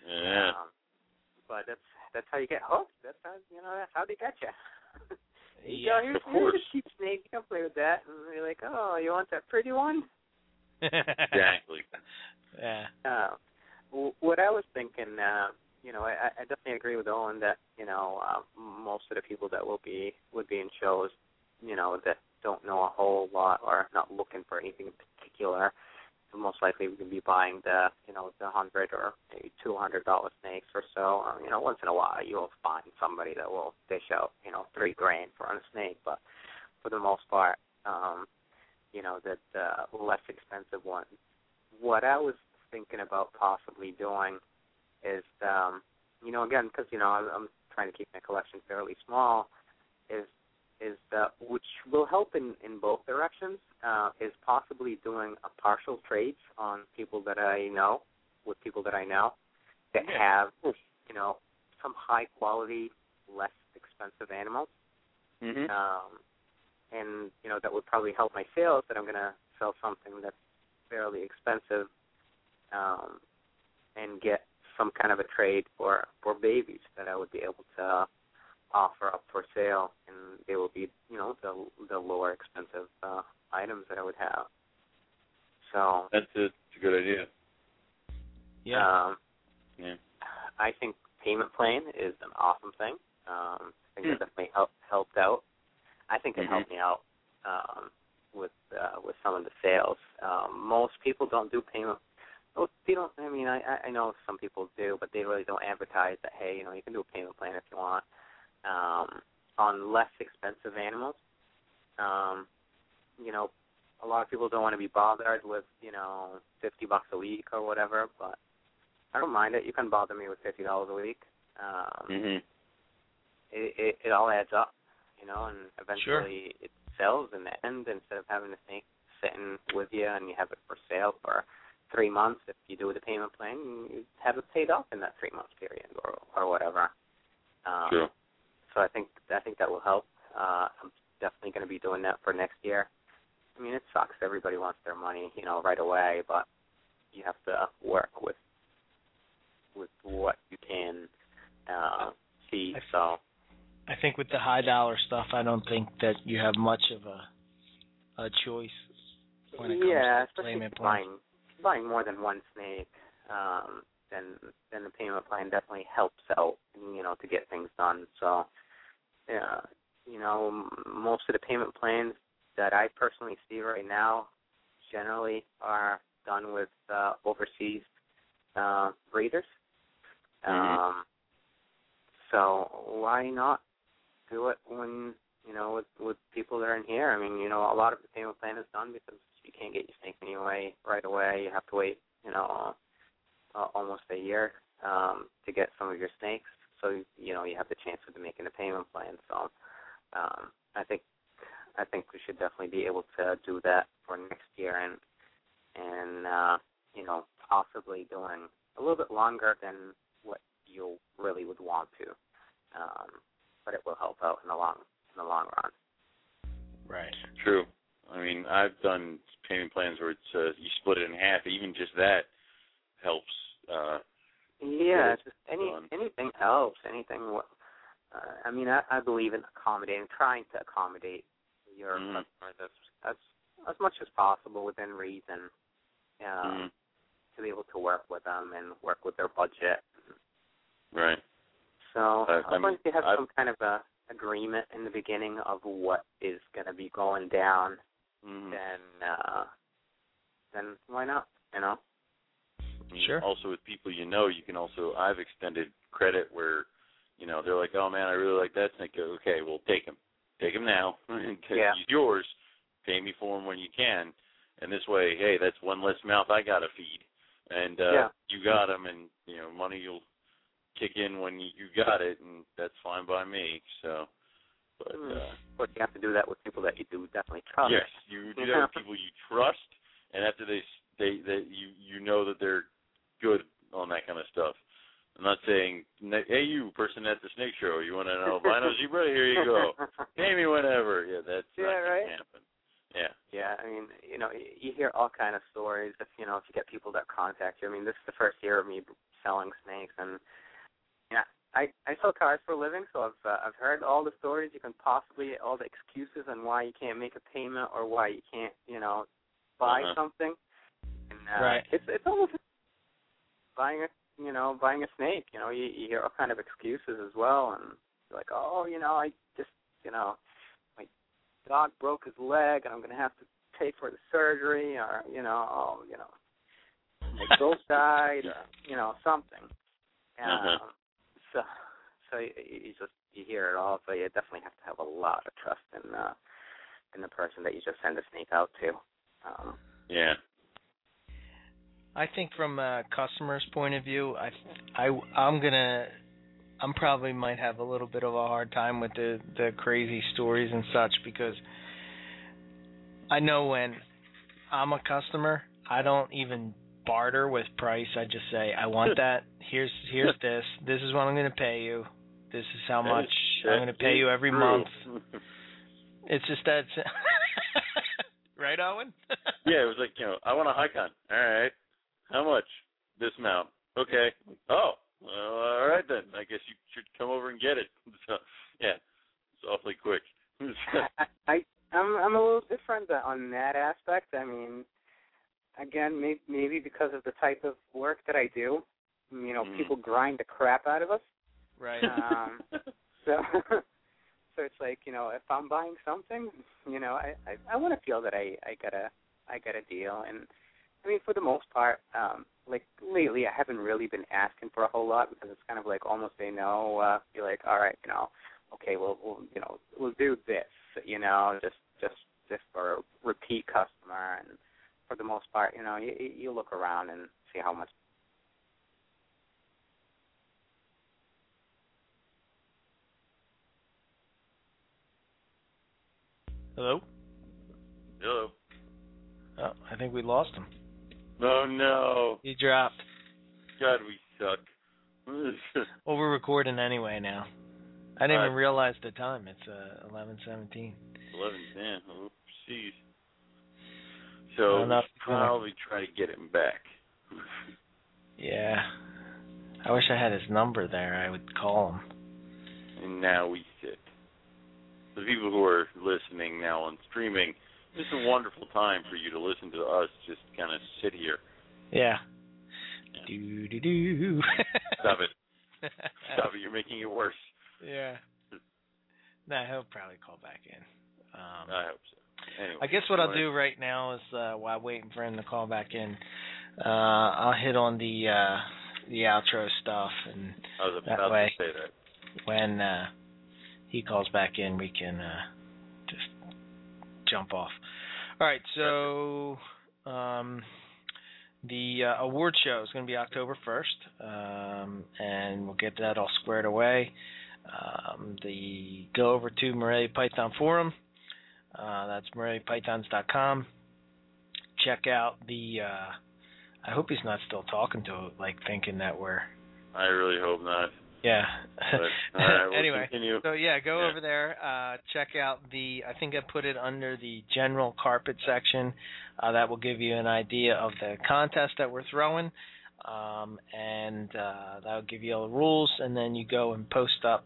But that's how you get hooked. That's how they get you. Here's a cheap snake. You can play with that, and you're like, oh, you want that pretty one?
Exactly.
Yeah.
What I was thinking. I definitely agree with Owen that, most of the people that would be in shows, that don't know a whole lot or not looking for anything in particular, most likely we can be buying the $100 or maybe $200 snakes or so. Once in a while you'll find somebody that will dish out, $3,000 for a snake, but for the most part, that less expensive ones. What I was thinking about possibly doing is, again, because, I'm trying to keep my collection fairly small, is which will help in both directions, is possibly doing a partial trades on people that I know, with people that I know, that have, some high quality, less expensive animals.
Mm-hmm.
And, that would probably help my sales, that I'm going to sell something that's fairly expensive, and get some kind of a trade for babies that I would be able to offer up for sale and be they will be, the lower expensive items that I would have. So
that's a good idea.
Yeah.
Yeah.
I think payment plan is an awesome thing. I think it definitely helped out. I think it helped me out with some of the sales. Most people don't do payment. They don't. I mean, I know some people do, but they really don't advertise that. Hey, you can do a payment plan if you want. On less expensive animals, a lot of people don't want to be bothered with $50 a week or whatever, but I don't mind it. You can bother me with $50 a week. It all adds up, and eventually it sells in the end instead of having the snake sitting with you and you have it for sale for 3 months. If you do the payment plan, you have it paid off in that 3-month period or whatever.
Sure.
So I think that will help. I'm definitely going to be doing that for next year. I mean, it sucks. Everybody wants their money, right away, but you have to work with what you can see. So
I think with the high dollar stuff, I don't think that you have much of a choice when it comes to payment plan.
Buying more than one snake, then the payment plan definitely helps out, to get things done. So, most of the payment plans that I personally see right now generally are done with overseas breeders. So why not do it when, with people that are in here? I mean, a lot of the payment plan is done because you can't get your snake anyway right away. You have to wait, almost a year to get some of your snakes. So, you have the chance of making a payment plan. So I think we should definitely be able to do that for next year and possibly doing a little bit longer than what you really would want to. But it will help out in the long run.
Right.
True. I mean, I've done payment plans where it's you split it in half. Even just that helps.
Just anything helps. Anything. I mean, I believe in trying to accommodate your customers as much as possible within reason, to be able to work with them and work with their budget.
Right.
So once you have some kind of a agreement in the beginning of what is going to be going down, then why not?
Sure.
Also, with people you can also. I've extended credit where, they're like, oh man, I really like that snake. Okay, well, take him now. He's yours. Pay me for him when you can, and this way, hey, that's one less mouth I gotta feed, and you got him, and money will kick in when you got it, and that's fine by me. So, but
you have to do that with people that you do definitely trust.
Yes, you do that with people you trust, and after they you know that they're good on that kind of stuff. I'm not saying, hey, you person at the snake show, you want an albino zebra? Here you go. Pay me whenever. Yeah, that's not going to happen. Yeah. Yeah,
I mean, you hear all kind of stories if you get people that contact you. I mean, this is the first year of me selling snakes, and I sell cars for a living, so I've heard all the stories you can possibly, all the excuses on why you can't make a payment or why you can't, buy something. And it's almost buying a snake. You hear all kind of excuses as well, and you're like, I just, my dog broke his leg, and I'm going to have to pay for the surgery, or my goat died, or something. So you hear it all. So you definitely have to have a lot of trust in the person that you just send a snake out to.
I think from a customer's point of view, I'm probably might have a little bit of a hard time with the crazy stories and such, because I know when I'm a customer, I don't even barter with price. I just say, I want that. Here's this. This is what I'm going to pay you. This is how much I'm going to pay you every month. It's just that. Right, Owen?
Yeah, it was like, I want a Hikon. All right. How much? This amount. Okay. Oh, well, all right then. I guess you should come over and get it. So, yeah, it's awfully quick. So,
on that aspect. I mean, again, maybe because of the type of work that I do, you know, people grind the crap out of us.
Right.
So it's like, you know, if I'm buying something, you know, I want to feel that I got a deal. And I mean, for the most part, like lately, I haven't really been asking for a whole lot because it's kind of like almost a no. You're like, all right, you know, okay, we'll do this, you know, just for a repeat customer. And for the most part, you know, you look around and see how much.
Hello?
Hello.
Oh, I think we lost him.
Oh, no.
He dropped.
God, we suck.
Well, we're recording anyway now. I didn't even realize the time. It's 11:17.
11:10. Oopsies. So we'll probably try to get him back.
Yeah. I wish I had his number there. I would call him.
And now we sit. The people who are listening now on streaming, this is a wonderful time for you to listen to us just kind of sit here.
Yeah. Do.
Stop it. Stop it. You're making it worse.
Yeah. Nah, he'll probably call back in.
I hope so. Anyway,
I guess what I'll do right now is while waiting for him to call back in, I'll hit on the outro stuff, and
I was about to say that.
When he calls back in, we can just jump off. All right, so the award show is going to be October 1st, and we'll get that all squared away. Go over to Morelia Python Forum. That's MoreliaPythons.com. Check out I hope he's not still talking to it, like thinking that we're...
I really hope not.
Yeah.
But, all right, we'll
anyway,
continue.
So go over there. Check out I think I put it under the general carpet section. That will give you an idea of the contest that we're throwing. And that'll give you all the rules. And then you go and post up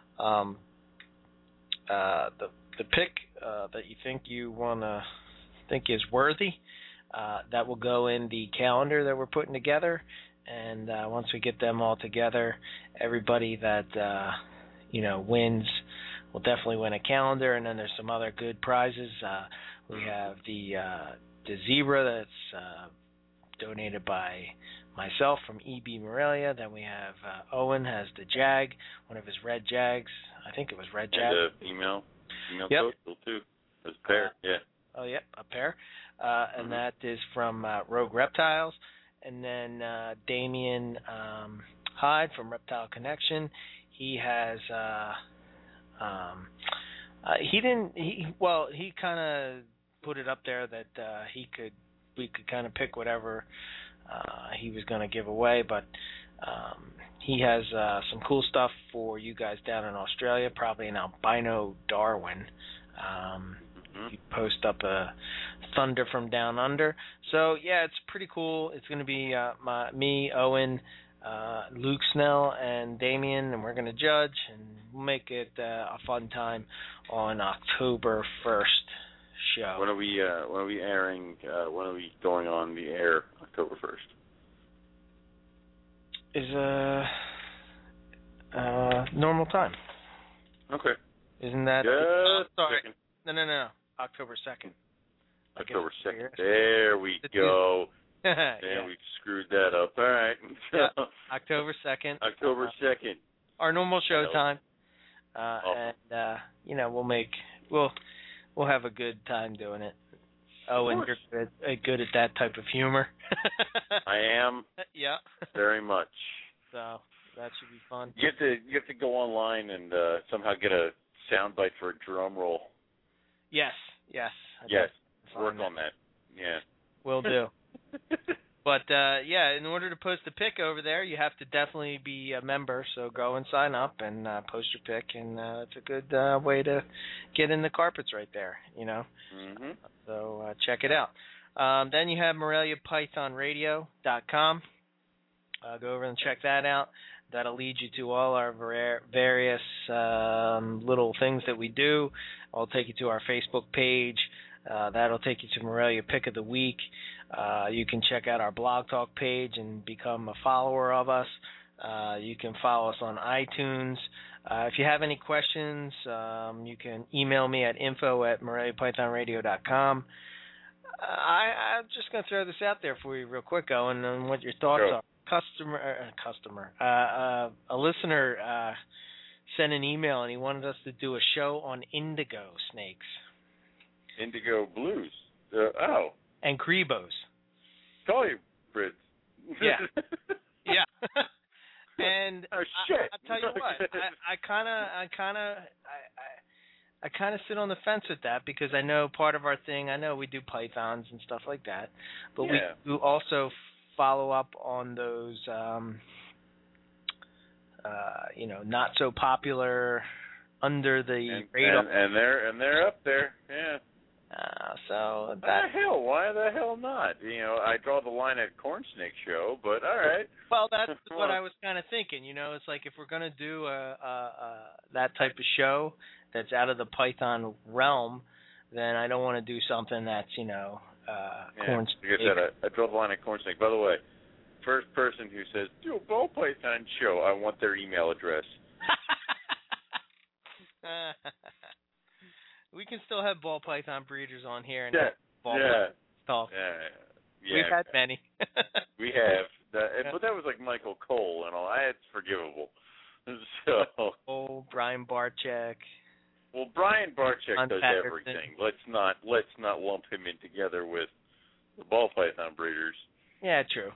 the pick that you think is worthy. That will go in the calendar that we're putting together. And once we get them all together, everybody that wins will definitely win a calendar. And then there's some other good prizes. We have the zebra that's donated by myself from EB Morelia. Then we have Owen has the Jag, one of his red Jags. I think it was red Jag.
And female
yep.
coastal too. There's a pair. Yeah.
Oh, yep, a pair. And that is from Rogue Reptiles. And then Damien Hyde from Reptile Connection. He has he kind of put it up there that we could kind of pick whatever he was going to give away, but he has some cool stuff for you guys down in Australia, probably an albino Darwin. You post up a Thunder from Down Under. So, yeah, it's pretty cool. It's going to be me, Owen, Luke Snell, and Damien, and we're going to judge, and we'll make it a fun time on October 1st show.
When are we airing? When are we going on the air October 1st?
Is normal time.
Okay.
Isn't that...
sorry.
No. October 2nd.
October 2nd. There we go.
Yeah.
We screwed that up. All right.
Yeah. October 2nd.
October 2nd.
Our normal show time. And we'll have a good time doing it. Oh, and you're good at that type of humor.
I am.
Yeah.
Very much.
So that should be fun.
You have to go online and somehow get a soundbite for a drum roll. Yes. Work on that. Yeah.
Will do. But, in order to post a pic over there, you have to definitely be a member. So go and sign up and post your pic, and it's a good way to get in the carpets right there, Mm-hmm. So check it out. Then you have MoreliaPythonRadio.com. Go over and check that out. That'll lead you to all our various little things that we do. I'll take you to our Facebook page. That'll take you to Morelia Pick of the Week. You can check out our Blog Talk page and become a follower of us. You can follow us on iTunes. If you have any questions, you can email me at info@MoreliaPythonRadio.com. I'm just going to throw this out there for you real quick, Owen, on what your thoughts are. A listener sent an email, and he wanted us to do a show on indigo snakes.
Indigo blues.
And Grebos.
Call you, Fritz.
Yeah. Yeah. And
oh shit!
I'll tell you what, I kind of sit on the fence with that because I know part of our thing. I know we do pythons and stuff like that, but we do also follow up on those, not so popular, under the radar.
And they're up there, yeah.
So
why the hell not? I draw the line at Corn Snake Show, but all right.
Well, that's what I was kind of thinking. It's like if we're going to do that type of show that's out of the Python realm, then I don't want to do something that's Corn Snake.
Like I said, I draw the line at Corn Snake. By the way, first person who says do a ball python show, I want their email address.
We can still have ball python breeders on here and talk.
Yeah.
We've had many.
We have, but that was like Michael Cole and all. It's forgivable. So.
Brian Barczyk.
Well, Brian Barczyk does everything. Let's not lump him in together with the ball python breeders.
Yeah, true.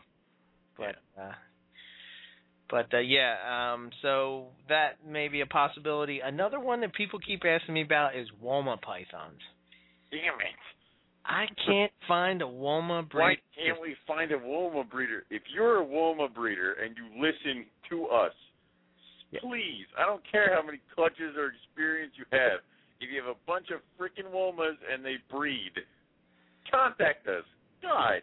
So that may be a possibility. Another one that people keep asking me about is Woma pythons.
Damn it.
I can't find a Woma breeder.
Why can't we find a Woma breeder? If you're a Woma breeder and you listen to us, please, I don't care how many clutches or experience you have, if you have a bunch of freaking Womas and they breed, contact us. God.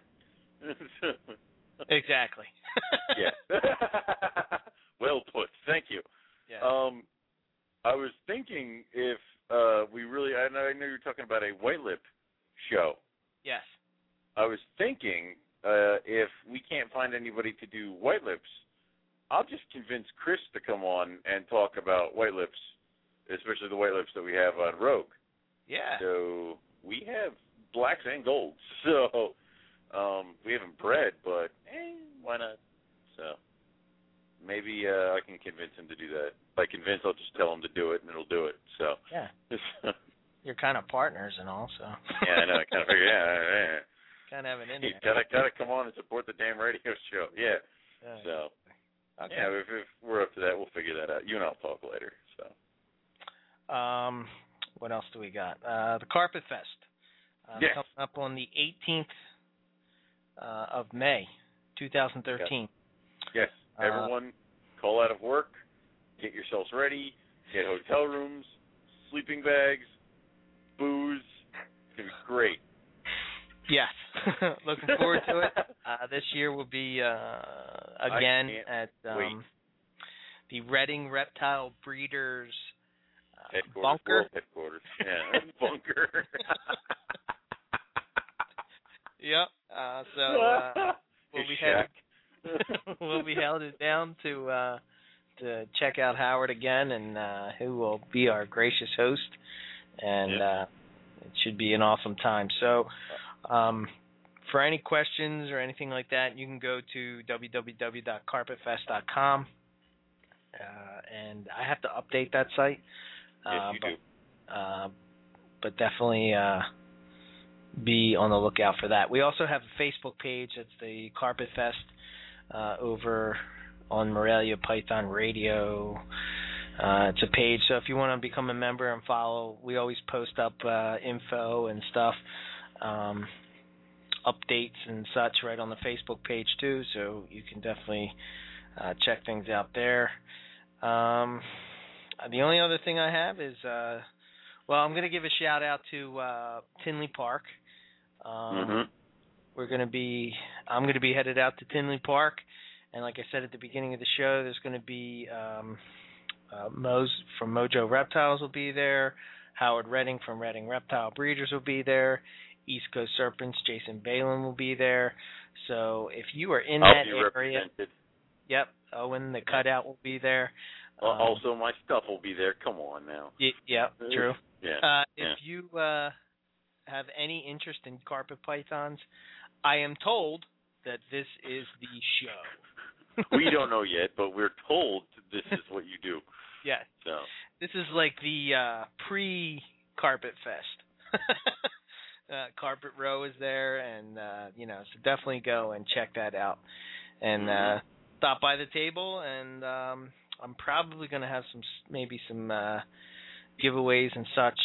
Exactly.
Yeah. Well put. Thank you.
Yeah.
I was thinking if we really, I know you're talking about a white lip show.
Yes.
I was thinking if we can't find anybody to do white lips, I'll just convince Chris to come on and talk about white lips, especially the white lips that we have on Rogue.
Yeah.
So we have blacks and golds. So we haven't bred, but why not? So maybe I can convince him to do that. If I convince, I'll just tell him to do it, and it'll do it. So
yeah. You're kind of partners and all, so.
Yeah, I know. I kind of figure, yeah.
Kind of have an in
there. Gotta come on and support the damn radio show. Yeah. So.
Okay.
Yeah, if we're up to that, we'll figure that out. You and I'll talk later. So.
What else do we got? The Carpet Fest.
Yes.
Coming up on the 18th of May, 2013.
Yes. Everyone, call out of work, get yourselves ready, get hotel rooms, sleeping bags, booze. It's going to be great.
Yes. Looking forward to it. This year will be, again, at the Reading Reptile Breeders Bunker.
World headquarters. Yeah, bunker.
Yep. We'll be headed down to check out Howard again, and who will be our gracious host, and it should be an awesome time. So, for any questions or anything like that, you can go to www.carpetfest.com, and I have to update that site.
Yes, you do.
But definitely be on the lookout for that. We also have a Facebook page. It's the Carpet Fest over on Morelia Python Radio. It's a page, so if you want to become a member and follow, we always post up info and stuff, updates and such right on the Facebook page too, so you can definitely check things out there. The only other thing I have is, I'm going to give a shout out to Tinley Park. I'm going to be headed out to Tinley Park, and like I said at the beginning of the show, there's going to be Mo's from Mojo Reptiles will be there. Howard Redding from Redding Reptile Breeders will be there. East Coast Serpents, Jason Balin will be there. So if you are in that area, yep, Owen the Cutout will be there.
Also, my stuff will be there. Come on now.
Yep, true.
Yeah.
If you have any interest in carpet pythons, I am told that this is the show.
We don't know yet, but we're told this is what you do.
Yeah.
So
this is like the pre-Carpet Fest. Carpet Row is there, and so definitely go and check that out, and stop by the table. And I'm probably going to have some giveaways and such,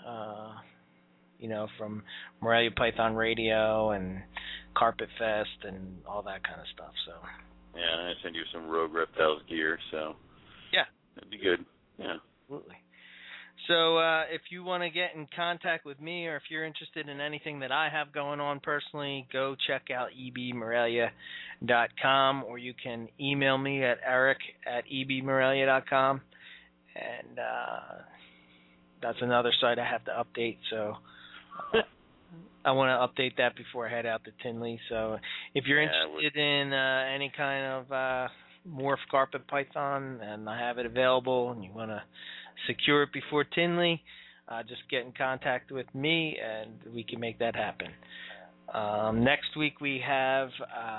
from Morelia Python Radio and Carpet Fest and all that kind of stuff. So
yeah, I send you some Rogue Reptiles gear. So
yeah,
that'd be good. Yeah,
absolutely. So if you want to get in contact with me, or if you're interested in anything that I have going on personally, go check out ebmorelia.com, or you can email me at eric@ebmorelia.com. And that's another site I have to update, so I want to update that before I head out to Tinley. So if you're interested in any kind of morph carpet python, and I have it available, and you want to secure it before Tinley, just get in contact with me, and we can make that happen. Next week we have,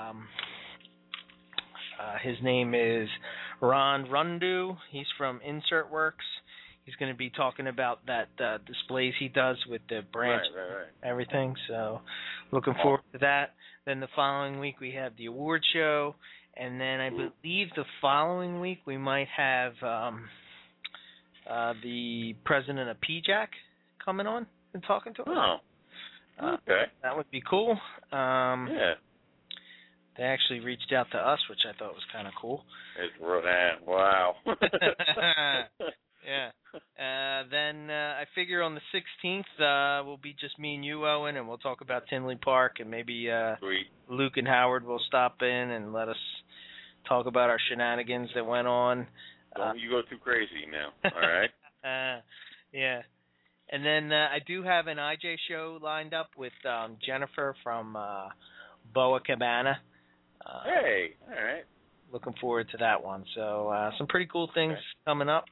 his name is Ron Rundu. He's from Insert Works. He's going to be talking about that displays he does with the branch and everything. So looking forward to that. Then the following week we have the award show, and then I believe the following week we might have the president of PJAC coming on and talking to us.
Oh, okay.
That would be cool.
Yeah.
They actually reached out to us, which I thought was kind of cool.
Wow.
Yeah. Then I figure on the 16th will be just me and you, Owen, and we'll talk about Tinley Park, and maybe Luke and Howard will stop in and let us talk about our shenanigans that went on.
Don't you go too crazy now, all right?
Yeah. And then I do have an IJ show lined up with Jennifer from Boa Cabana.
Hey, all right.
Looking forward to that one. So some pretty cool things coming up.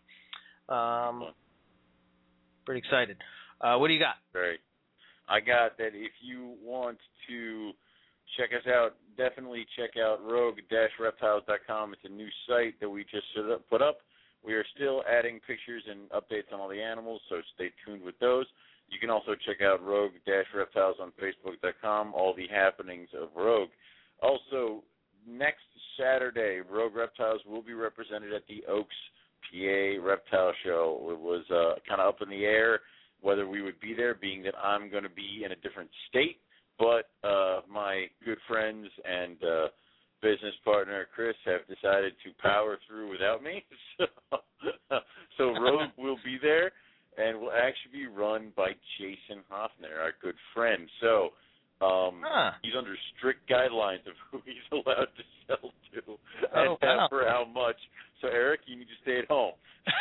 Pretty excited. What do you got?
Great. I got that if you want to check us out, definitely check out rogue-reptiles.com. It's a new site that we just put up. We are still adding pictures and updates on all the animals, so stay tuned with those. You can also check out rogue-reptiles on facebook.com, all the happenings of Rogue. Also, next Saturday, Rogue Reptiles will be represented at the Oaks, PA Reptile Show. It was kind of up in the air whether we would be there, being that I'm going to be in a different state. But my good friends and business partner, Chris, have decided to power through without me. So Rogue will be there, and will actually be run by Jason Hoffner, our good friend. So he's under strict guidelines of who he's allowed to sell to and for how much. So, Eric, you need to stay at home.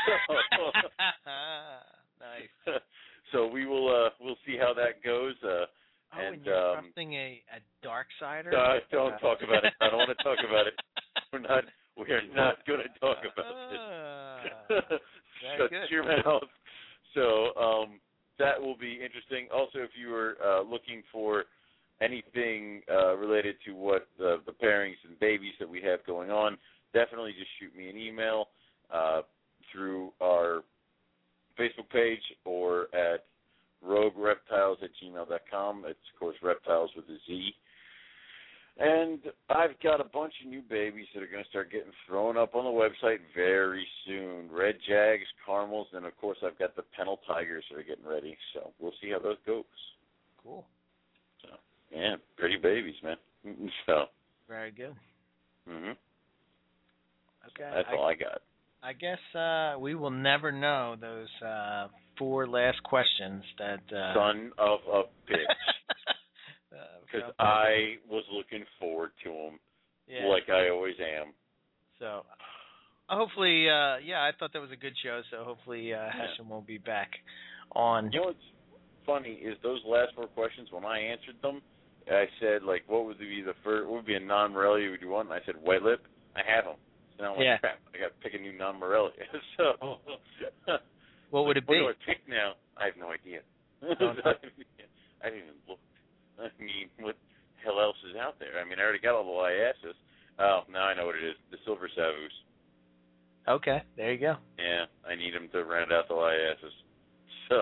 Nice.
So we will we'll see how that goes.
And you're trusting a dark sider?
Don't talk about it. I don't want to talk about it. We are not going to talk about it. Shut your mouth. So that will be interesting. Also, if you are looking for anything related to what the pairings and babies that we have going on, definitely just shoot me an email through our Facebook page or at roguereptiles@gmail.com. It's, of course, reptiles with a Z. And I've got a bunch of new babies that are going to start getting thrown up on the website very soon. Red Jags, Caramels, and, of course, I've got the Pennell Tigers that are getting ready. So we'll see how those goes.
Cool.
So, yeah, pretty babies, man. So.
Very good.
Mm-hmm.
Okay.
That's all I got.
I guess we will never know those 4 last questions that...
Son of a bitch. Because I was looking forward to them like I always am.
So, hopefully, I thought that was a good show, so hopefully Hesham will be back on.
You know what's funny is those last 4 questions, when I answered them, I said, like, what would be the first, what would be a non-Morelia would you want? And I said, white lip. I have them. So now I'm like, crap, I got to pick a new non-Morelia. So
what would it be?
What do I pick now? I have no idea. I didn't even look. I mean, what the hell else is out there? I mean, I already got all the Liasis. Oh, now I know what it is. The Silver Savus.
Okay, there you go.
Yeah, I need them to round out the Liasis. So.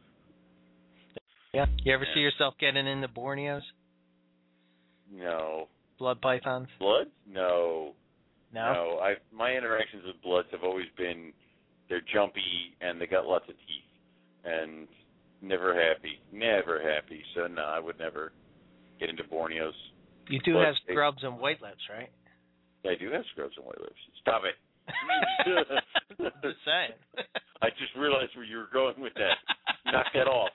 Yeah. You ever see yourself getting into Borneos?
No.
Blood pythons?
Blood? No.
No?
No. My interactions with bloods have always been they're jumpy and they got lots of teeth. And never happy. Never happy. So, no, I would never get into Borneos.
You do have scrubs and white lips, right?
I do have scrubs and white lips. Stop it.
Just saying.
I just realized where you were going with that. Knock that off.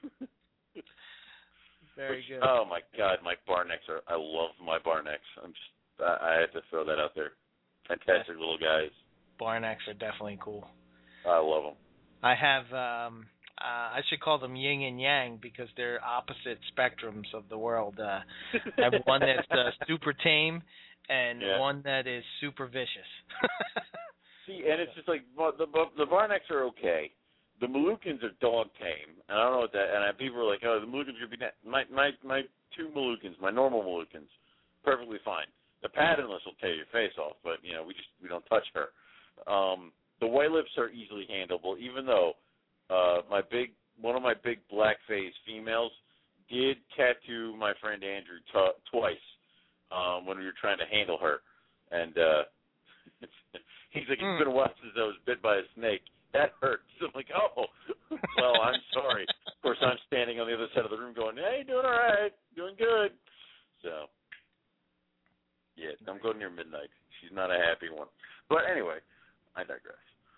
Very good.
Oh my God, my bar necks I love my bar necks. I have to throw that out there. Fantastic little guys.
Bar necks are definitely cool.
I love them.
I have I should call them yin and yang because they're opposite spectrums of the world. I have one that's super tame and one that is super vicious.
See, and it's just like the bar necks are okay. The Moluccans are dog tame, and I don't know what that. And people are like, "Oh, the Moluccans should be." My 2 Moluccans, my normal Moluccans, perfectly fine. The patternless will tear your face off, but you know we don't touch her. The white lips are easily handleable, even though one of my big black-faced females did tattoo my friend Andrew twice when we were trying to handle her, and he's like, "It's been a while since I was bit by a snake." That hurts. I'm like, oh, well, I'm sorry. Of course, I'm standing on the other side of the room going, hey, doing all right, doing good. So, yeah, don't go near midnight. She's not a happy one. But anyway, I digress.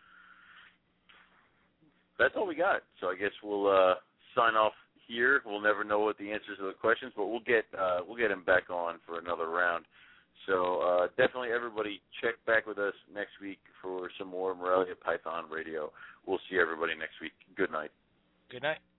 That's all we got. So I guess we'll sign off here. We'll never know what the answers to the questions, but we'll get him back on for another round. So definitely everybody check back with us next week for some more Morelia Python Radio. We'll see everybody next week. Good night.
Good night.